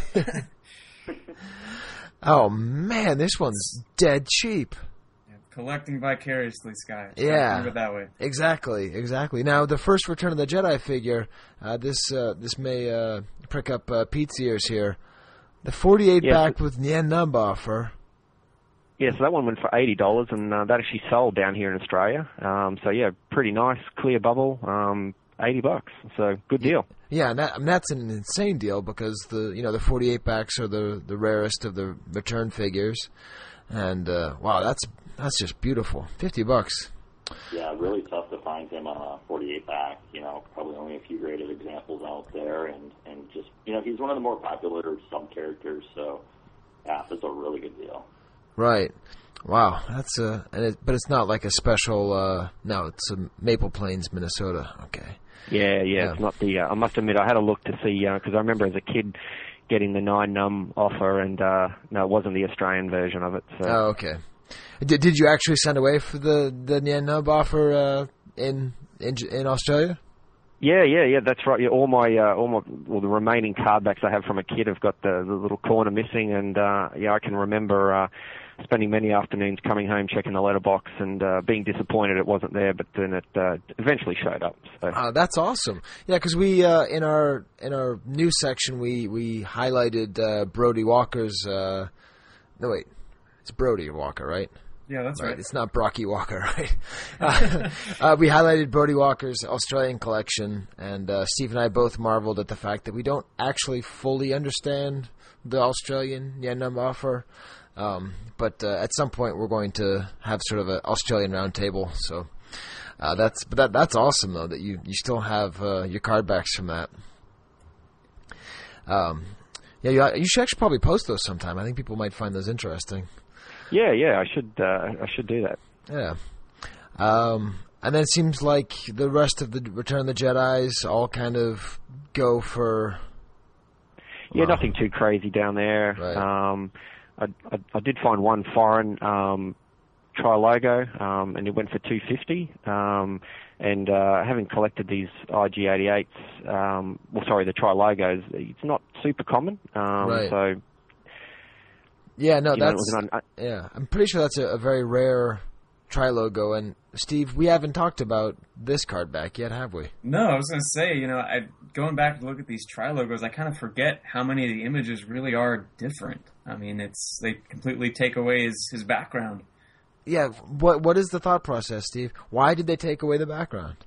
Oh man, this one's dead cheap. Yeah, collecting vicariously, Sky. Yeah, Think of it that way. Exactly, exactly. Now, the first Return of the Jedi figure, uh, this uh, this may uh, prick up uh, Pete's ears here. The forty-eight yeah. back with Nien Nunb offer. Yeah, so that one went for eighty dollars, and uh, that actually sold down here in Australia. Um, so yeah, pretty nice, clear bubble, um, eighty bucks. So good deal. Yeah, and, that, and that's an insane deal because the you know the forty-eight backs are the the rarest of the return figures, and uh, wow, that's that's just beautiful. Fifty bucks. Yeah, really tough to find him on a forty-eight back. You know, probably only a few graded examples out there, and and just you know he's one of the more popular sub characters. So yeah, that's a really good deal. Right. Wow. That's a, and it, but it's not like a special. Uh, no, it's a Maple Plains, Minnesota. Okay. Yeah, yeah, Yeah. It's not the. Uh, I must admit, I had a look to see because I remember as a kid getting the nine num offer, and uh, no, it wasn't the Australian version of it. So. Oh, okay. Did Did you actually send away for the the Nyan Nub offer uh, in in in Australia? Yeah, yeah, yeah. That's right. Yeah, all my uh, all my well, the remaining card backs I have from a kid have got the, the little corner missing, and uh, yeah, I can remember. Uh, spending many afternoons coming home, checking the letterbox, and uh, being disappointed it wasn't there, but then it uh, eventually showed up. So. Uh, that's awesome. Yeah, because we uh, in our in our news section we we highlighted uh, Brody Walker's. Uh, no wait, it's Brody Walker, right? Yeah, that's right. right. It's not Brocky Walker, right? uh, uh, we highlighted Brody Walker's Australian collection, and uh, Steve and I both marveled at the fact that we don't actually fully understand the Australian Nyan Num offer. Um, but uh, at some point, we're going to have sort of an Australian roundtable. So uh, that's but that that's awesome though that you, you still have uh, your card backs from that. Um, yeah, you, you should actually probably post those sometime. I think people might find those interesting. Yeah, yeah, I should uh, I should do that. Yeah, um, and then it seems like the rest of the Return of the Jedi's all kind of go for. Yeah, wow. Nothing too crazy down there. Right. Um, I, I, I did find one foreign um, tri-logo, um, and it went for two fifty. Um, and uh, having collected these I G eighty-eights, um, well, sorry, the tri-logos, it's not super common. Um, right. So. Yeah, no, you know, that's an, uh, yeah. I'm pretty sure that's a, a very rare tri-logo. And Steve, we haven't talked about this card back yet, have we? No, I was going to say, you know, I going back to look at these tri-logos, I kind of forget how many of the images really are different. I mean, it's they completely take away his, his background. Yeah, what what is the thought process, Steve? Why did they take away the background?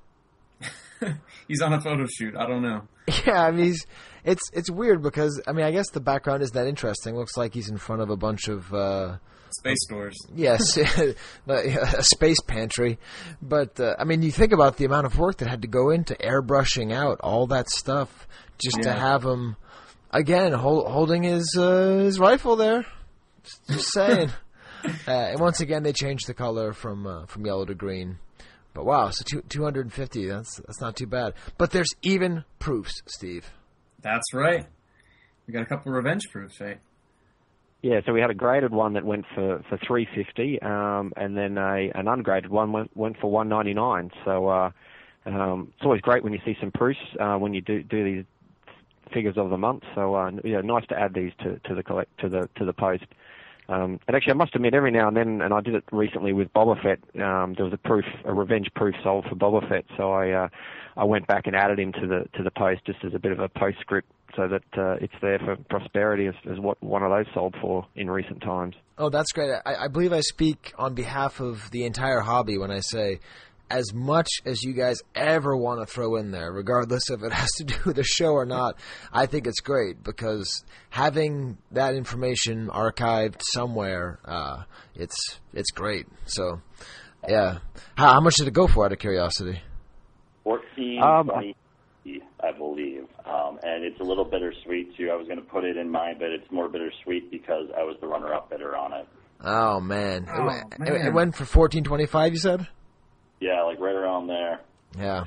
He's on a photo shoot. I don't know. Yeah, I mean, he's, it's it's weird because I mean, I guess the background isn't that interesting. Looks like he's in front of a bunch of uh, space stores. Yes, a space pantry. But uh, I mean, you think about the amount of work that had to go into airbrushing out all that stuff just yeah. to have him again hold, holding his uh, his rifle there. Just, just saying. uh, and once again, they changed the color from uh, from yellow to green. But wow, so two, two hundred fifty, that's that's not too bad. But there's even proofs, Steve. That's right. We got a couple of revenge proofs, right? Yeah, so we had a graded one that went for, for three fifty, um, and then a an ungraded one went, went for one ninety-nine. So uh, um, it's always great when you see some proofs uh, when you do do these figures of the month. So uh, yeah, nice to add these to, to the collect to the to the post. Um, and actually, I must admit, every now and then, and I did it recently with Boba Fett. Um, there was a proof, a revenge proof sold for Boba Fett, so I uh, I went back and added him to the to the post just as a bit of a postscript, so that uh, it's there for prosperity as, as what one of those sold for in recent times. Oh, that's great. I, I believe I speak on behalf of the entire hobby when I say, as much as you guys ever want to throw in there, regardless if it has to do with the show or not, I think it's great because having that information archived somewhere, uh, it's it's great. So, yeah. How, how much did it go for, out of curiosity? fourteen um, twenty, I believe. Um, and it's a little bittersweet, too. I was going to put it in mine, but it's more bittersweet because I was the runner-up bidder on it. Oh, man. Oh, it, man. It, it went for fourteen twenty-five, you said? Yeah, like right around there. Yeah.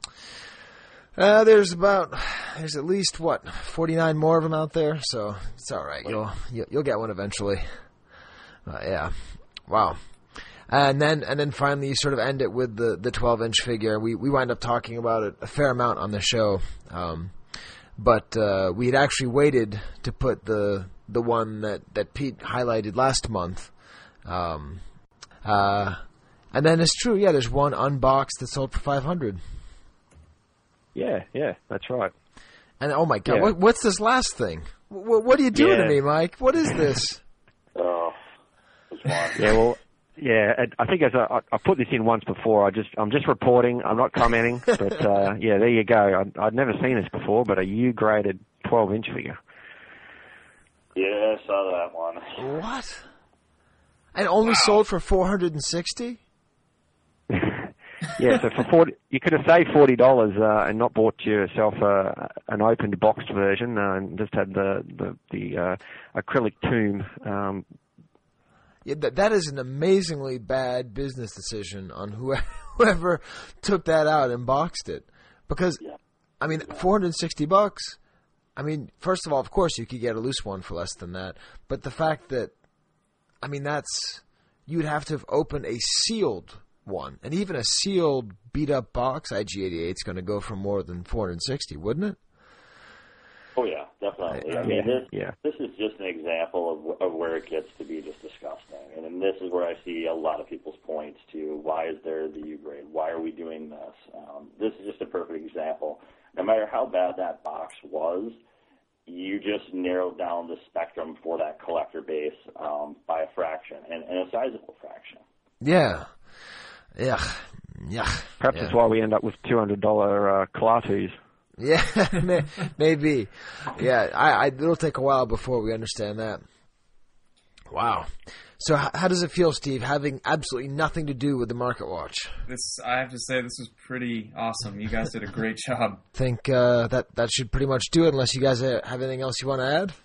Uh, there's about, there's at least, what, forty-nine more of them out there, so it's all right. You'll you'll, you'll get one eventually. Uh, yeah. Wow. And then and then finally you sort of end it with the, the twelve-inch figure. We we wind up talking about it a fair amount on the show. Um, but uh, we had actually waited to put the the one that, that Pete highlighted last month. Um, uh And then it's true, yeah, there's one unboxed that sold for five hundred dollars. Yeah, yeah, that's right. And oh my God, yeah. what, what's this last thing? What, what are you doing yeah. to me, Mike? What is this? Oh, was fun. Yeah, well, yeah, I think as I, I put this in once before, I just I'm just reporting. I'm not commenting, but uh, yeah, there you go. I'd, I'd never seen this before, but a U-graded twelve inch figure. Yeah, I saw that one. What? And only wow. sold for four hundred and sixty. Yeah, so for forty, you could have saved forty dollars uh, and not bought yourself a, an opened boxed version uh, and just had the the, the uh, acrylic tomb. Um, yeah, that that is an amazingly bad business decision on whoever, whoever took that out and boxed it, because yeah. I mean, four hundred and sixty bucks. I mean, first of all, of course, you could get a loose one for less than that, but the fact that, I mean, that's you'd have to have opened a sealed one, and even a sealed, beat-up box I G eighty-eight is going to go for more than four hundred sixty, wouldn't it? Oh yeah, definitely. I mean, this yeah. this is just an example of of where it gets to be just disgusting, and, and this is where I see a lot of people's points to why is there the U grade? Why are we doing this? Um, this is just a perfect example. No matter how bad that box was, you just narrowed down the spectrum for that collector base um, by a fraction, and, and a sizable fraction. Yeah. Yeah, yeah. Perhaps yeah. that's why we end up with two hundred dollar uh, Klatus. Yeah, may, maybe. Yeah, I, I, it'll take a while before we understand that. Wow. So, how, how does it feel, Steve, having absolutely nothing to do with the Market Watch? This, I have to say, this was pretty awesome. You guys did a great job. Think uh, that that should pretty much do it. Unless you guys have anything else you want to add.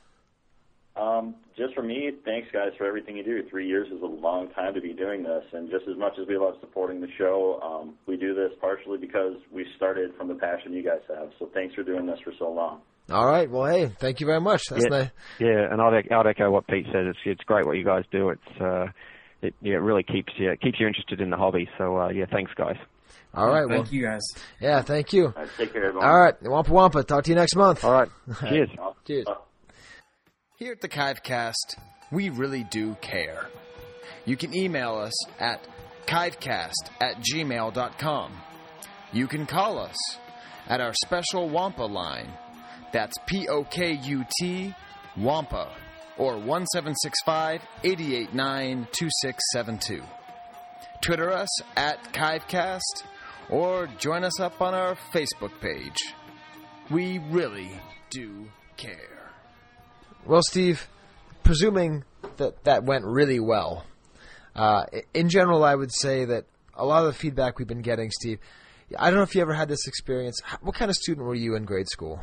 Um, just for me, thanks, guys, for everything you do. Three years is a long time to be doing this, and just as much as we love supporting the show, um, we do this partially because we started from the passion you guys have. So thanks for doing this for so long. All right. Well, hey, thank you very much. That's yeah, nice. Yeah, and I'd, I'd echo what Pete said. It's it's great what you guys do. It's uh, it yeah, it really keeps you keeps you interested in the hobby. So uh, yeah, thanks, guys. All right. Thank well, you, guys. Yeah, thank you. All right, take care, everyone. All right. Wampa Wampa. Talk to you next month. All right. Cheers. Cheers. Here at the Kivecast, we really do care. You can email us at kivecast at gmail dot com. You can call us at our special Wampa line. That's P O K U T, Wampa, or one seven six five, eight eight nine, two six seven two. Twitter us at Kivecast, or join us up on our Facebook page. We really do care. Well, Steve, presuming that that went really well, uh, in general, I would say that a lot of the feedback we've been getting, Steve, I don't know if you ever had this experience. What kind of student were you in grade school?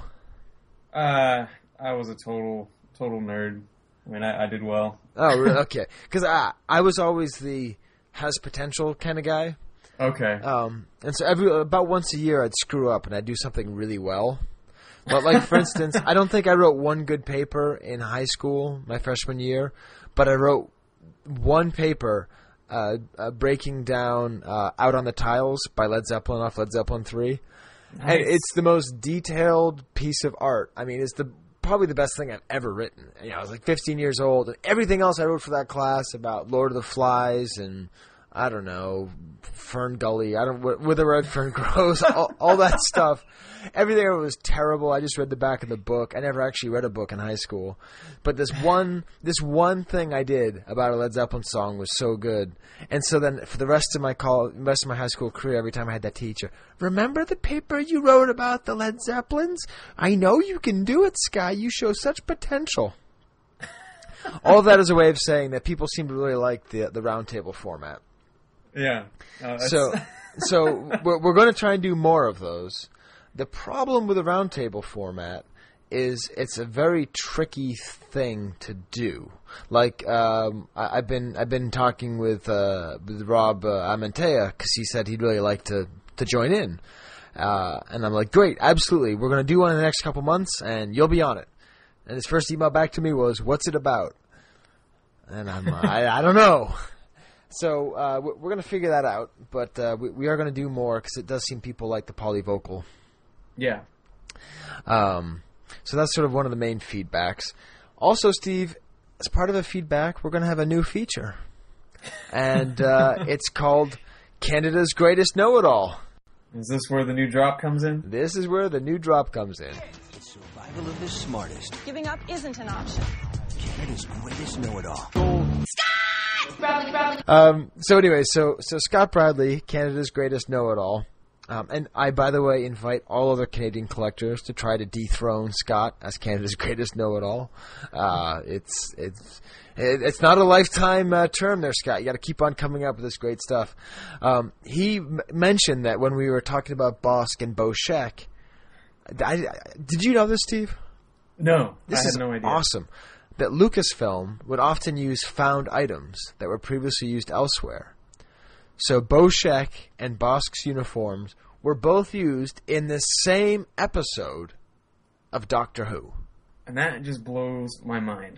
Uh, I was a total total nerd. I mean, I, I did well. Oh, really? Okay. Because I, I was always the has potential kind of guy. Okay. Um, and so every about once a year, I'd screw up and I'd do something really well. But, like, for instance, I don't think I wrote one good paper in high school, my freshman year, but I wrote one paper uh, uh, breaking down uh, Out on the Tiles by Led Zeppelin off Led Zeppelin three. Nice. And it's the most detailed piece of art. I mean, it's the probably the best thing I've ever written. You know, I was like fifteen years old, and everything else I wrote for that class about Lord of the Flies and, I don't know, Fern Gully, I don't where the red fern grows, all, all that stuff. Everything was terrible. I just read the back of the book. I never actually read a book in high school, but this one, this one thing I did about a Led Zeppelin song was so good. And so then, for the rest of my call, rest of my high school career, every time I had that teacher, remember the paper you wrote about the Led Zeppelins? I know you can do it, Sky. You show such potential. All of that is a way of saying that people seem to really like the the roundtable format. Yeah. Uh, so, so we're, we're going to try and do more of those. The problem with the roundtable format is it's a very tricky thing to do. Like um, I, I've been I've been talking with uh, with Rob uh, Amantea because he said he'd really like to to join in, uh, and I'm like, great, absolutely, we're going to do one in the next couple months, and you'll be on it. And his first email back to me was, "What's it about?" And I'm I, I don't know. So uh, we're going to figure that out, but uh, we, we are going to do more because it does seem people like the polyvocal. Yeah. Um, so that's sort of one of the main feedbacks. Also, Steve, as part of the feedback, we're going to have a new feature. And uh, it's called Canada's Greatest Know-It-All. Is this where the new drop comes in? This is where the new drop comes in. It's survival of the smartest. Giving up isn't an option. Canada's Greatest Know-It-All. Sky! Um, so anyway, so so Scott Bradley, Canada's greatest know-it-all. Um, and I, by the way, invite all other Canadian collectors to try to dethrone Scott as Canada's greatest know-it-all. Uh, it's it's it, it's not a lifetime uh, term there, Scott. You got to keep on coming up with this great stuff. Um, he m- mentioned that when we were talking about Bosk and Boschek. I, I, did you know this, Steve? No, this I had is no idea. Awesome. That Lucasfilm would often use found items that were previously used elsewhere. So Boschek and Bosk's uniforms were both used in the same episode of Doctor Who. And that just blows my mind.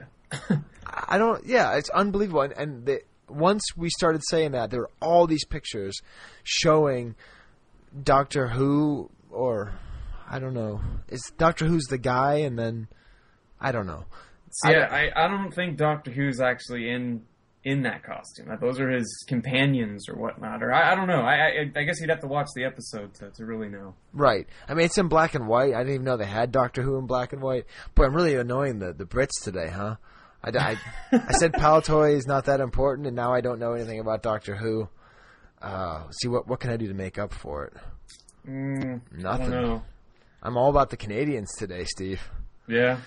I don't... Yeah, it's unbelievable. And, and the, once we started saying that, there were all these pictures showing Doctor Who, or... I don't know. Is Doctor Who's the guy, and then... I don't know. See, I, I, I don't think Doctor Who's actually in... in that costume. Those are his companions or whatnot. Or I, I don't know. I, I I guess you'd have to watch the episode to, to really know. Right. I mean, it's in black and white. I didn't even know they had Doctor Who in black and white. Boy, I'm really annoying the, the Brits today, huh? I, I, I said Palatoy is not that important, and now I don't know anything about Doctor Who. Uh, see, what what can I do to make up for it? Mm, Nothing. I don't know. I'm all about the Canadians today, Steve. Yeah.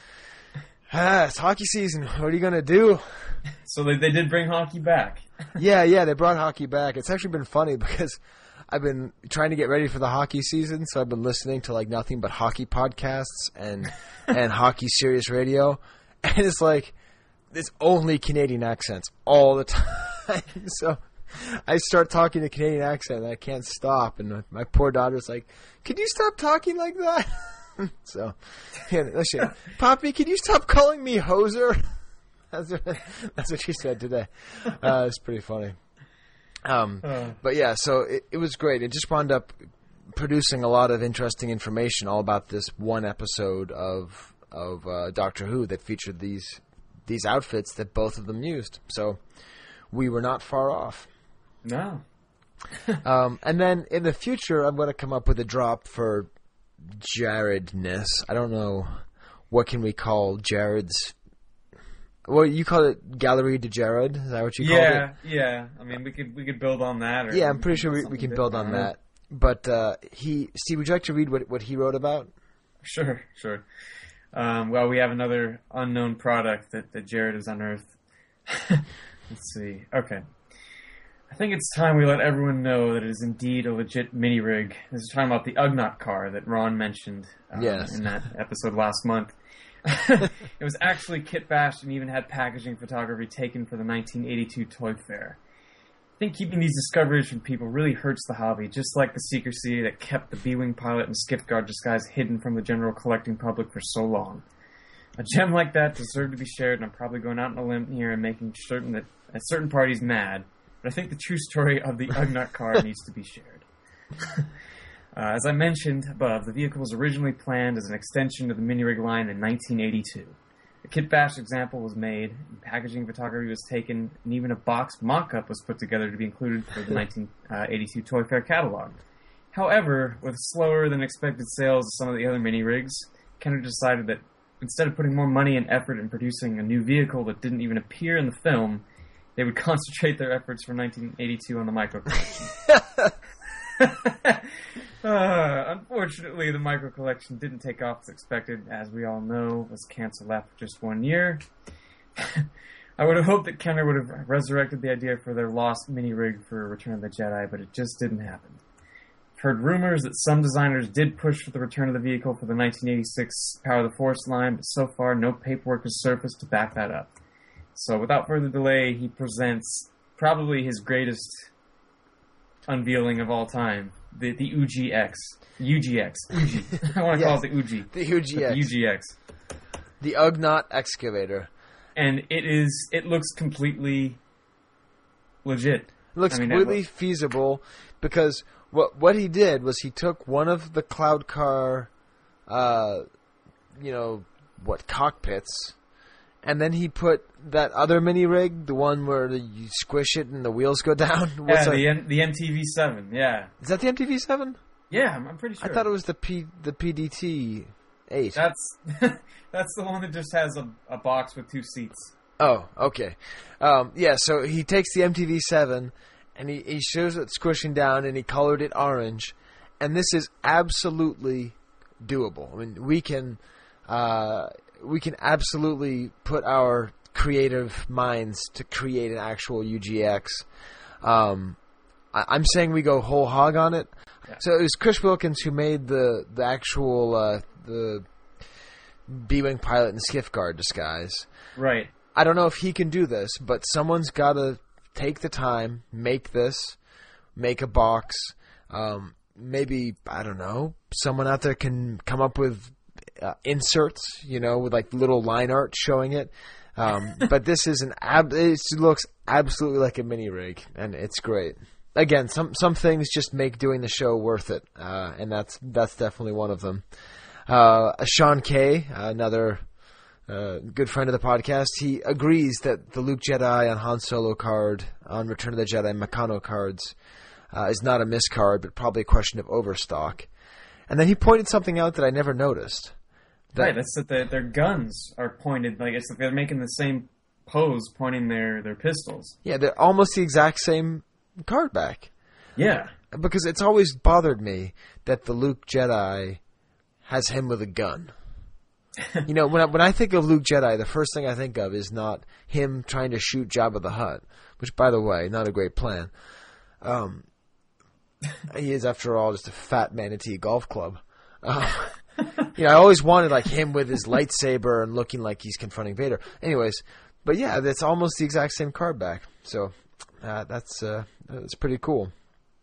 Ah, it's hockey season. What are you going to do? So they they did bring hockey back. yeah, yeah, they brought hockey back. It's actually been funny because I've been trying to get ready for the hockey season, so I've been listening to like nothing but hockey podcasts and and hockey Sirius radio, and it's like it's only Canadian accents all the time. So I start talking a Canadian accent and I can't stop, and my poor daughter's like, "Could you stop talking like that?" So, yeah, listen, Poppy, can you stop calling me hoser? That's what, that's what she said today. Uh, it's pretty funny. Um, uh. But yeah, so it, it was great. It just wound up producing a lot of interesting information all about this one episode of of uh, Doctor Who that featured these these outfits that both of them used. So we were not far off. No. um, and then in the future, I'm going to come up with a drop for Jaredness. I don't know what can we call Jared's. Well, you call it Gallery de Jared. Is that what you call yeah, it? Yeah, yeah. I mean, we could we could build on that. Or yeah, I'm pretty sure we, we can build on that. But uh, he, Steve, would you like to read what what he wrote about? Sure, sure. Um, well, we have another unknown product that, that Jared has unearthed. Let's see. Okay. I think it's time we let everyone know that it is indeed a legit mini rig. This is talking about the Ugnaught car that Ron mentioned um, yes. in that episode last month. It was actually kit bashed and even had packaging photography taken for the nineteen eighty-two Toy Fair. I think keeping these discoveries from people really hurts the hobby, just like the secrecy that kept the B-Wing pilot and Skiff-Guard disguise hidden from the general collecting public for so long. A gem like that deserved to be shared, and I'm probably going out on a limb here and making certain that a certain party's mad. But I think the true story of the Ugnaught car needs to be shared. uh, as I mentioned above, the vehicle was originally planned as an extension of the mini-rig line in nineteen eighty-two. A kit bash example was made, and packaging photography was taken, and even a boxed mock-up was put together to be included for the nineteen eighty-two Toy Fair catalog. However, with slower than expected sales of some of the other mini-rigs, Kenner decided that instead of putting more money and effort in producing a new vehicle that didn't even appear in the film, they would concentrate their efforts for nineteen eighty-two on the micro collection. uh, unfortunately, the micro collection didn't take off as expected. As we all know, it was canceled after just one year. I would have hoped that Kenner would have resurrected the idea for their lost mini rig for Return of the Jedi, but it just didn't happen. I've heard rumors that some designers did push for the return of the vehicle for the nineteen eighty-six Power of the Force line, but so far no paperwork has surfaced to back that up. So without further delay, he presents probably his greatest unveiling of all time, the the U G X. U G X. U G. I want to yes, call it the U G. The U G X. The U G X. The Ugnaught excavator. And it is, it looks completely legit. It looks I mean, completely it looks... feasible because what what he did was he took one of the Cloud Car, uh, you know, what, cockpits, and then he put that other mini rig, the one where the, you squish it and the wheels go down. What's yeah, the M- the M T V seven. Yeah, is that the M T V seven? Yeah, I'm, I'm pretty sure. I thought it was the P the P D T eight. That's that's the one that just has a, a box with two seats. Oh, okay. Um, yeah, so he takes the M T V seven, and he, he shows it squishing down, and he colored it orange. And this is absolutely doable. I mean, we can uh, we can absolutely put our creative minds to create an actual U G X. Um, I, I'm saying we go whole hog on it. Yeah. So it was Chris Wilkins who made the the actual uh, the B-wing pilot and skiff guard disguise. Right. I don't know if he can do this, but someone's got to take the time, make this, make a box. Um, maybe, I don't know, someone out there can come up with uh, inserts, you know, with like little line art showing it. Um, but this is an ab- it looks absolutely like a mini rig, and it's great. Again, some some things just make doing the show worth it, uh, and that's that's definitely one of them. Uh, Sean Kay, another uh, good friend of the podcast, he agrees that the Luke Jedi on Han Solo card, on Return of the Jedi Meccano cards, uh, is not a miscard, but probably a question of overstock. And then he pointed something out that I never noticed. That, right, that's that the, their guns are pointed, like it's like they're making the same pose, pointing their, their pistols. Yeah, they're almost the exact same card back. Yeah. Because it's always bothered me that the Luke Jedi has him with a gun. You know, when I, when I think of Luke Jedi, the first thing I think of is not him trying to shoot Jabba the Hutt, which, by the way, not a great plan. Um, he is, after all, just a fat manatee golf club. Uh, you know, I always wanted like him with his lightsaber and looking like he's confronting Vader. Anyways, but yeah, that's almost the exact same card back. So uh, that's uh, that's pretty cool.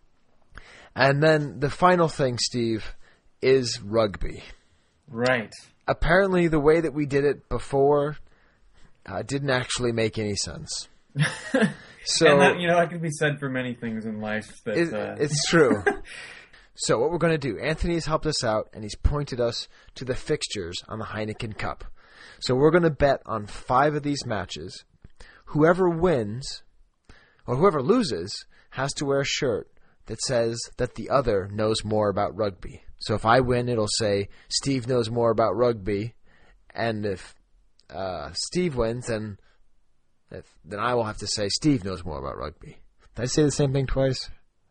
And then the final thing, Steve, is rugby. Right. Apparently, the way that we did it before uh, didn't actually make any sense. So, and that, you know, that can be said for many things in life. That, it, uh... It's true. So what we're going to do, Anthony's helped us out, and he's pointed us to the fixtures on the Heineken Cup. So we're going to bet on five of these matches. Whoever wins, or whoever loses, has to wear a shirt that says that the other knows more about rugby. So if I win, it'll say, Steve knows more about rugby. And if uh, Steve wins, then if, then I will have to say, Steve knows more about rugby. Did I say the same thing twice?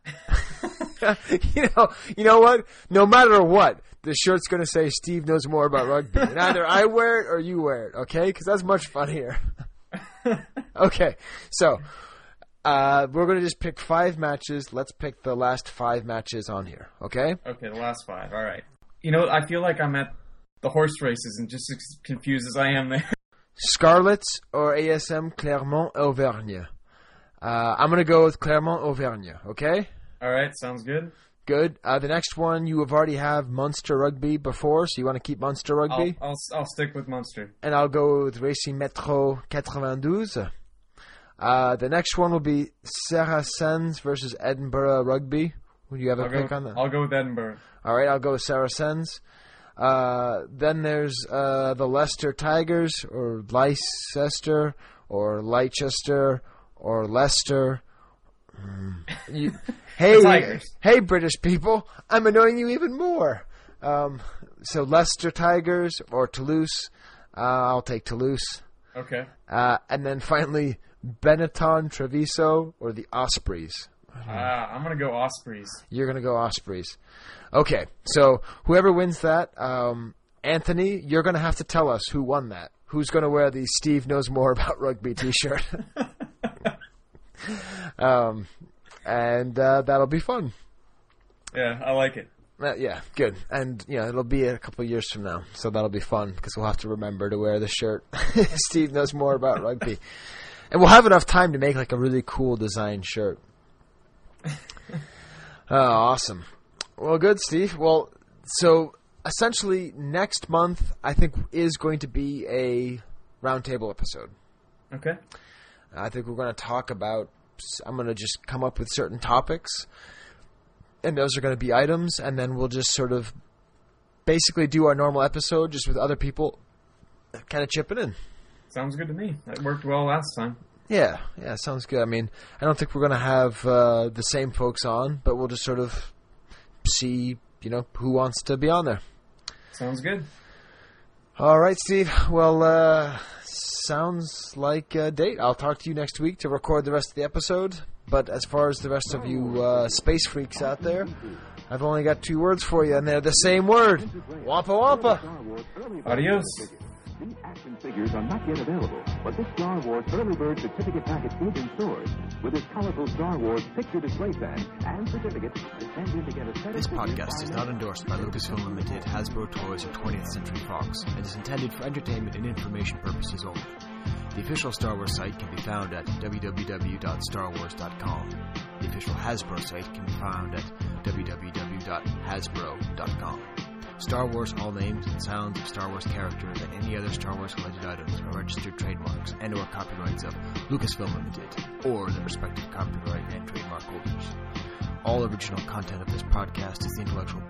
you know, you know what? No matter what, the shirt's going to say Steve knows more about rugby. And either I wear it or you wear it, okay? Because that's much funnier. Okay, so uh, we're going to just pick five matches. Let's pick the last five matches on here, okay? Okay, the last five. All right. You know, I feel like I'm at the horse races and just as confused as I am there. Scarlets or A S M Clermont-Auvergne? Uh, I'm going to go with Clermont-Auvergne, okay? All right, sounds good. Good. Uh, the next one, you have already have Munster Rugby before, so you want to keep Munster Rugby? I'll, I'll, I'll stick with Munster. And I'll go with Racing Metro ninety-two. Uh, the next one will be Saracens versus Edinburgh Rugby. Would you have a I'll pick go, on that? I'll go with Edinburgh. All right, I'll go with Saracens. Uh, then there's uh, the Leicester Tigers, or Leicester, or Leicester, or Leicester. Mm. You, hey, hey, British people! I'm annoying you even more. Um, so Leicester Tigers or Toulouse. Uh, I'll take Toulouse. Okay. Uh, and then finally, Benetton Treviso or the Ospreys. Ah, I'm gonna go Ospreys. You're gonna go Ospreys. Okay, so whoever wins that, um, Anthony, you're gonna have to tell us who won that. Who's gonna wear the Steve Knows More About Rugby T-shirt? um, and uh, that'll be fun. Yeah, I like it. Uh, yeah, good. And, you know, it'll be a couple of years from now, so that'll be fun, because we'll have to remember to wear the shirt. Steve Knows More About Rugby. And we'll have enough time to make, like, a really cool design shirt. Oh, awesome. Well, good, Steve. Well, so, essentially, next month, I think, is going to be a roundtable episode. Okay. I think we're going to talk about, I'm going to just come up with certain topics, and those are going to be items, and then we'll just sort of basically do our normal episode just with other people kind of chipping in. Sounds good to me. That worked well last time. Yeah, yeah, sounds good. I mean, I don't think we're going to have uh, the same folks on, but we'll just sort of see, you know, who wants to be on there. Sounds good. All right, Steve. Well, uh, sounds like a date. I'll talk to you next week to record the rest of the episode. But as far as the rest of you uh, space freaks out there, I've only got two words for you, and they're the same word. Wampa Wampa. Adios. These action figures are not yet available, but this Star Wars Early Bird certificate package is in stores. With its colorful Star Wars picture display stand and certificate, intended to get a set This podcast is not endorsed by Lucasfilm Limited, Hasbro Toys, or twentieth Century Fox, and is intended for entertainment and information purposes only. The official Star Wars site can be found at w w w dot star wars dot com. The official Hasbro site can be found at w w w dot hasbro dot com. Star Wars, all names and sounds of Star Wars characters and any other Star Wars-related items are registered trademarks and or copyrights of Lucasfilm Limited or the respective copyright and trademark holders. All original content of this podcast is the intellectual